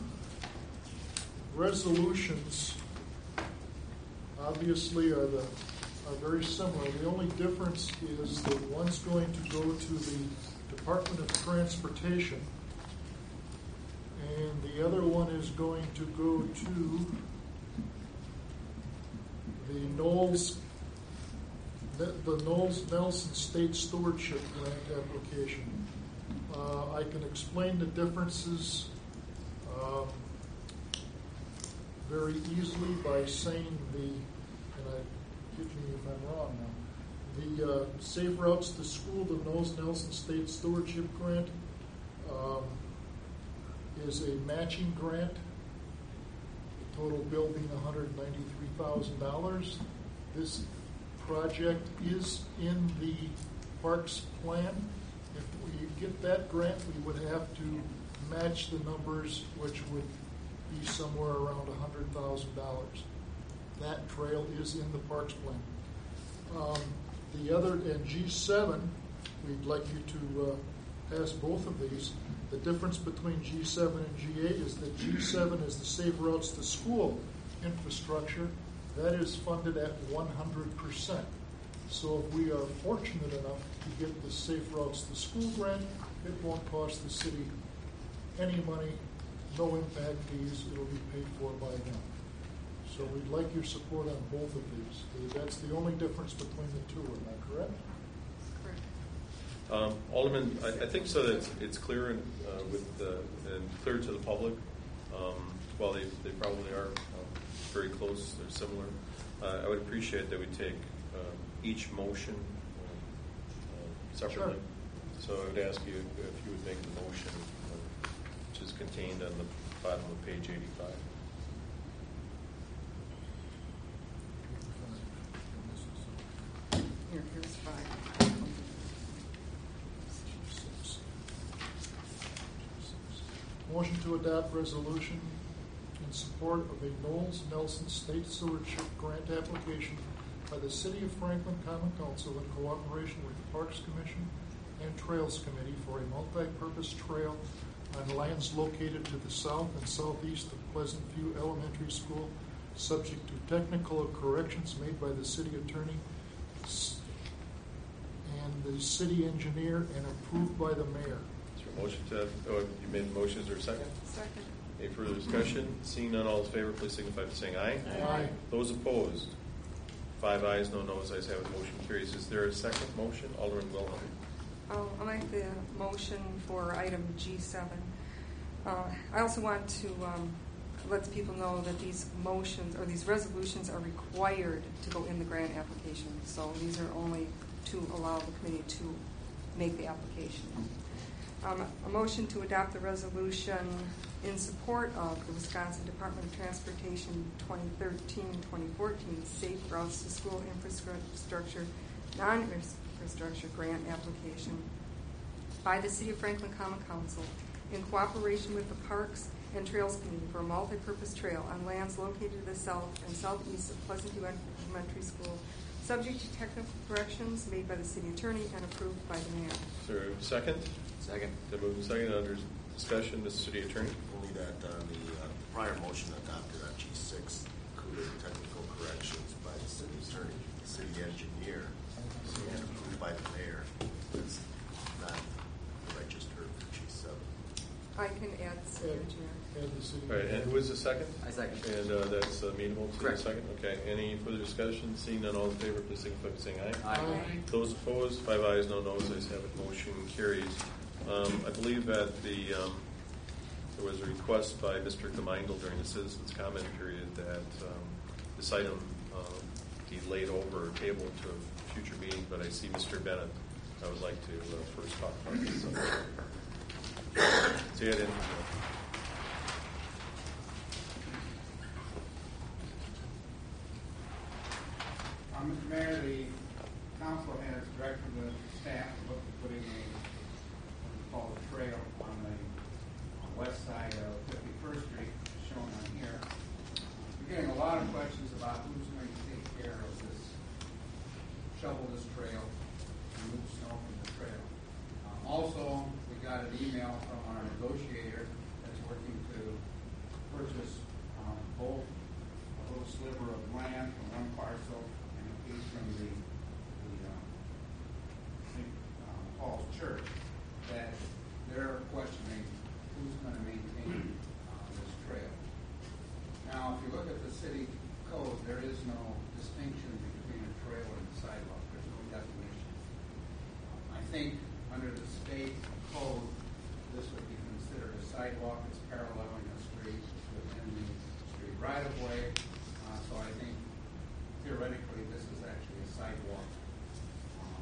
resolutions obviously are the are very similar. The only difference is that one's going to go to the Department of Transportation, and the other one is going to go to the Knowles the, the Knowles Nelson State Stewardship Grant application. Uh, I can explain the differences um, very easily by saying the, and I hit me if I'm wrong now, the uh, Safe Routes to School, the Knowles Nelson State Stewardship Grant, um, is a matching grant. The total bill being one hundred ninety-three thousand dollars. This project is in the Parks plan. If we get that grant, we would have to match the numbers, which would be somewhere around one hundred thousand dollars. That trail is in the Parks plan. Um, the other, and G seven, we'd like you to uh, pass both of these. The difference between G seven and G eight is that G seven is the Safe Routes to School infrastructure. That is funded at one hundred percent. So if we are fortunate enough to get the Safe Routes to School grant, it won't cost the city any money, no impact fees. It'll be paid for by them. So we'd like your support on both of these. That's the only difference between the two, am I correct? Correct. Um, Alderman, I, I think so that it's, it's clear and, uh, with uh, and clear to the public. Um, while they, they probably are um, very close, they're similar. Uh, I would appreciate that we take um, each motion uh, uh, separately. Sure. So I would ask you if you would make the motion, uh, which is contained on the bottom of page eighty-five. Here, here's five. Motion to adopt resolution in support of a Knowles Nelson State Stewardship Grant application by the City of Franklin Common Council in cooperation with the Parks Commission and Trails Committee for a multi-purpose trail on lands located to the south and southeast of Pleasant View Elementary School, subject to technical corrections made by the city attorney and the city engineer and approved by the mayor. Is there a motion to, oh, you made the motion, is there a second? Second. Any further discussion? Seeing none, all in favor, please signify by saying aye. Aye. Those opposed? Five ayes, no noes, ayes have it, motion carries. Is there a second motion? Alderman Wilhelm. I'll, I'll make the motion for item G seven. Uh, I also want to um, let people know that these motions or these resolutions are required to go in the grant application. So these are only to allow the committee to make the application. Um, a motion to adopt the resolution in support of the Wisconsin Department of Transportation twenty thirteen twenty fourteen Safe Routes to School Infrastructure Non-Infrastructure Grant application by the City of Franklin Common Council in cooperation with the Parks and Trails Committee for a multi-purpose trail on lands located to the south and southeast of Pleasant View Elementary School, subject to technical corrections made by the city attorney and approved by the mayor. Is there a second? Second. Then moving second under discussion, Mister City Attorney. Only that uh, the uh, prior motion adopted on G six included technical corrections by the city attorney, the city engineer, and approved by the mayor. That's not what I just heard for G seven. I can add city engineer. And the city. All right, and who is the second? I second. And uh, that's amenable to Correct. the second? Okay, any further discussion? Seeing none, all in favor, please signify by saying aye. Aye. Aye. Those opposed, five ayes, no noes, ayes have it, motion carries. Um, I believe that the, um, there was a request by Mister Gemeindl during the citizens' comment period that um, this item uh, be laid over or tabled to a future meeting, but I see Mister Bennett. I would like to uh, first talk about this. See, I didn't. Uh, Mister Mayor, the council has directed the staff to look at putting a what is called a trail on the west side of fifty-first Street, shown on here. We're getting a lot of questions about who's going to take care of this, shovel this trail, and move snow from the trail. Um, also, we got an email from our negotiator that's working to purchase um, both a little sliver of land from one parcel and a piece from the, the uh, Saint Uh, Paul's Church, that they're questioning who's going to maintain uh, this trail. Now, if you look at the city code, there is no distinction between a trail and a sidewalk. There's no definition. I think under the state code, this would be considered a sidewalk. It's paralleling a street within the street right-of-way. Uh, so I think theoretically this is actually a sidewalk. Um,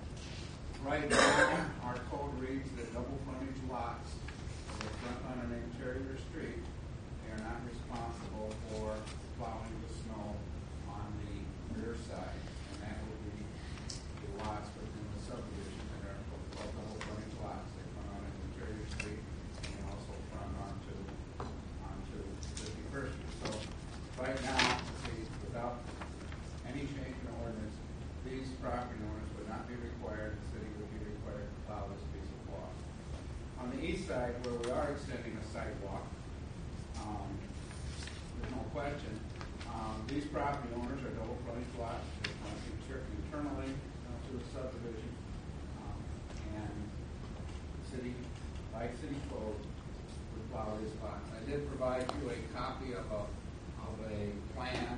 right now, our code reads that double frontage lots that front on an interior street, they are not responsible for plowing the snow on the rear side, and that would be the lots within the subdivision that are called double frontage lots. They front on an interior street and they also front onto onto fifty-first Street. So right now, see, without any change in ordinance, these property owners would not be required, the city would be required to plow this piece of walk. On the east side, where we are extending a sidewalk, um, there's no question, um, these property owners are double frontage lots. They run inter- internally uh, to the subdivision, um, and the city, by city code, would plow these lots. I did provide you a copy of a of a plan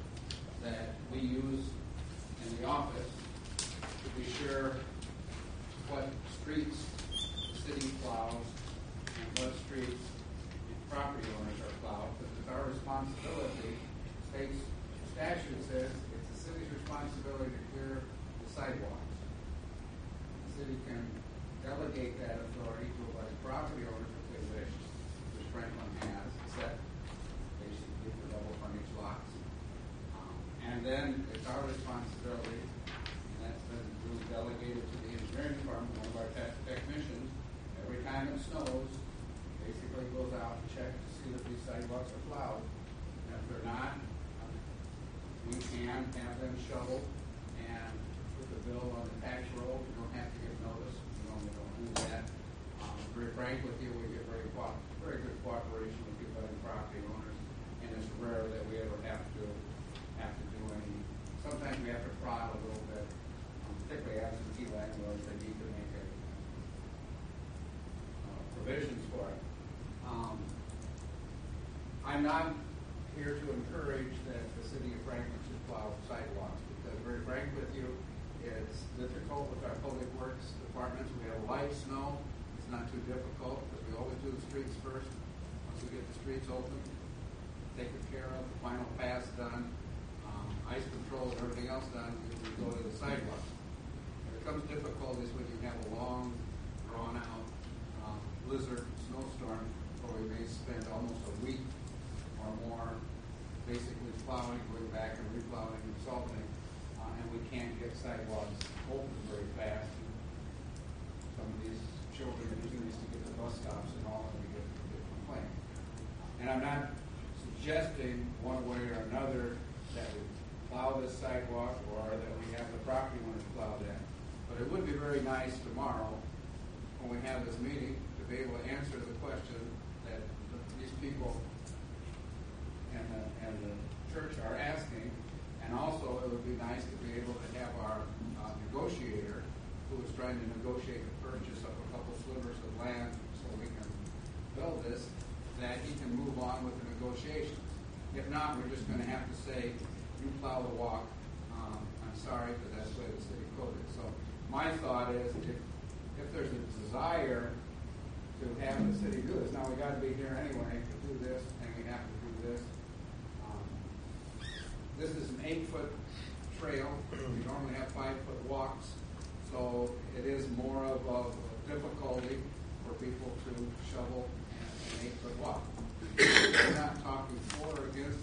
that we use in the office to be sure what streets the city plows and what streets property owners are plowed, because it's our responsibility. State statute says it's the city's responsibility to clear the sidewalks. The city can delegate that authority to a bunch of property owners if they wish, which Franklin has, except basically for double frontage lots. Um, and then it's our responsibility, and that's been really delegated to the engineering department, one of our tech- technicians, every time it snows, basically goes out and checks to see that these sidewalks are plowed. And if they're not, we can have them shoveled and put the bill on the tax roll. We don't have to give notice. We normally don't do that. Um, to be frank with you, we get very co- very good cooperation with people and property owners, and it's rare that we ever have to have to do any. Sometimes we have to prod a little bit, um, particularly absentee landlords. They need to make a, uh, provisions for it. Um, I'm not here to encourage that the city of Franklin should plow sidewalks, because very frank with you, it's difficult with our public works departments. We have light snow. It's not too difficult because we always do the streets first. Once we get the streets open, taken care of, the final pass done, um, ice control and everything else done, we go to the sidewalks. When it comes difficulties when you have a long, drawn-out um, blizzard, snowstorm, where we may spend almost a week or more basically plowing, going back and replowing and salting, uh, and we can't get sidewalks open very fast. Some of these children are using these to get to bus stops and all, and we get, get complaints. And I'm not suggesting one way or another that we plow this sidewalk or that we have the property owners plow that. But it would be very nice tomorrow when we have this meeting to be able to answer the question that these people and the, and the church are asking, and also it would be nice to be able to have our uh, negotiator, who is trying to negotiate the purchase of a couple slivers of land so we can build this, that he can move on with the negotiations. If not, we're just going to have to say, you plow the walk. Um, I'm sorry, but that's the way the city code is. So my thought is, if, if there's a desire to have the city do this, now we got to be here anyway to do this, and we have to do this. Um, this is an eight-foot trail. We normally have five-foot walks, so it is more of a, a difficulty for people to shovel an eight-foot walk. We're not talking for or against it.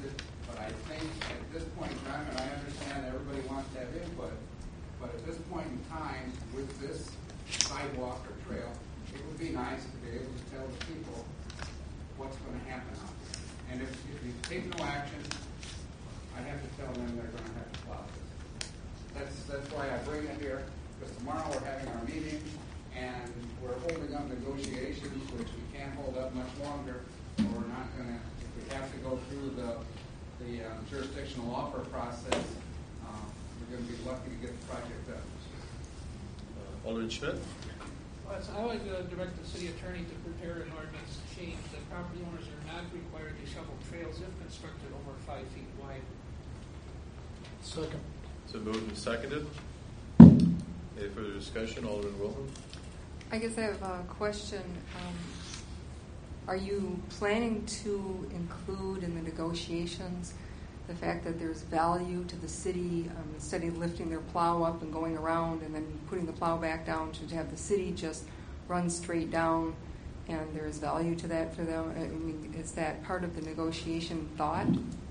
But I think at this point in time, and I understand everybody wants to have input, but at this point in time, with this sidewalk or trail, it would be nice to be able to tell the people what's going to happen out there. And if, if you take no action, I have to tell them they're going to have to plow this. That's, that's why I bring it here, because tomorrow we're having our meeting, and we're holding up negotiations, which we can't hold up much longer, or we're not going to, if we have to go through the, the um, jurisdictional offer process, um, we're going to be lucky to get the project done. Uh, Alderman Schmidt? Well, so I would uh, direct the city attorney to prepare an ordinance to change that property owners are not required to shovel trails if constructed over five feet wide. Second. So moved and seconded. Any further discussion? Alderman Wilhelm? I guess I have a question. Um, are you planning to include in the negotiations the fact that there's value to the city, um, instead of lifting their plow up and going around and then putting the plow back down, to have the city just run straight down, and there's value to that for them? I mean, is that part of the negotiation thought?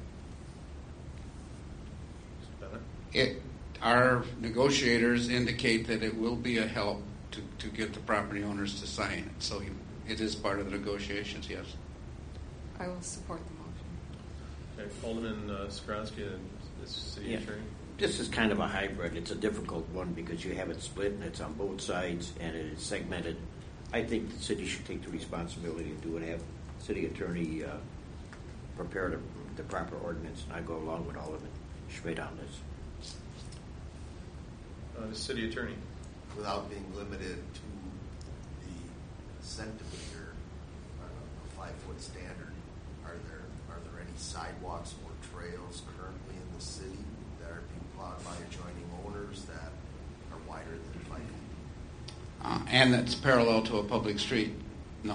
It, our negotiators indicate that it will be a help to, to get the property owners to sign it. So you, it is part of the negotiations, yes. I will support the motion. Okay, Alderman uh, Skronsky and the city Yeah. attorney. This is kind of a hybrid. It's a difficult one because you have it split and it's on both sides and it is segmented. I think the city should take the responsibility to do it, have city attorney uh, prepare the, the proper ordinance, and I go along with Alderman Schmidt on this. Uh, the city attorney. Without being limited to the centimeter, uh, a five-foot standard, are there are there any sidewalks or trails currently in the city that are being plowed by adjoining owners that are wider than five feet? Uh, and that's parallel to a public street, no.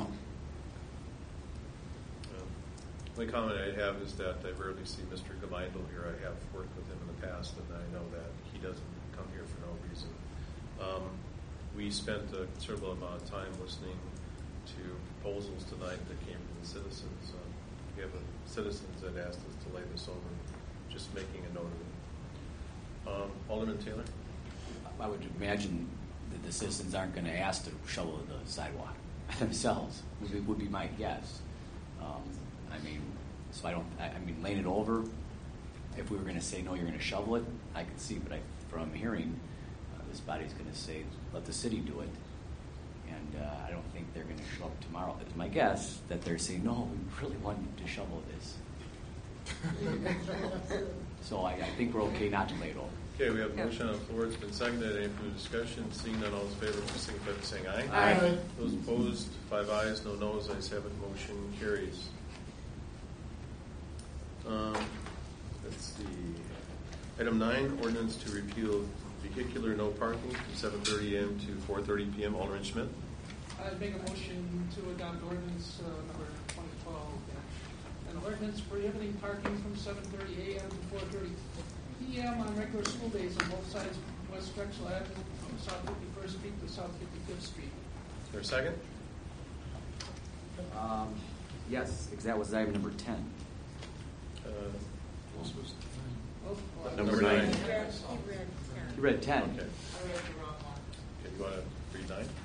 Uh, the only comment I have is that I rarely see Mister Gemeindl here. I have worked with him in the past, and I know that he doesn't come here for no reason. Um, we spent a considerable amount of time listening to proposals tonight that came from the citizens. Uh, we have a, citizens that asked us to lay this over, just making a note of it. Um, Alderman Taylor? I would imagine that the citizens aren't going to ask to shovel the sidewalk themselves, would be, would be my guess. Um, I mean, so I don't, I, I mean, laying it over, if we were going to say, no, you're going to shovel it, I could see, but I, from hearing, uh, this body's going to say, let the city do it. And uh, I don't think they're going to show up tomorrow. It's my guess that they're saying, no, we really want to shovel this. So I, I think we're okay not to lay it over. Okay, we have a motion on the floor. It's been seconded. Any further discussion? Seeing none, all those in favor, please signify by saying aye. Aye. Those opposed, five ayes, no noes. Ayes have it. Motion carries. Um, let's see. Item nine, ordinance to repeal vehicular no parking from seven thirty a.m. to four thirty p.m. Alderman Schmidt. I'd make a motion to adopt ordinance uh, number twenty twelve, an ordinance prohibiting parking from seven thirty a.m. to four thirty p.m. on regular school days on both sides of West Drexel Avenue from South fifty-first Street to South fifty-fifth Street. Is there a second? Um, yes, because that was item number ten. Uh, This was Oh, oh, Number nine. He read, he read ten. You read ten. Okay. I read the wrong one. Okay, you want to read nine?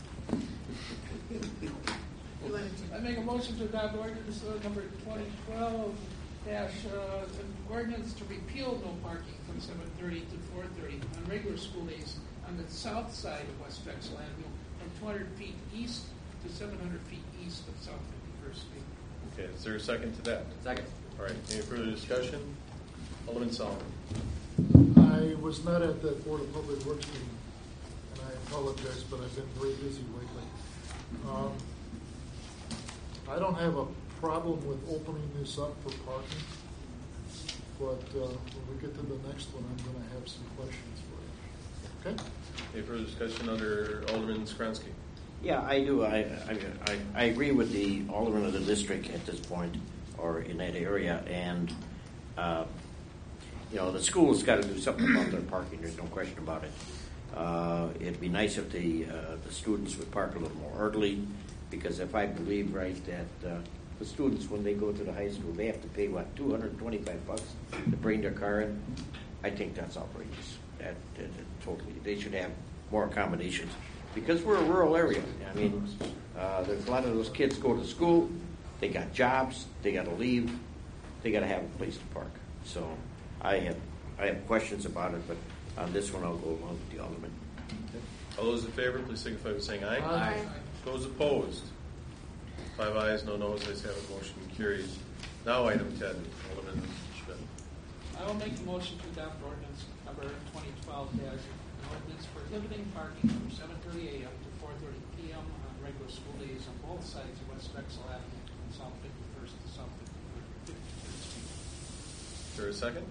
You wanted to- I make a motion to adopt ordinance uh, number twenty twelve dash, uh, an ordinance to repeal no parking from seven thirty to four thirty on regular school days on the south side of West Drexel Avenue from two hundred feet east to seven hundred feet east of South fifty-first Street. Okay, is there a second to that? Second. All right, any further discussion? Alderman Solomon. I was not at that Board of Public Works meeting, and I apologize, but I've been very busy lately. Um, I don't have a problem with opening this up for parking, but uh, when we get to the next one, I'm going to have some questions for you. Okay? Any further discussion under Alderman Skronsky? Yeah, I do. I, I, I, I agree with the alderman of the district at this point, or in that area, and uh, you know, the school's got to do something about their parking. There's no question about it. Uh, it'd be nice if the uh, the students would park a little more orderly, because if I believe right that uh, the students, when they go to the high school, they have to pay, what, two hundred twenty-five bucks to bring their car in? I think that's outrageous. That, that, that totally, they should have more accommodations. Because we're a rural area. I mean, uh, there's a lot of those kids go to school, they got jobs, they got to leave, they got to have a place to park. So I have I have questions about it, but on this one I'll go along with the alderman. All those in favor, please signify by saying aye. Aye. Aye. Those opposed? Five ayes, no noes. Ayes have it. Motion carries. Now item ten, Alderman Schmidt. I will make a motion to adopt ordinance number twenty twelve dash an ordinance prohibiting parking from seven thirty a m to four thirty p m on regular school days on both sides of West Drexel Avenue from South fifty-first to South fifty-third Street. Is there a second?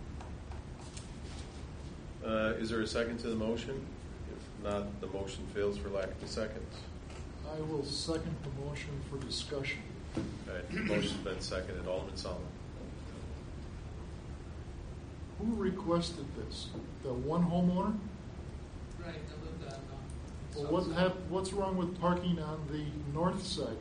Uh, is there a second to the motion? If not, the motion fails for lack of a second. I will second the motion for discussion. All right, the motion's been seconded. Alderman Solomon. Who requested this? The one homeowner? Right, I lived on. Uh, Well, what hap- what's wrong with parking on the north side?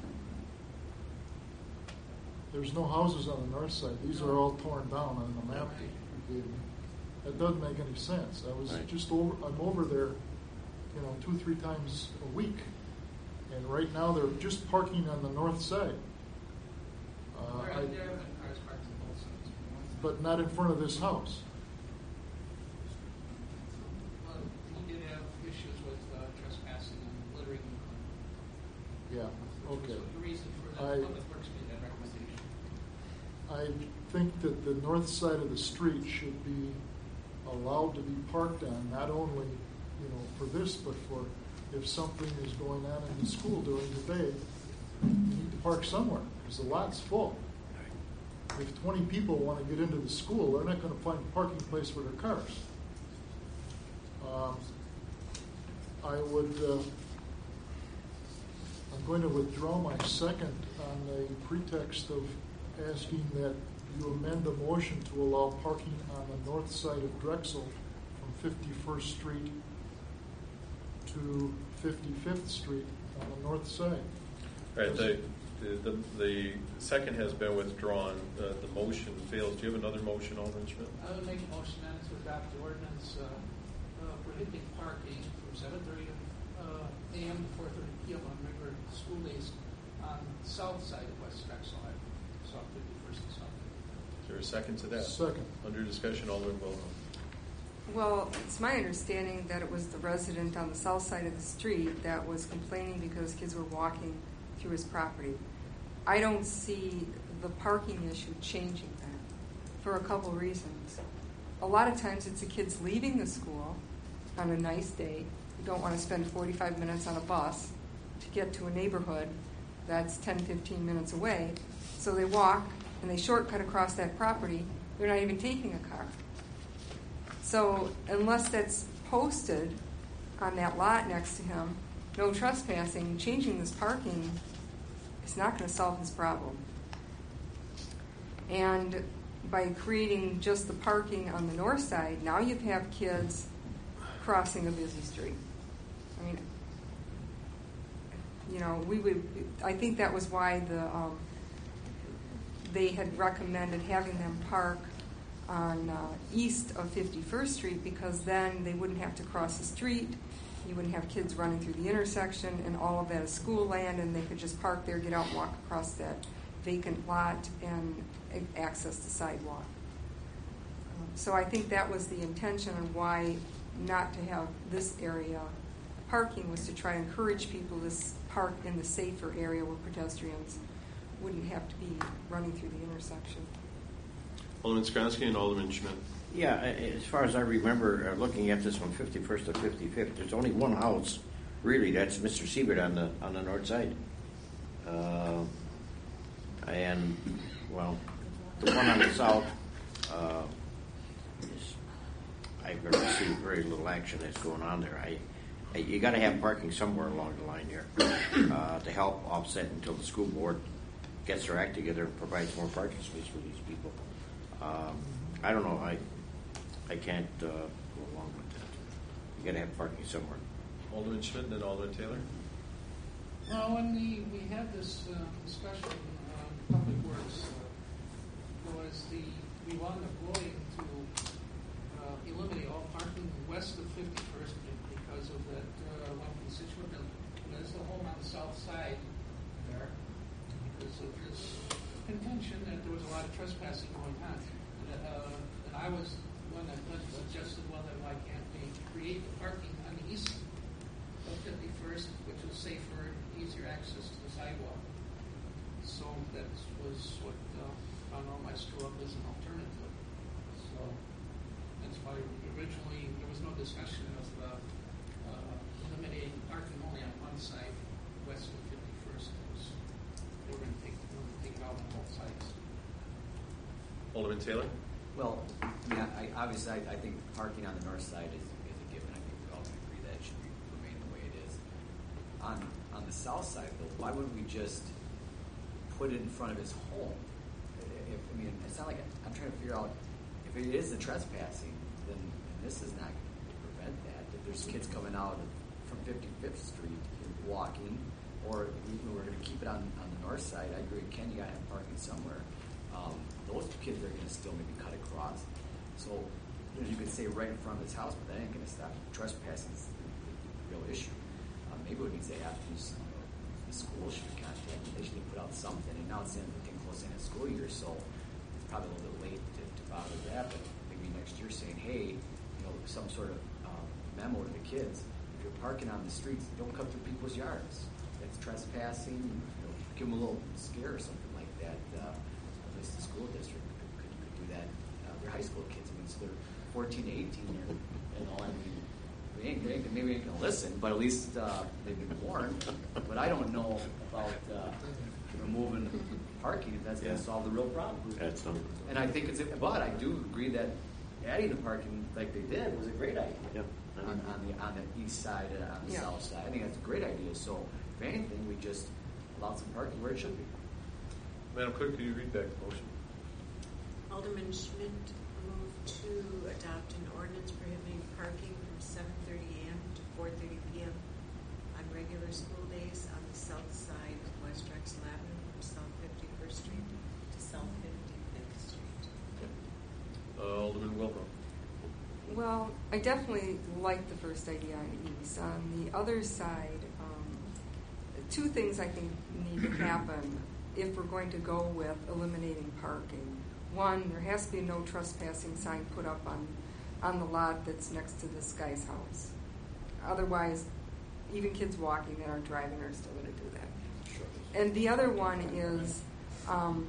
There's no houses on the north side. These are all torn down on the map that you gave me. That doesn't make any sense. I was Right. just over, I'm over there, you know, two, three times a week. And right now they're just parking on the north side. Uh, There, I- there have been cars parked on both sides. but not in front of this house. Well, he did have issues with uh, trespassing and littering. Yeah, Which okay. was the reason for the I- Public Works made that recommendation. I think that the north side of the street should be allowed to be parked on, not only, you know, for this, but for if something is going on in the school during the day, you need to park somewhere, because the lot's full. If twenty people want to get into the school, they're not going to find a parking place for their cars. Um, I would, uh, I'm going to withdraw my second on the pretext of asking that you amend the motion to allow parking on the north side of Drexel from fifty-first Street to fifty-fifth Street on the north side. All right, the, the, the second has been withdrawn. Uh, the motion fails. Do you have another motion, Alderman Schmidt? I would make a motion then to adopt the ordinance uh, uh, prohibiting parking from seven thirty uh, a m to four thirty p m on regular school days on the south side of West Drexel Avenue, South fifty-first and South. Is there a second to that? Second. Under discussion, Alderman Wilhelm. Well, it's my understanding that it was the resident on the south side of the street that was complaining because kids were walking through his property. I don't see the parking issue changing that for a couple reasons. A lot of times it's the kids leaving the school on a nice day who don't want to spend forty-five minutes on a bus to get to a neighborhood that's ten, fifteen minutes away. So they walk and they shortcut across that property. They're not even taking a car. So unless that's posted on that lot next to him, no trespassing, changing this parking is not going to solve his problem. And by creating just the parking on the north side, now you have kids crossing a busy street. I mean, you know, we would, I think that was why the, um, they had recommended having them park on uh, east of fifty-first Street, because then they wouldn't have to cross the street, you wouldn't have kids running through the intersection, and all of that is school land, and they could just park there, get out and walk across that vacant lot and a- access the sidewalk. Um, so I think that was the intention of why not to have this area parking, was to try to encourage people to s- park in the safer area where pedestrians wouldn't have to be running through the intersection. Alderman Skronsky and Alderman Schmidt. Yeah, a- as far as I remember, uh, looking at this from fifty-first to fifty-fifth, there's only one house, really. That's Mister Siebert on the on the north side. Uh, and well, the one on the south, uh, is, I've really seen very little action that's going on there. I, I you got to have parking somewhere along the line here uh, to help offset until the school board gets their act together and provides more parking space for these people. Um, I don't know. I I can't uh, go along with that. You got to have parking somewhere. Alderman Schmidt and then Alderman Taylor. Now, when we, we had this uh, discussion on Public Works, uh, was the, we wanted Floyd to uh, eliminate all parking west of fifty-first Street because of that uh, one constituent building. There's the home on the south side there because of this contention that there was a lot of trespassing going on. And, uh, and I was the one that suggested, well, then why can't we create the parking on the east of fifty-first, which was safer, easier access to the sidewalk. So that was what uh, found all my screw up as an alternative. So that's why originally there was no discussion of uh, uh, eliminating parking only on one side, west of fifty-first. Was, they were going to take, take it out on both sides. Alderman Taylor? Well, I mean, I, I, obviously, I, I think parking on the north side is, is a given. I think we all can agree that it should be, remain the way it is. On on the south side, though, why wouldn't we just put it in front of his home? If, I mean, it's not like I'm trying to figure out if it is the trespassing, then, then this is not going to prevent that. If there's kids coming out of, from fifty-fifth Street walking, or we, we're going to keep it on, on the north side, I agree with Ken, you got to have parking somewhere. Um, those kids are going to still maybe cut across. So you could say right in front of his house, but that ain't going to stop trespassing. Is the, the real issue. Um, maybe what needs to happen is you know, the school should be contacted. They should put out something. And now it's in, getting close in the school year, so it's probably a little bit late to, to bother that. But maybe next year saying, hey, you know, some sort of um, memo to the kids. If you're parking on the streets, don't cut through people's yards. That's trespassing. You know, give them a little scare or something like that. Uh, at least the school district could, could, could do that. Uh, your high school kids, I mean, so they're fourteen to eighteen, or, you know, I mean, we ain't, they ain't, maybe we ain't gonna listen, but at least uh, they've been warned. But I don't know about uh, removing parking if that's Yeah. gonna solve the real problem. That's something. And I think it's, a, but I do agree that adding the parking like they did was a great idea. Yeah. On, on the on the east side and on the Yeah. south side, I think that's a great idea. So if anything, we just allow some parking where it should be. Madam Clerk, could you read back the motion? Alderman Schmidt moved to adopt an ordinance prohibiting parking from seven thirty a.m. to four thirty p.m. on regular school days on the south side of West Drexel Avenue from South fifty-first Street to South fifty-fifth Street. Uh, Alderman Wilbur. Well, I definitely like the first idea on the east. On the other side, um, two things I think need to happen if we're going to go with eliminating parking. One, there has to be a no trespassing sign put up on, on the lot that's next to this guy's house. Otherwise, even kids walking that aren't driving are still going to do that. Sure. And the other one is... Um,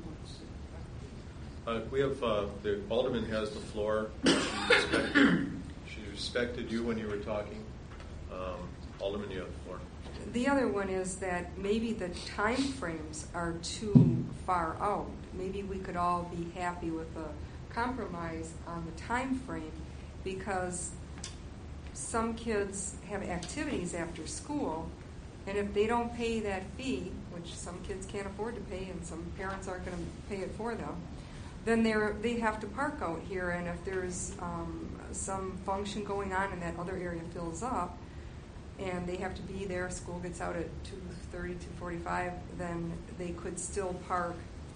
Uh, we have, uh, the Alderman has the floor. She respected, she respected you when you were talking. Um, Alderman, you have the floor. The other one is that maybe the time frames are too far out. Maybe we could all be happy with a compromise on the time frame, because some kids have activities after school, and if they don't pay that fee, which some kids can't afford to pay and some parents aren't going to pay it for them, then they're, they have to park out here, and if there's um, some function going on and that other area fills up, and they have to be there, school gets out at two thirty, two forty-five, then they could still park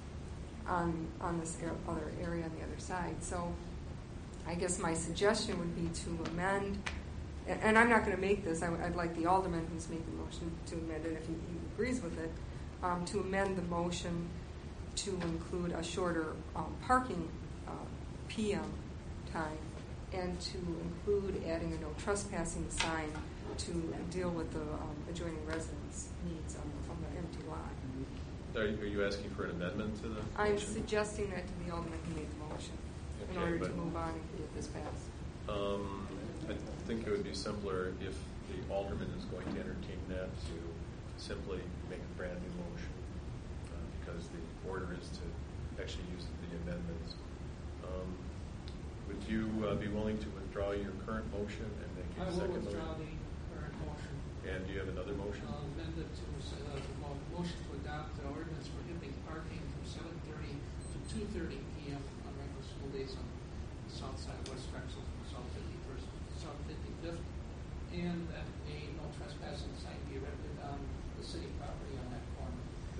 on on this air, other area on the other side. So I guess my suggestion would be to amend, and, and I'm not going to make this, I, I'd like the alderman who's making the motion to amend it if he, he agrees with it, um, to amend the motion to include a shorter um, parking uh, P M time, and to include adding a no trespassing sign to deal with the um, adjoining residents' needs on, on the empty lot. Are you, are you asking for an amendment to the I'm motion? suggesting that to the alderman who made the motion in Okay, order to but- move on and get this passed. Um, I think it would be simpler if the Alderman is going to entertain that to simply make a brand new motion, uh, because the order is to actually use the amendments. Um, would you uh, be willing to withdraw your current motion and make I a will second withdraw motion? the current motion. And do you have another motion? I'll amend it to uh, the mo- motion to adopt the ordinance prohibiting parking from seven thirty to two thirty p.m. on regular school days on the south side of West Drexel, from South fifty-first to South fifty-fifth, and that a no trespassing sign be erected on the city property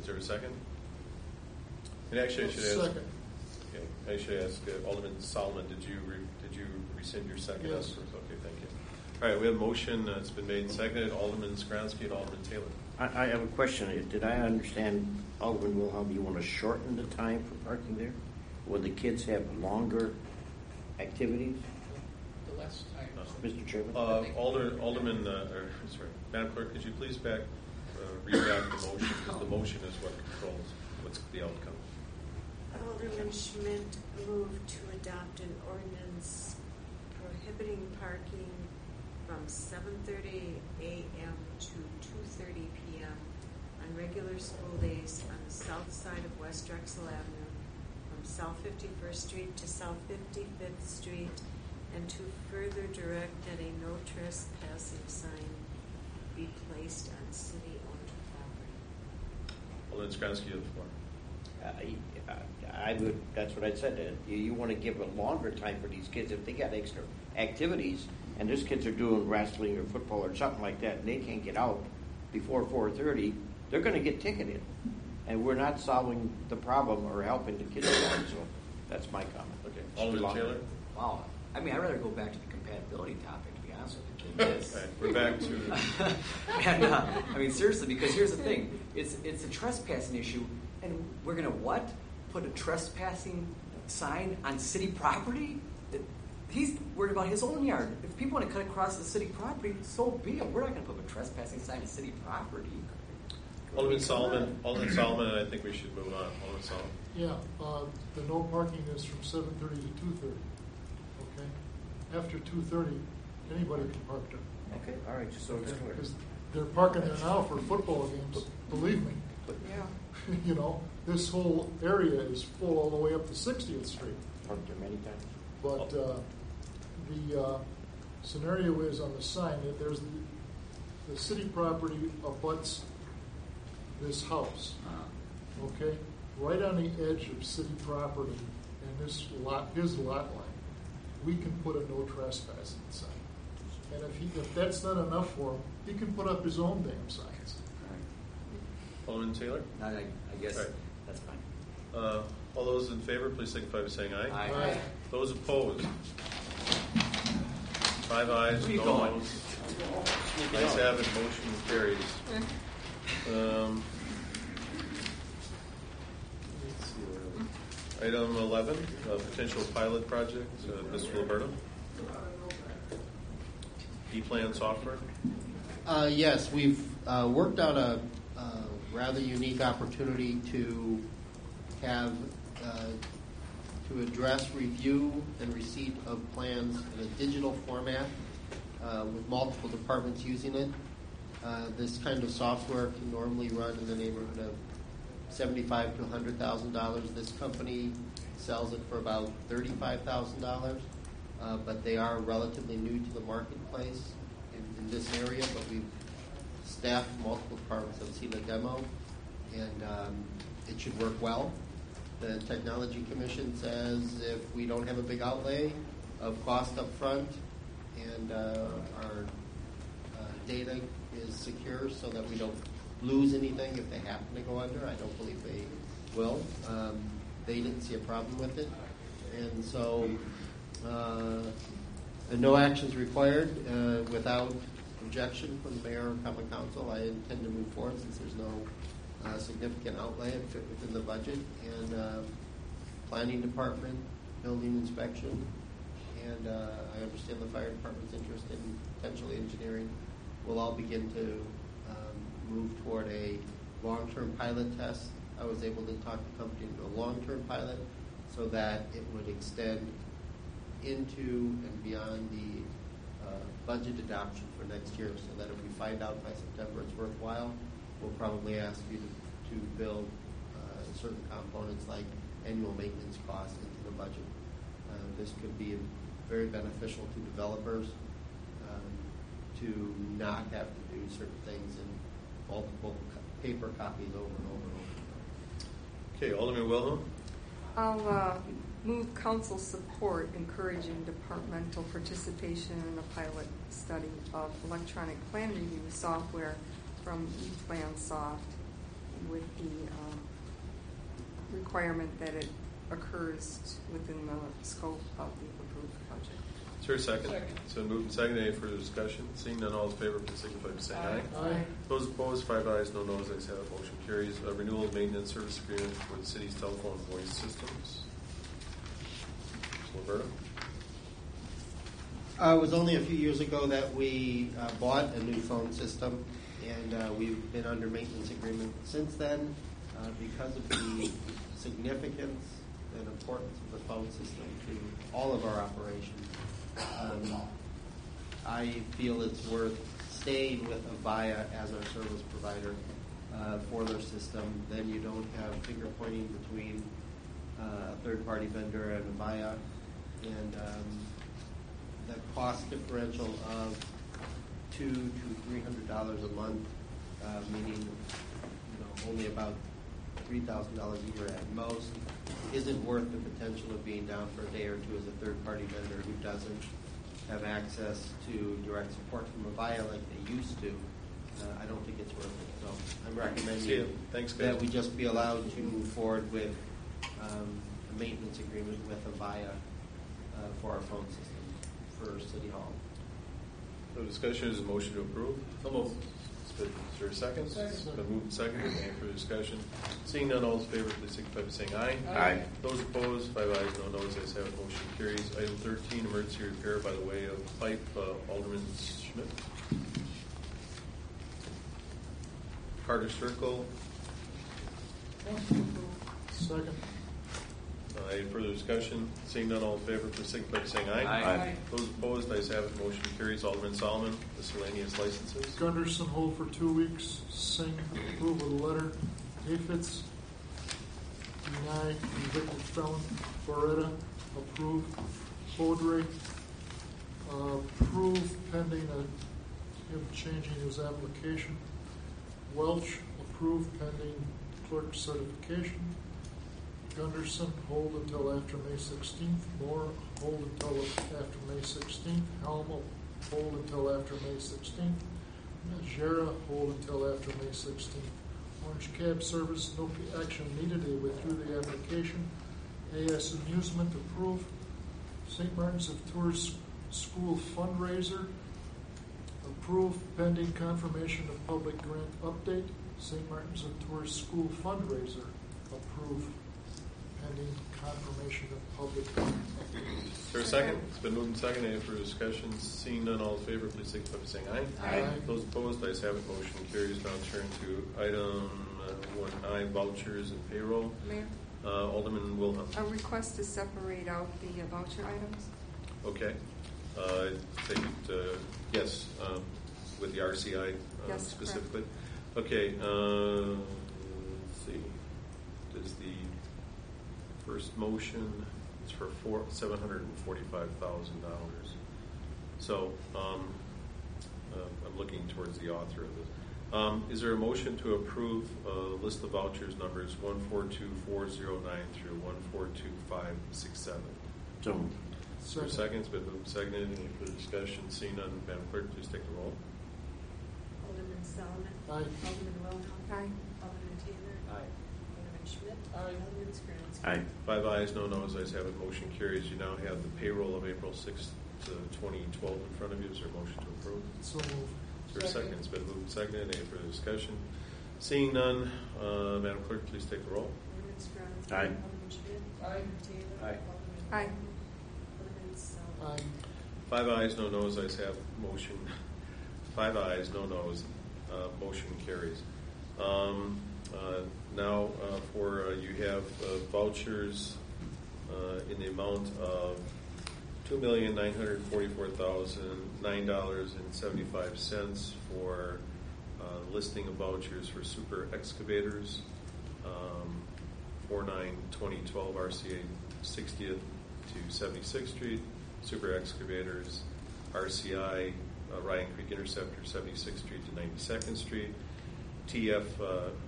Is there a second? And actually, I should ask. Second. Okay, I should ask uh, Alderman Solomon. Did you re, did you rescind your second? Yes. Okay, thank you. All right, we have a motion. Uh, it's been made and seconded. Alderman Skronsky and Alderman Taylor. I, I have a question. Did I understand, Alderman Wilhelm, you want to shorten the time for parking there? Will the kids have longer activities? The less time. Mister Chairman? Uh, Alder, Alderman, uh, or, sorry, Madam Clerk, could you please back, uh, read back the motion, because the motion is what controls what's the outcome. Alderman Schmidt moved to adopt an ordinance prohibiting parking from seven thirty a.m. to two thirty p.m. on regular school days on the south side of West Drexel Avenue from South fifty-first Street to South fifty-fifth Street, and to further direct that a no trespassing sign be placed on city-owned property. Alderman Skronsky, you have the floor. Uh, I would, that's what I said. Uh, you, you want to give a longer time for these kids. If they got extra activities and these kids are doing wrestling or football or something like that and they can't get out before four thirty, they're going to get ticketed. And we're not solving the problem or helping the kids along. So that's my comment. Okay. Alderman Taylor? Wow. I mean, I'd rather go back to the compatibility topic, to be honest with you. Yes. Right, we're back to... and, uh, I mean, seriously, because here's the thing. It's, it's a trespassing issue, and we're going to what? Put a trespassing sign on city property? He's worried about his own yard. If people want to cut across the city property, so be it. We're not going to put a trespassing sign on city property. Alderman Solomon, Alderman Solomon, and I think we should move on. Alderman Solomon. Yeah, uh, the no parking is from seven thirty to two thirty. Okay? After two thirty, anybody can park there. Okay, all right, just so it's clear. Because they're parking there now for football games, believe me. Yeah. You know, this whole area is full all the way up to sixtieth Street. Parked there many times. But uh, the uh, scenario is on the sign that there's the, the city property abuts this house. Okay, right on the edge of city property and this lot, his lot line, we can put a no trespassing sign. And if he, if that's not enough for him, he can put up his own damn signs. Alderman Taylor? I, I guess Right. that's fine. Uh, all those in favor, please signify by saying aye. Aye. Aye. Those opposed? Five ayes, Where you no going? noes. Ayes have it, motion carries. Um, let's see where- Item eleven, uh, potential pilot project, uh, Mister Liberto. E-plan software. Uh, yes, we've uh, worked out a, a rather unique opportunity to have uh, to address review and receipt of plans in a digital format uh, with multiple departments using it. Uh, this kind of software can normally run in the neighborhood of seventy-five thousand to one hundred thousand dollars. This company sells it for about thirty-five thousand dollars, uh, but they are relatively new to the marketplace in, in this area, but we've staffed multiple departments have seen a demo, and um, it should work well. The Technology Commission says if we don't have a big outlay of cost up front and uh, our uh, data is secure so that we don't lose anything if they happen to go under, I don't believe they will. Um, they didn't see a problem with it. And so uh, no actions required uh, without objection from the mayor or common council. I intend to move forward since there's no Uh, significant outlay and fit within the budget, and uh, planning department, building inspection, and uh, I understand the fire department's interest in potentially engineering. We'll all begin to um, move toward a long-term pilot test. I was able to talk the company into a long-term pilot so that it would extend into and beyond the uh, budget adoption for next year, so that if we find out by September it's worthwhile, we'll probably ask you to, to build uh, certain components like annual maintenance costs into the budget. Uh, this could be very beneficial to developers um, to not have to do certain things in multiple co- paper copies over and over and over. Okay, Alderman Wilhelm. I'll uh, move council support encouraging departmental participation in a pilot study of electronic plan review software from ePlansoft with the um, requirement that it occurs within the scope of the approved budget. Is there a second? Second. So moved and seconded. Any further discussion? Seeing none, all in favor, please signify by saying aye. Aye. Those opposed, five ayes, no noes. Ayes have it. Motion carries. A renewal of maintenance service agreement for the city's telephone voice systems. Mister Roberta? Uh, it was only a few years ago that we uh, bought a new phone system, and uh, we've been under maintenance agreement since then uh, because of the significance and importance of the phone system to all of our operations. Um, I feel it's worth staying with Avaya as our service provider uh, for their system. Then you don't have finger pointing between uh, a third-party vendor and Avaya, and um, the cost differential of two to three hundred dollars a month, uh, meaning you know only about three thousand dollars a year at most, isn't worth the potential of being down for a day or two as a third-party vendor who doesn't have access to direct support from Avaya like they used to. Uh, I don't think it's worth it. So I'm recommending Thanks, guys. that we just be allowed to move forward with um, a maintenance agreement with Avaya uh, for our phone system for City Hall. No discussion. Is a motion to approve? So moved. Is there a second? Second. Been moved and seconded. Any further discussion? Seeing none, all in favor, please signify by saying aye. Aye. Those opposed, five ayes, no noes. Ayes have it. Motion carries. Item thirteen, emergency repair by the way of pipe. Uh, Alderman Schmidt. Carter Circle. Second. Uh, any further discussion? Seeing none, all in favor, please signify by saying aye. Aye. Aye. Those opposed, ayes have it. Motion carries. Alderman Solomon, miscellaneous licenses. Gunderson hold for two weeks. Singh approve of the letter. Hafitz deny convicted felon. Beretta approve. Baudry uh, approve pending a, him changing his application. Welch approve pending clerk certification. Gunderson hold until after May sixteenth. Moore hold until after May sixteenth. Helm hold until after May sixteenth. Najera hold until after May sixteenth. Orange Cab Service, no action needed. They withdrew the application. A S Amusement approved. Saint Martin's of Tours School fundraiser approved pending confirmation of public grant update. Saint Martin's of Tours School fundraiser approved pending confirmation of public grant update. Is there a second? It's been moved and seconded. Any further discussion? Seeing none, all in favor, please signify by saying aye. Aye. Those opposed, ayes have it. Motion carries. Now turn to item uh, one I, vouchers and payroll. Mayor, Uh, Alderman Wilhelm. a request to separate out the uh, voucher items. Okay. Uh, take it, uh, yes, um, with the R C I uh, Yes, specifically. Okay. Uh, let's see. Does the first motion is for four seven hundred and forty-five thousand dollars. So um, uh, I'm looking towards the author of this. Um, is there a motion to approve a uh, list of vouchers numbers one four two four zero nine through one four two five six seven? So For a second, it's been moved and seconded. Any further discussion? Seeing none, Madam Clerk, please take the roll. Alderman Solomon. Aye. Alderman Wilhelm. Aye. Alderman Taylor. Aye. Alderman Schmidt. Aye. Alderman Skrunsky. Aye. Five ayes, no noes. Ayes have it. Motion carries. You now have the payroll of April sixth to twenty twelve in front of you. Is there a motion to approve? So moved. Is there a second? It's been moved and seconded. Any further discussion? Seeing none, uh, Madam Clerk, please take the roll. Alderman Skrunsky. Aye. Alderman Schmidt. Aye. Alderman Taylor. Aye. Alderman Aye. Alderman Solomon. Aye. Five ayes, no noes. Ayes have motion. Five ayes, no noes. Uh, motion carries. Um, uh, now, uh, for uh, you have uh, vouchers uh, in the amount of two million nine hundred forty-four thousand nine dollars and seventy-five cents for uh, listing of vouchers for super excavators, um, four nine twenty twelve R C A sixtieth to seventy-sixth Street, super excavators, R C I uh, Ryan Creek Interceptor seventy-sixth Street to ninety-second Street, T F uh,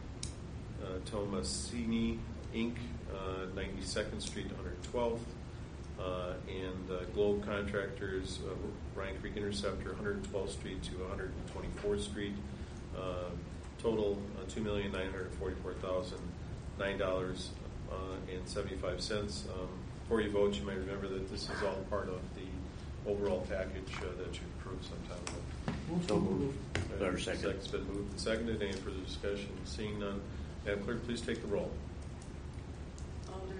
uh, Tomasini Incorporated, uh, ninety-second Street to one hundred twelfth. Uh, and uh, Globe Contractors, uh, Ryan Creek Interceptor, one hundred twelfth Street to one hundred twenty-fourth Street. Uh, total uh, two million nine hundred forty-four thousand nine dollars and seventy-five cents. Um, before you vote, you may remember that this is all part of the overall package uh, that you approved some time ago. So moved. Uh, Or second. Second's been moved and seconded. Any further discussion? Seeing none, Madam Clerk, please take the roll. Alderman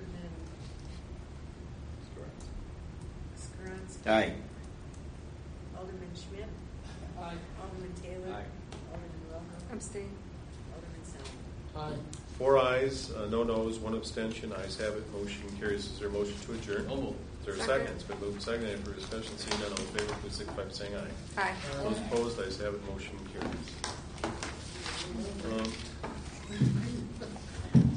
Skowronski. Aye. Alderman Schmidt. Aye. Alderman Taylor. Aye. Alderman Wilhelm. Abstain. Alderman Selman. Aye. Four ayes, uh, no noes, one abstention. Ayes have it. Motion carries. Is there a motion to adjourn? No move. Is there a second? It's been moved and seconded. Any further discussion? Seeing none, all in favor, please signify by saying aye. Aye. Those opposed, ayes have it. Motion carries. Um,